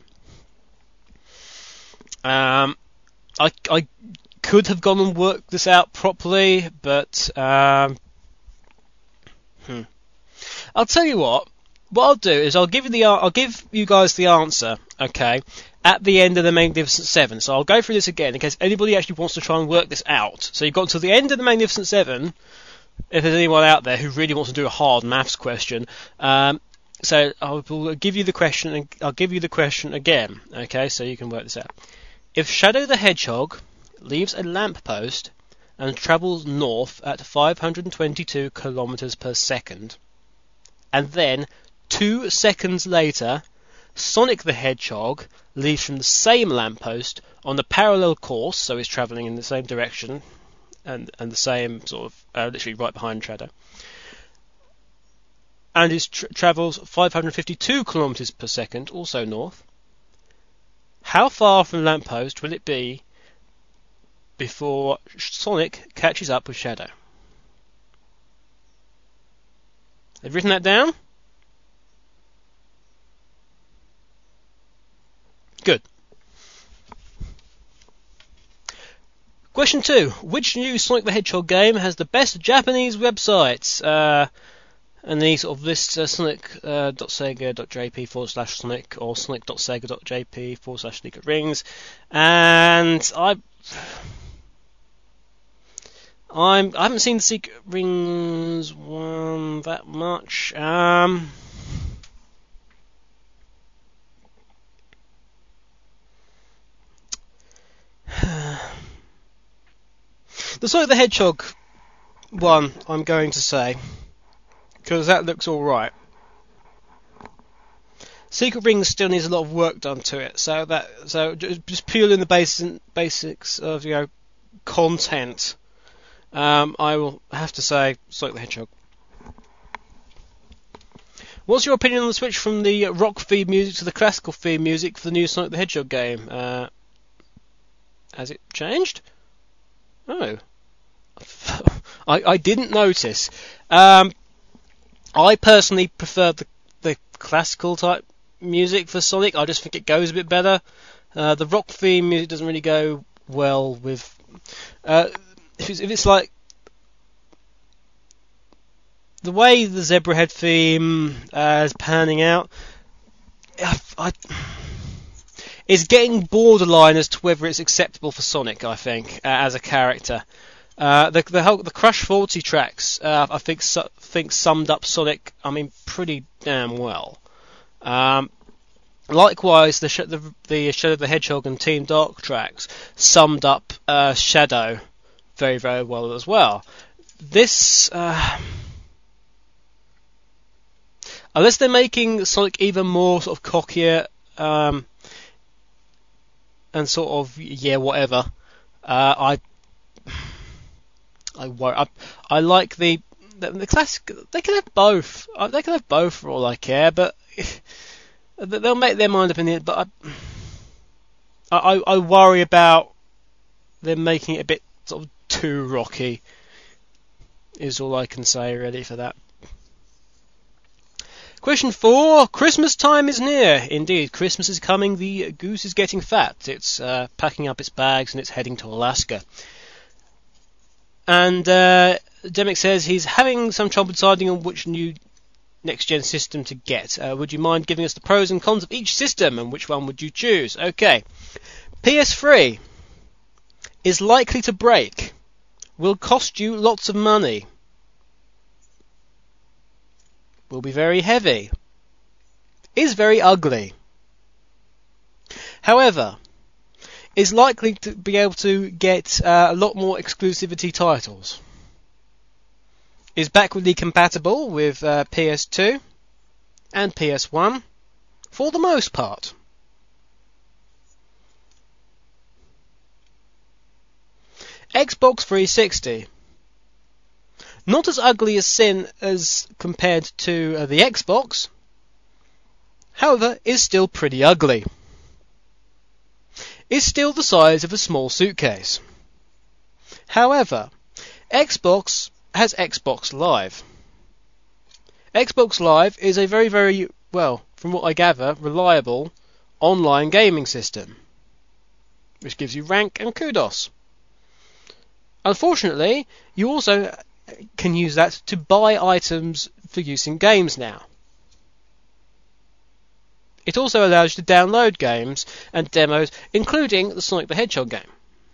Um, I I could have gone and worked this out properly, but um, hmm. I'll tell you what. What I'll do is I'll give you the I'll give you guys the answer, okay, at the end of the Magnificent Seven. So I'll go through this again in case anybody actually wants to try and work this out. So you've got until the end of the Magnificent Seven, if there's anyone out there who really wants to do a hard maths question. Um, so I'll give you the question and I'll give you the question again, okay, so you can work this out. If Shadow the Hedgehog leaves a lamppost and travels north at five hundred twenty-two kilometers per second, and then two seconds later, Sonic the Hedgehog leaves from the same lamppost on the parallel course, so he's travelling in the same direction and and the same sort of uh, literally right behind Shadow, and he tra- travels five hundred fifty-two kilometers per second, also north. How far from the lamppost will it be before Sonic catches up with Shadow? Have you written that down? Good. Question two. Which new Sonic the Hedgehog game has the best Japanese websites? Uh, and these sort of lists uh, sonic.sega.jp forward slash Sonic or sonic.sega.jp forward slash League of Rings. And I... I'm, I haven't seen the Secret Rings one that much. Um, the Sonic the Hedgehog one, I'm going to say, because that looks alright. Secret Rings still needs a lot of work done to it, so that so just purely in the basic, basics of, you know, content. Um, I will have to say Sonic the Hedgehog. What's your opinion on the switch from the rock theme music to the classical theme music for the new Sonic the Hedgehog game? Uh, has it changed? Oh. I, I didn't notice. Um, I personally prefer the, the classical type music for Sonic. I just think it goes a bit better. Uh, the rock theme music doesn't really go well with... Uh, If it's, if it's like the way the Zebrahead theme uh, is panning out, I, I, it's getting borderline as to whether it's acceptable for Sonic. I think uh, as a character, uh, the the whole the Crush forty tracks uh, I think su- think summed up Sonic. I mean, pretty damn well. Um, likewise, the, sh- the the Shadow the Hedgehog and Team Dark tracks summed up uh, Shadow very, very well as well. this, uh, unless they're making Sonic even more sort of cockier, um, and sort of, yeah, whatever, uh, I, I worry. I, I like the, the, the classic. They can have both. They can have both for all I care, but they'll make their mind up in the end. But I, I, I worry about them making it a bit sort of too rocky. Is all I can say really for that. Question four. Christmas time is near. Indeed, Christmas is coming. The goose is getting fat. It's uh, packing up its bags and it's heading to Alaska. And uh, Demick says he's having some trouble deciding on which new next-gen system to get. Uh, would you mind giving us the pros and cons of each system, and which one would you choose? Okay. P S three is likely to break. Will cost you lots of money. Will be very heavy. Is very ugly. However, is likely to be able to get uh, a lot more exclusivity titles. Is backwardly compatible with uh, P S two and P S one for the most part. Xbox three sixty. Not as ugly as sin as compared to uh, the Xbox. However, is still pretty ugly. Is still the size of a small suitcase. However, Xbox has Xbox Live. Xbox Live is a very, very, well, from what I gather, reliable online gaming system, which gives you rank and kudos. Unfortunately, you also can use that to buy items for use in games now. It also allows you to download games and demos, including the Sonic the Hedgehog game.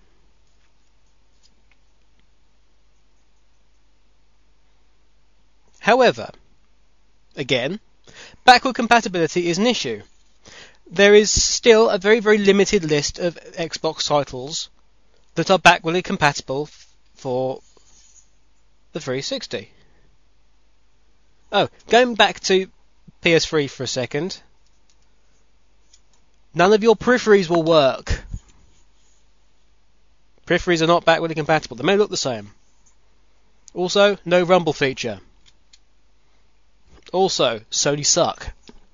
However, again, backward compatibility is an issue. There is still a very, very limited list of Xbox titles that are backwardly compatible f- for the three sixty. Oh, going back to P S three for a second. None of your peripheries will work. Peripheries are not backwardly compatible. They may look the same. Also, no rumble feature. Also, Sony suck.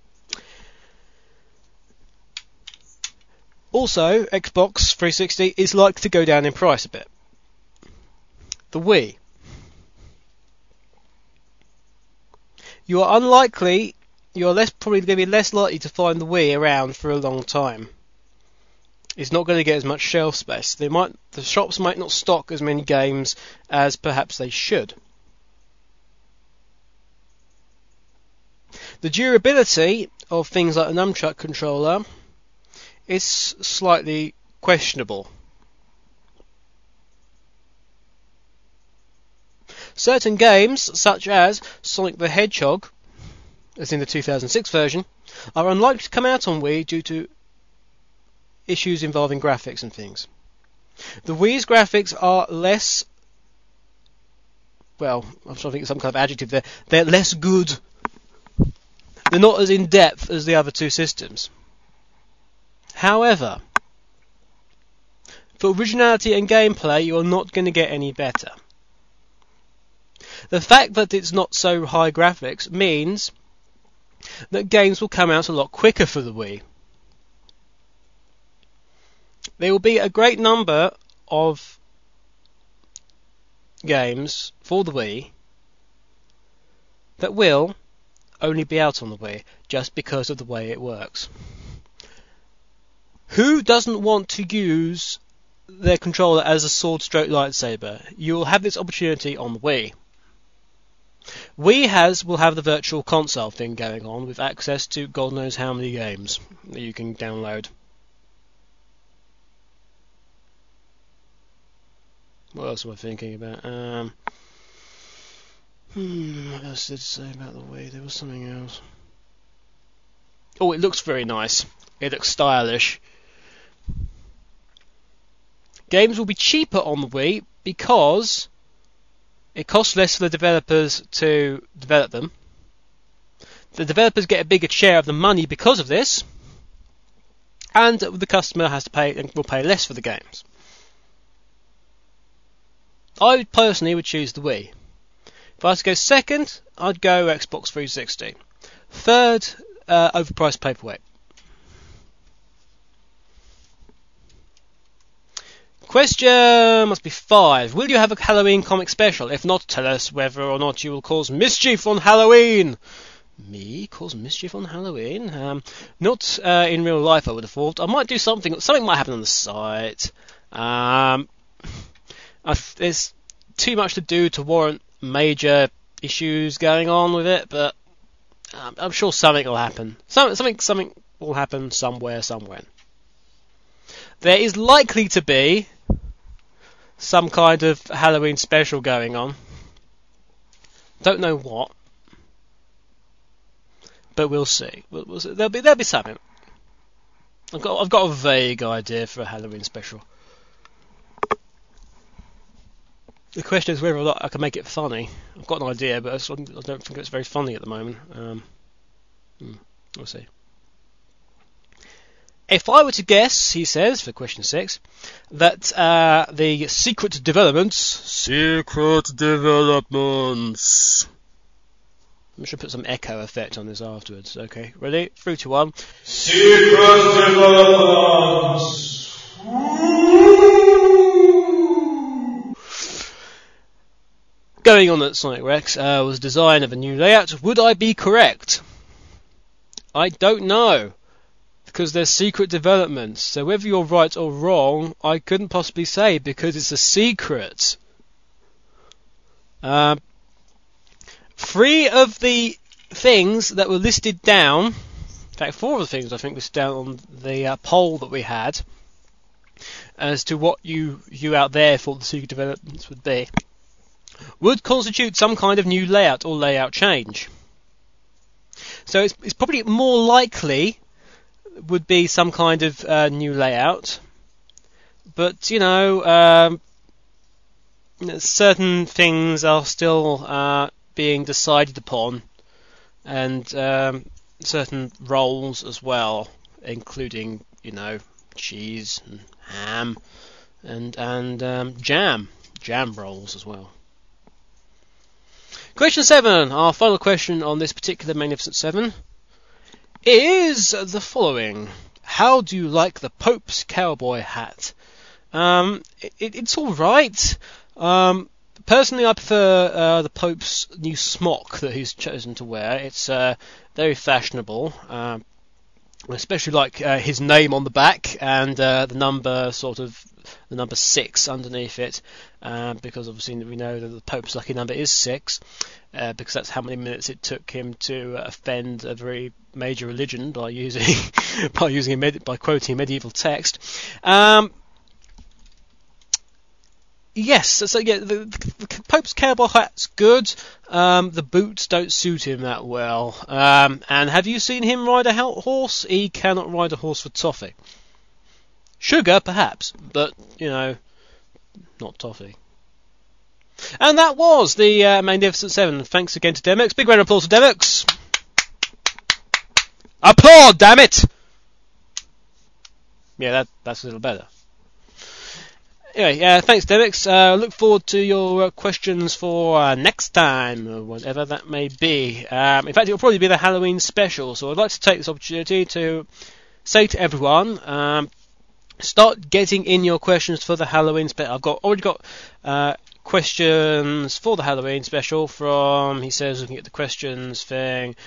Also, Xbox three sixty is likely to go down in price a bit. The Wii. You are unlikely, you are less probably going to be less likely to find the Wii around for a long time. It's not going to get as much shelf space. They might, the shops might not stock as many games as perhaps they should. The durability of things like a nunchuck controller is slightly questionable. Certain games, such as Sonic the Hedgehog, as in the two thousand six version, are unlikely to come out on Wii due to issues involving graphics and things. The Wii's graphics are less, well, I'm trying to think of some kind of adjective there, they're less good. They're not as in-depth as the other two systems. However, for originality and gameplay, you are not going to get any better. The fact that it's not so high graphics means that games will come out a lot quicker for the Wii. There will be a great number of games for the Wii that will only be out on the Wii just because of the way it works. Who doesn't want to use their controller as a sword stroke lightsaber? You will have this opportunity on the Wii. Wii has will have the virtual console thing going on with access to God knows how many games that you can download. What else am I thinking about? Um, hmm, what else did it say about the Wii? There was something else. Oh, it looks very nice. It looks stylish. Games will be cheaper on the Wii because It costs less for the developers to develop them. The developers get a bigger share of the money because of this, and the customer has to pay and will pay less for the games. I personally would choose the Wii. If I was to go second, I'd go Xbox three sixty. Third, uh, overpriced paperweight. Question must be five. Will you have a Halloween comic special? If not, tell us whether or not you will cause mischief on Halloween. Me cause mischief on Halloween? Um, not uh, in real life, I would have thought. I might do something. Something might happen on the site. Um, I've, there's too much to do to warrant major issues going on with it, but um, I'm sure something will happen. Some, something, something will happen somewhere, somewhere. There is likely to be some kind of Halloween special going on. Don't know what, but we'll see. We'll, we'll see. There'll be there'll be something. I've got I've got a vague idea for a Halloween special. The question is whether or not I can make it funny. I've got an idea, but I don't think it's very funny at the moment. Um, hmm, we'll see. If I were to guess, he says, for question six, that uh, the secret developments... Secret developments... I should put some echo effect on this afterwards. Okay, ready? Three, two, one. Secret developments! Going on at Sonic Rex uh, was design of a new layout. Would I be correct? I don't know. Because there's secret developments. So whether you're right or wrong, I couldn't possibly say because it's a secret. Uh, three of the things that were listed down, in fact four of the things I think listed down on the uh, poll that we had, as to what you, you out there thought the secret developments would be, would constitute some kind of new layout or layout change. So it's, it's probably more likely would be some kind of uh, new layout, but you know, um, certain things are still uh, being decided upon, and um, certain roles as well, including you know cheese and ham and and um, jam, jam rolls as well. Question seven, our final question on this particular Magnificent Seven, is the following. How do you like the Pope's cowboy hat? Um, it, it's alright. Um, personally, I prefer uh, the Pope's new smock that he's chosen to wear. It's uh, very fashionable. Uh, especially like uh, his name on the back and uh, the number sort of the number six underneath it, uh, because obviously we know that the Pope's lucky number is six, uh, because that's how many minutes it took him to offend a very major religion by using by using a med- by quoting a medieval text. Um, yes, so yeah, the, the Pope's cowboy hat's good. Um, the boots don't suit him that well. Um, and have you seen him ride a horse? He cannot ride a horse for toffee. Sugar, perhaps, but, you know, not toffee. And that was the uh, Magnificent Seven. Thanks again to Demix. Big round of applause to Demix. Applaud, damn it! Yeah, that, that's a little better. Anyway, uh, thanks, Demix. Uh, look forward to your uh, questions for uh, next time, or whatever that may be. Um, in fact, it will probably be the Halloween special, so I'd like to take this opportunity to say to everyone, um, start getting in your questions for the Halloween special. I've got already got uh, questions for the Halloween special from, he says, looking at the questions thing.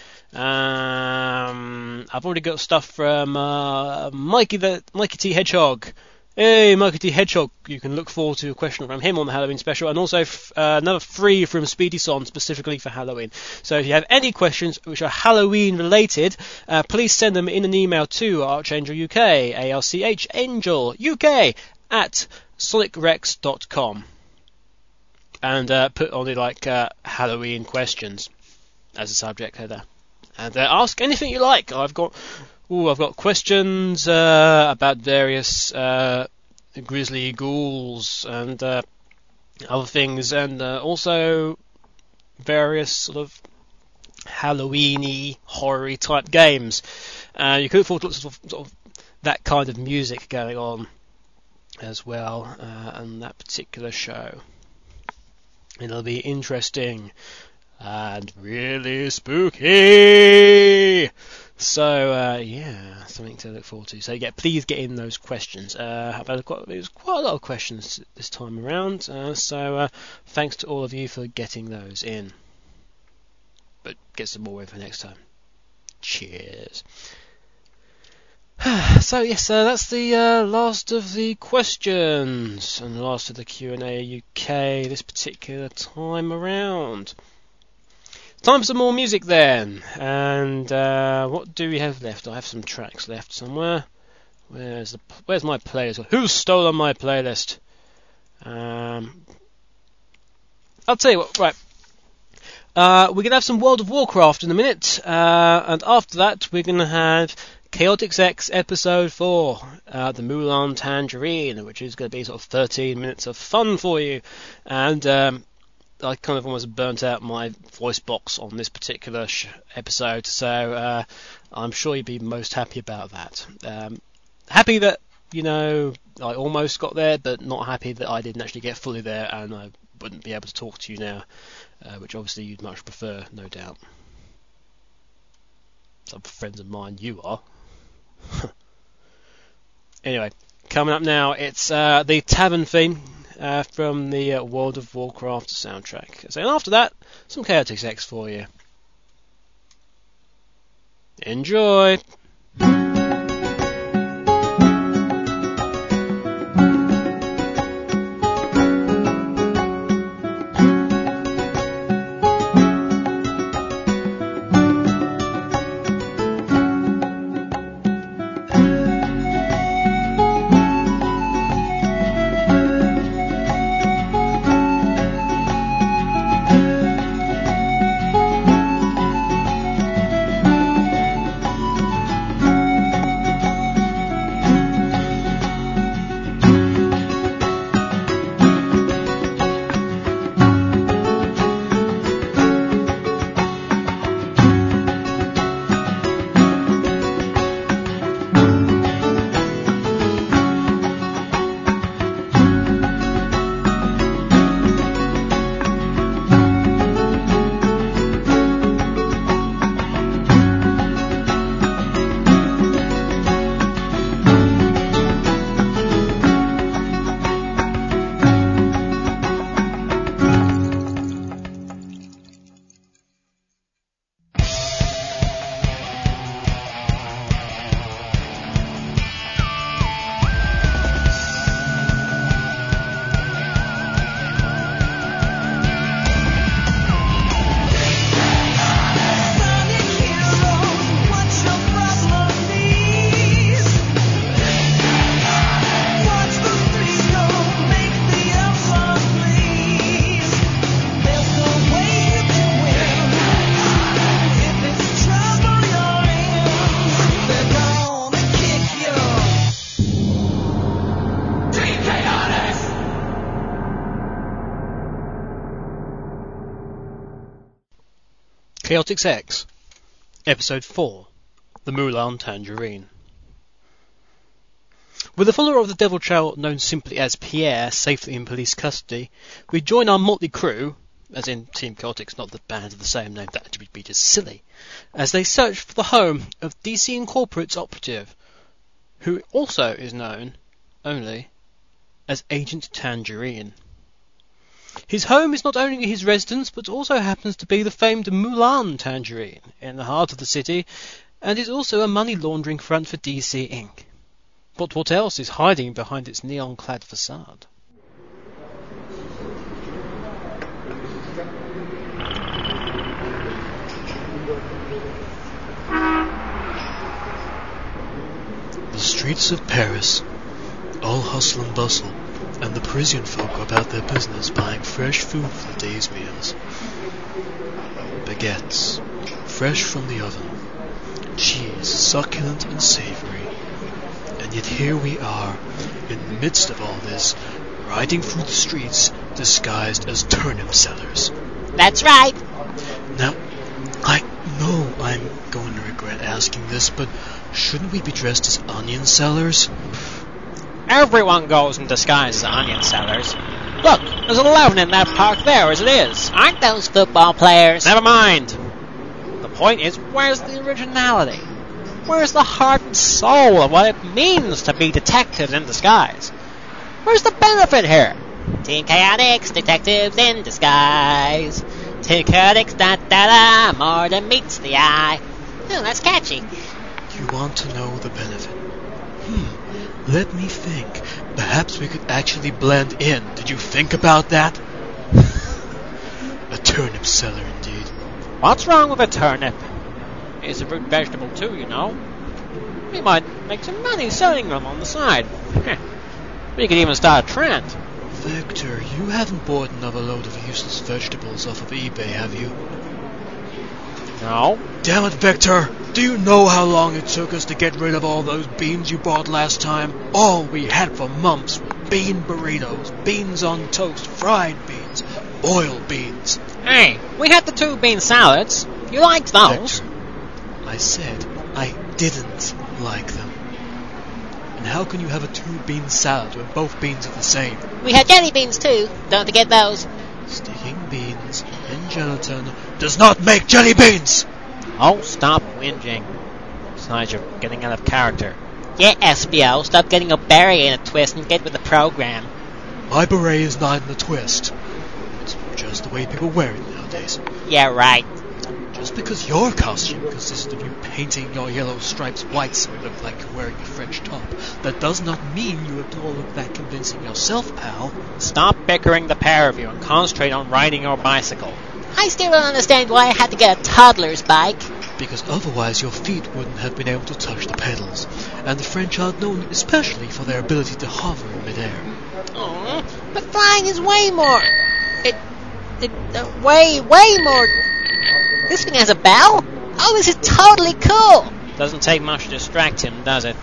Um, I've already got stuff from uh, Mikey the Mikey T Hedgehog. Hey, Mikey T Hedgehog, you can look forward to a question from him on the Halloween special, and also f- uh, another three from Speedy Son specifically for Halloween. So if you have any questions which are Halloween related, uh, please send them in an email to Archangel U K, A R C H Angel U K at sonic rex dot com, and uh, put on the like uh, Halloween questions as a subject header, and uh, ask anything you like. I've got. Ooh, I've got questions uh, about various uh, grisly ghouls and uh, other things, and uh, also various sort of Halloween-y, horror-y type games. Uh, you could afford lots of, sort of that kind of music going on as well uh, on that particular show. It'll be interesting and really spooky. So uh, yeah, something to look forward to. So yeah, please get in those questions. Uh, I've had quite, there's quite a lot of questions this time around. Uh, so uh, thanks to all of you for getting those in. But get some more info next time. Cheers. So yes, uh, that's the uh, last of the questions and the last of the Q and A U K this particular time around. Time for some more music then. And uh, what do we have left? I have some tracks left somewhere. Where's the Where's my playlist? Who's stolen my playlist? Um, I'll tell you what. Right. Uh, we're gonna have some World of Warcraft in a minute, uh, and after that we're gonna have Chaotix X Episode four, uh, the Mulan Tangerine, which is going to be sort of thirteen minutes of fun for you. And um, I kind of almost burnt out my voice box on this particular sh- episode, so uh, I'm sure you'd be most happy about that. Um, happy that, you know, I almost got there, but not happy that I didn't actually get fully there and I wouldn't be able to talk to you now, uh, which obviously you'd much prefer, no doubt. Some friends of mine, you are. Anyway, coming up now, it's uh, the Tavern theme uh, from the uh, World of Warcraft soundtrack. So, and after that, some Chaotix X for you. Enjoy! Chaotix X, Episode four, The Mulan Tangerine. With the follower of the Devil Child, known simply as Pierre, safely in police custody, we join our motley crew, as in Team Chaotix, not the band of the same name, that would be just silly, as they search for the home of D C Incorporate's operative, who also is known only as Agent Tangerine. His home is not only his residence, but also happens to be the famed Mulan Tangerine in the heart of the city, and is also a money laundering front for D C Incorporated. But what else is hiding behind its neon-clad facade? The streets of Paris, all hustle and bustle, and the Parisian folk are about their business buying fresh food for the day's meals. Baguettes, fresh from the oven, cheese, succulent and savoury. And yet here we are, in the midst of all this, riding through the streets disguised as turnip sellers. That's right. Now, I know I'm going to regret asking this, but shouldn't we be dressed as onion sellers? Everyone goes in disguise as onion sellers. Look, there's eleven in that park there as it is. Aren't those football players? Never mind. The point is, where's the originality? Where's the heart and soul of what it means to be detectives in disguise? Where's the benefit here? Team Chaotix, detectives in disguise. Team Chaotix, da-da-da, more than meets the eye. Oh, that's catchy. You want to know the benefit? Hmm, let me think. Perhaps we could actually blend in. Did you think about that? A turnip seller, indeed. What's wrong with a turnip? It's a root vegetable too, you know. We might make some money selling them on the side. We could even start a trend. Vector, you haven't bought another load of useless vegetables off of eBay, have you? No. Damn it, Vector! Do you know how long it took us to get rid of all those beans you bought last time? All we had for months were bean burritos, beans on toast, fried beans, boiled beans. Hey, we had the two bean salads. You liked those. Vector, I said I didn't like them. And how can you have a two-bean salad when both beans are the same? We had jelly beans too. Don't forget those. Sticking beans in gelatin does not make jelly beans! Oh, stop whinging. Besides, you're getting out of character. Yeah, S B O, stop getting a beret in a twist and get with the program. My beret is not in a twist. It's just the way people wear it nowadays. Yeah, right. Just because your costume consisted of you painting your yellow stripes white so you look like you're wearing a French top, that does not mean you at all look that convincing yourself, pal. Stop bickering, the pair of you, and concentrate on riding your bicycle. I still don't understand why I had to get a toddler's bike. Because otherwise your feet wouldn't have been able to touch the pedals, and the French are known especially for their ability to hover in midair. Oh, but flying is way more... It... it uh, way, way more... This thing has a bell? Oh, this is totally cool! Doesn't take much to distract him, does it?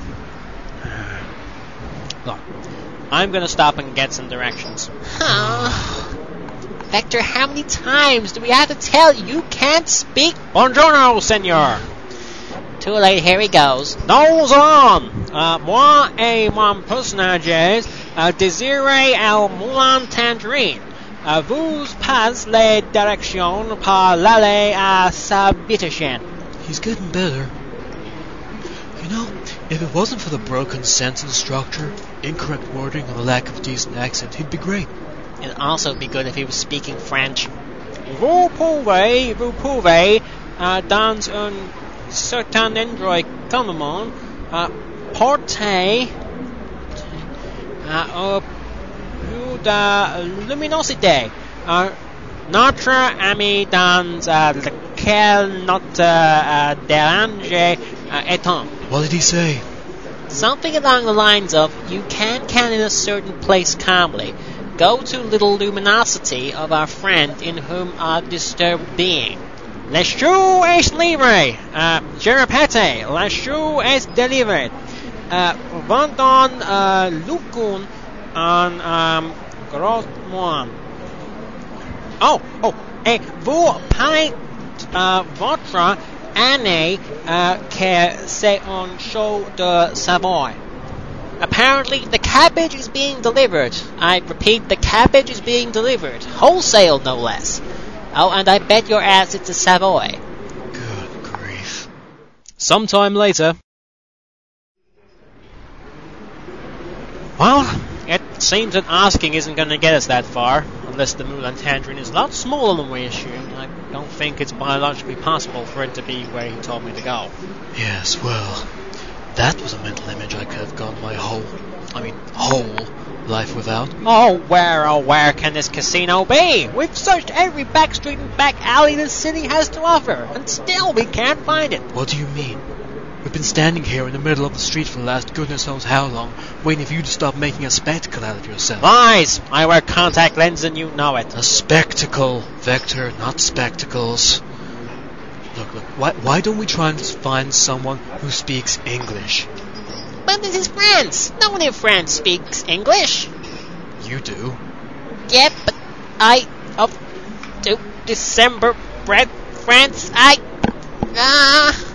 Look, I'm gonna stop and get some directions. Huh. Vector, how many times do we have to tell you you can't speak? Buongiorno, senor! Too late, here he goes. Nose on! Uh, moi et mon personnage uh, désirez au moulin tangerine. Uh, vous passe les directions par l'aller à Sabitation. He's getting better. You know, if it wasn't for the broken sentence structure, incorrect wording, and the lack of decent accent, he'd be great. It'd also be good if he was speaking French. Vous pouvez, vous pouvez, uh, dans un certain endroit calmement, uh, porter uh, au plus de luminosité. Uh, notre ami dans uh, lequel notre uh, dérange uh, étant. What did he say? Something along the lines of, you can't count in a certain place calmly. Go to little luminosity of our friend in whom are disturbed being. Le chou est livré. Uh, je répète, le chou est délivré. Uh, vendons uh, lucun en um, gros mois. Oh, oh, et vous parlez uh, votre année uh, que c'est un show de Savoy. Apparently, the cabbage is being delivered. I repeat, the cabbage is being delivered. Wholesale, no less. Oh, and I bet your ass it's a Savoy. Good grief. Sometime later. Well, it seems that asking isn't going to get us that far, unless the Moulin Tangerine is a lot smaller than we assumed. I don't think it's biologically possible for it to be where he told me to go. Yes, well, that was a mental image I could have gone my whole, I mean, whole life without. Oh, where, oh, where can this casino be? We've searched every back street and back alley the city has to offer, and still we can't find it. What do you mean? We've been standing here in the middle of the street for the last goodness knows how long, waiting for you to stop making a spectacle out of yourself. Lies! I wear contact lenses and you know it. A spectacle, Vector, not spectacles. Look, look, why, why don't we try and find someone who speaks English? But this is France. No one in France speaks English. You do. Yeah, but I up to December bread France. I ah.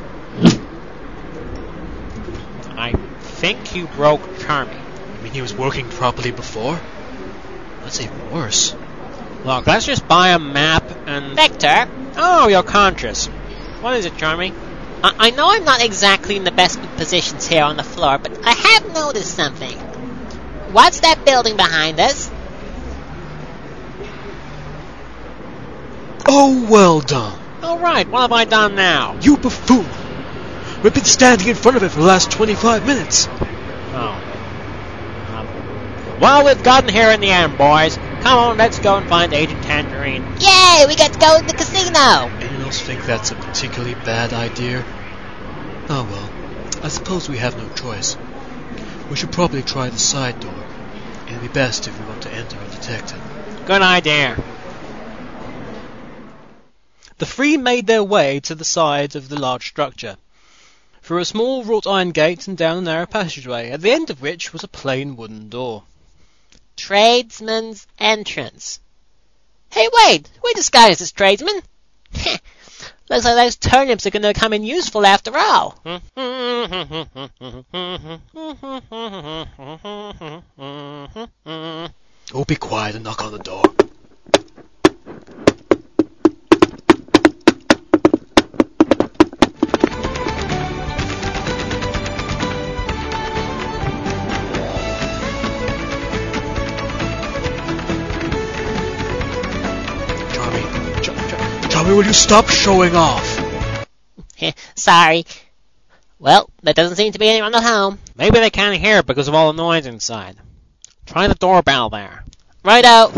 I think you broke Charmy. You mean he was working properly before? That's even worse. Look, let's just buy a map and... Vector! Oh, you're conscious. What is it, Charmy? I, I know I'm not exactly in the best positions here on the floor, but I have noticed something. What's that building behind us? Oh, well done. All right, what have I done now? You buffoon! We've been standing in front of it for the last twenty-five minutes. Oh. Um, well, we've gotten here in the end, boys. Come on, let's go and find Agent Tangerine. Yay, we get to go to the casino! Anyone else think that's a particularly bad idea? Oh well, I suppose we have no choice. We should probably try the side door. It'd be best if we want to enter undetected. Good idea. The three made their way to the sides of the large structure, through a small wrought iron gate and down a narrow passageway, at the end of which was a plain wooden door. Tradesman's entrance. Hey, wait! We disguised as tradesmen. Looks like those turnips are going to come in useful after all. Oh, be quiet and knock on the door. Will you stop showing off? Sorry. Well, there doesn't seem to be anyone at home. Maybe they can't hear because of all the noise inside. Try the doorbell there. Righto.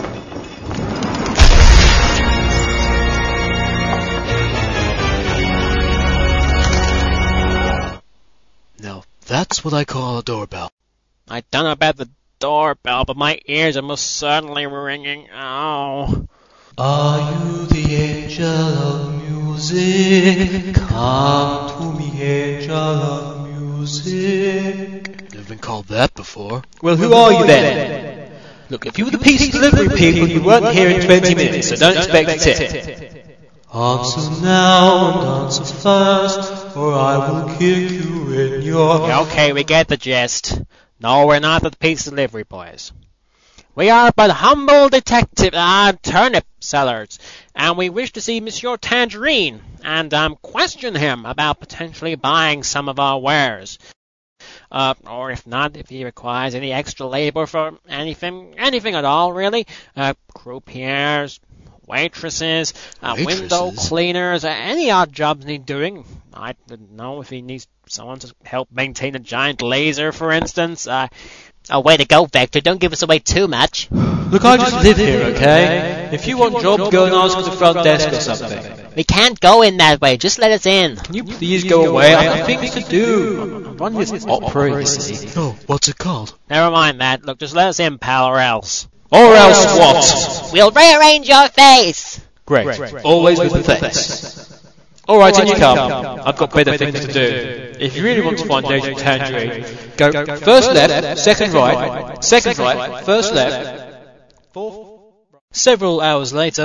Now, that's what I call a doorbell. I don't know about the doorbell, but my ears are most certainly ringing. Oh. Are you the angel of music? Come to me, angel of music. Never been called that before. Well, who are you then? Look, if you were the pizza delivery people, you weren't here in twenty minutes, so don't expect a tip. Answer now and answer first, or I will kick you in your... Yeah, okay, we get the gist. No, we're not the pizza delivery boys. We are but humble detective, ah, uh, turnip sellers, and we wish to see Monsieur Tangerine, and, um, question him about potentially buying some of our wares. Uh, or if not, if he requires any extra labor for anything, anything at all, really. Uh, croupiers, waitresses, uh, waitresses? window cleaners, uh, any odd jobs need doing. I don't know if he needs someone to help maintain a giant laser, for instance. Uh, Oh, way to go, Vector. Don't give us away too much. Look, I just live here, okay? If you want jobs, go and ask for the front desk or something. We can't go in that way. Just let us in. Can you please go away? I've got things to do. I'm running this opera, you see. Oh, what's it called? Never mind that. Look, just let us in, pal, or else. Or else what? We'll rearrange your face. Great. Always with the face. Alright, in you come. I've got better things to do. If you really want to find Agent Tangerine, go first left, second right, second right, first left, fourth. Several hours later.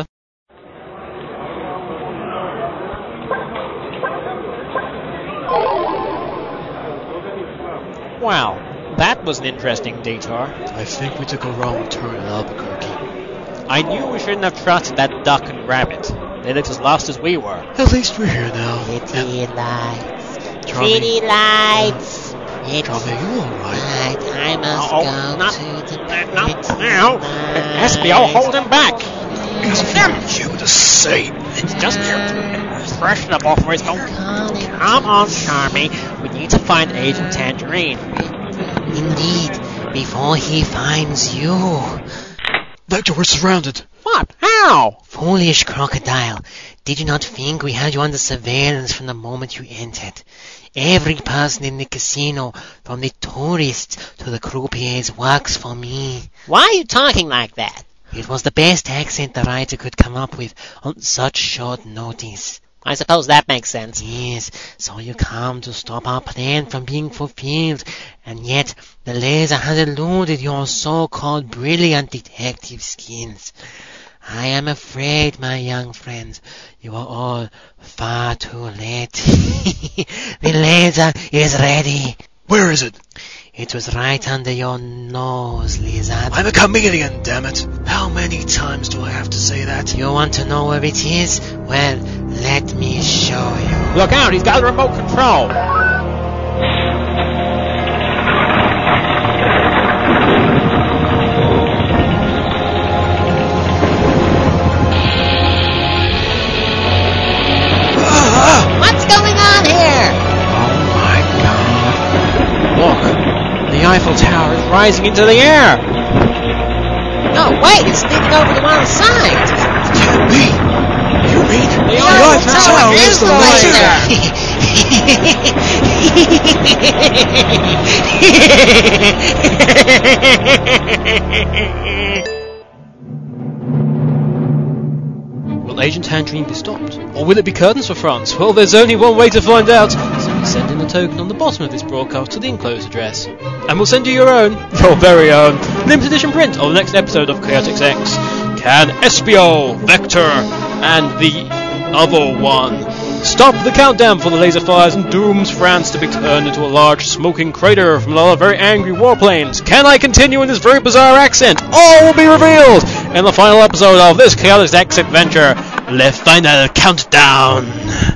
Wow, that was an interesting detour. I think we took a wrong turn in Albuquerque. I knew we shouldn't have trusted that duck and rabbit. They looked as lost as we were. At least we're here now. Pretty lights. Charming. Pretty lights. It's Charming, you alright? right. I must Oh, go not, to the not pretty now. S B O, hold him back. It's for you to say. It's just impressionable for his own. Come on, Charmy. We need to find Agent Tangerine. Indeed, before he finds you. Vector, we're surrounded. What? How? Foolish crocodile. Did you not think we had you under surveillance from the moment you entered? Every person in the casino, from the tourists to the croupiers, works for me. Why are you talking like that? It was the best accent the writer could come up with on such short notice. I suppose that makes sense. Yes, so you come to stop our plan from being fulfilled, and yet the laser has eluded your so-called brilliant detective skills. I am afraid, my young friends, you are all far too late. The laser is ready. Where is it? It was right under your nose, lizard. I'm a chameleon, damn it. How many times do I have to say that? You want to know where it is? Well, let me show you. Look out, he's got the remote control. What's going on here? Oh my god. Look, the Eiffel Tower is rising into the air. No, wait, it's leaning over to one side. It can't be. You mean The the Eiffel Eiffel Tower Tower is is the the laser? Will Agent Tangerine be stopped? Or will it be curtains for France? Well, there's only one way to find out. Simply send in a token on the bottom of this broadcast to the enclosed address. And we'll send you your own, your very own, limited edition print of the next episode of Chaotix X. Can Espio, Vector, and the other one stop the countdown for the laser fires and dooms France to be turned into a large smoking crater from a lot of very angry warplanes? Can I continue in this very bizarre accent? All will be revealed in the final episode of this Chaotix X adventure. The final countdown.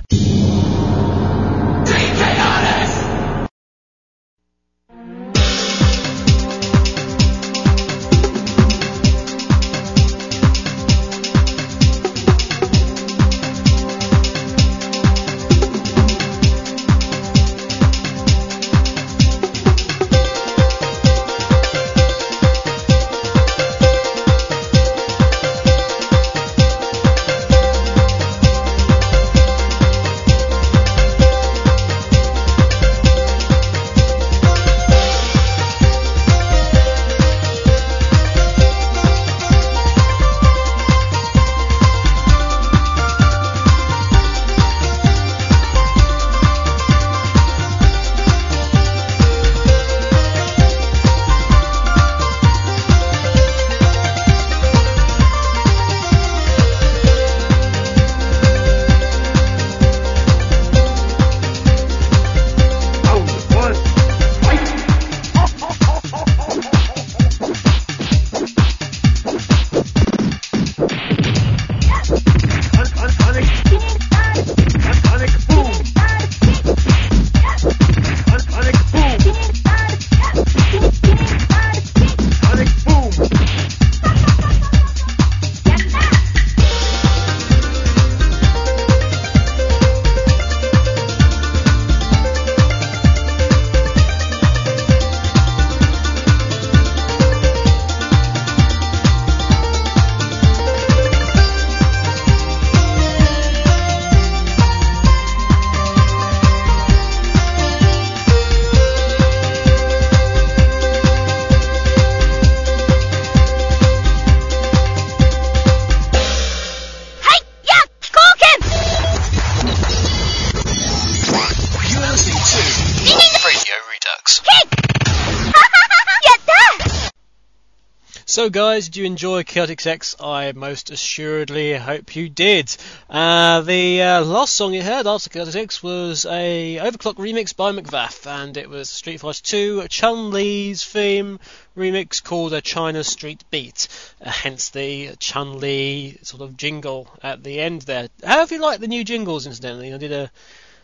So guys, did you enjoy Chaotix X? I most assuredly hope you did. Uh, the uh, last song you heard after Chaotix X was a Overclock remix by McVaff, and it was Street Fighter two Chun-Li's theme remix called a China Street Beat, uh, hence the Chun-Li sort of jingle at the end there. How have you liked the new jingles, incidentally? I did a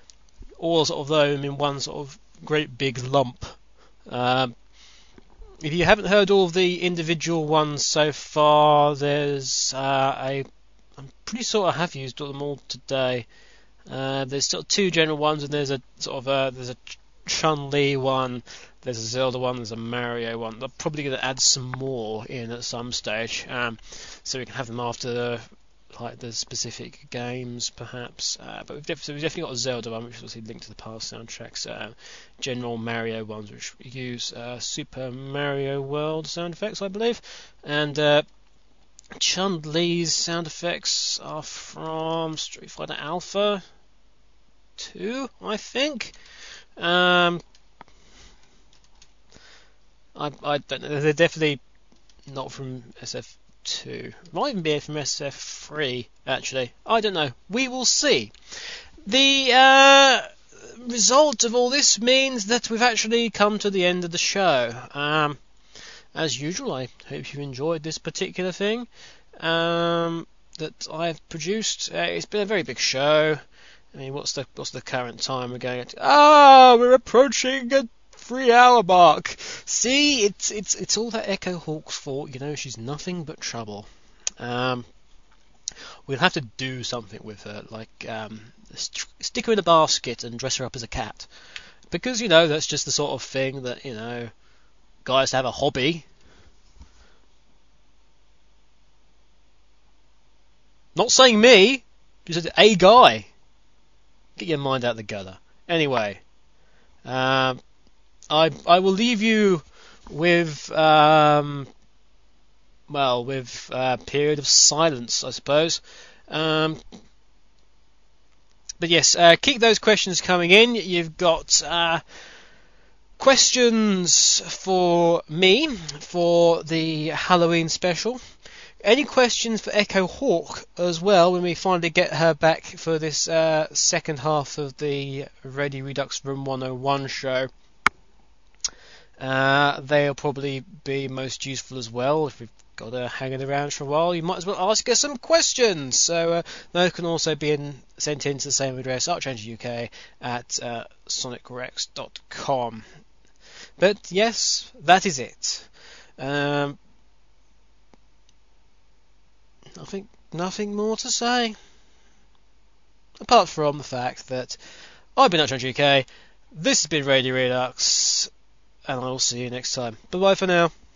all sort of them in one sort of great big lump. Um, If you haven't heard all of the individual ones so far, there's uh, a. I'm pretty sure I have used them all today. Uh, there's sort of two general ones, and there's a sort of a, there's a Chun-Li one, there's a Zelda one, there's a Mario one. They're probably going to add some more in at some stage, um, so we can have them after the like the specific games, perhaps. Uh, but we've, def- so we've definitely got a Zelda one, which is obviously linked to the past soundtracks. Uh, general Mario ones, which use uh, Super Mario World sound effects, I believe. And uh, Chun-Li's sound effects are from Street Fighter Alpha two, I think. Um, I I don't know. They're definitely not from S F two. Might even be from S F three, actually. I don't know. We will see. The uh, result of all this means that we've actually come to the end of the show. Um, as usual, I hope you enjoyed this particular thing um, that I've produced. Uh, it's been a very big show. I mean, what's the what's the current time we're going at? Ah, we're approaching a three-hour mark. See, it's it's it's all that Echo Hawk's fault. You know, she's nothing but trouble. Um, we'll have to do something with her, like um, st- stick her in a basket and dress her up as a cat, because you know that's just the sort of thing that you know guys have a hobby. Not saying me, just a guy. Get your mind out the gutter. Anyway, um, I I will leave you with um, well with a period of silence, I suppose. Um, but yes, uh, keep those questions coming in. You've got uh, questions for me for the Halloween special. Any questions for Echo Hawk as well when we finally get her back for this uh, second half of the Radio Redux Room one oh one show? Uh, they'll probably be most useful as well. If we've got her hanging around for a while, you might as well ask her some questions. So uh, those can also be in, sent in to the same address, ArchAngelUK at uh, sonic rex dot com. But yes, that is it. Um, Nothing, nothing more to say, apart from the fact that I've been ArchAngelUK, this has been Radio Redux, and I will see you next time. Bye bye for now.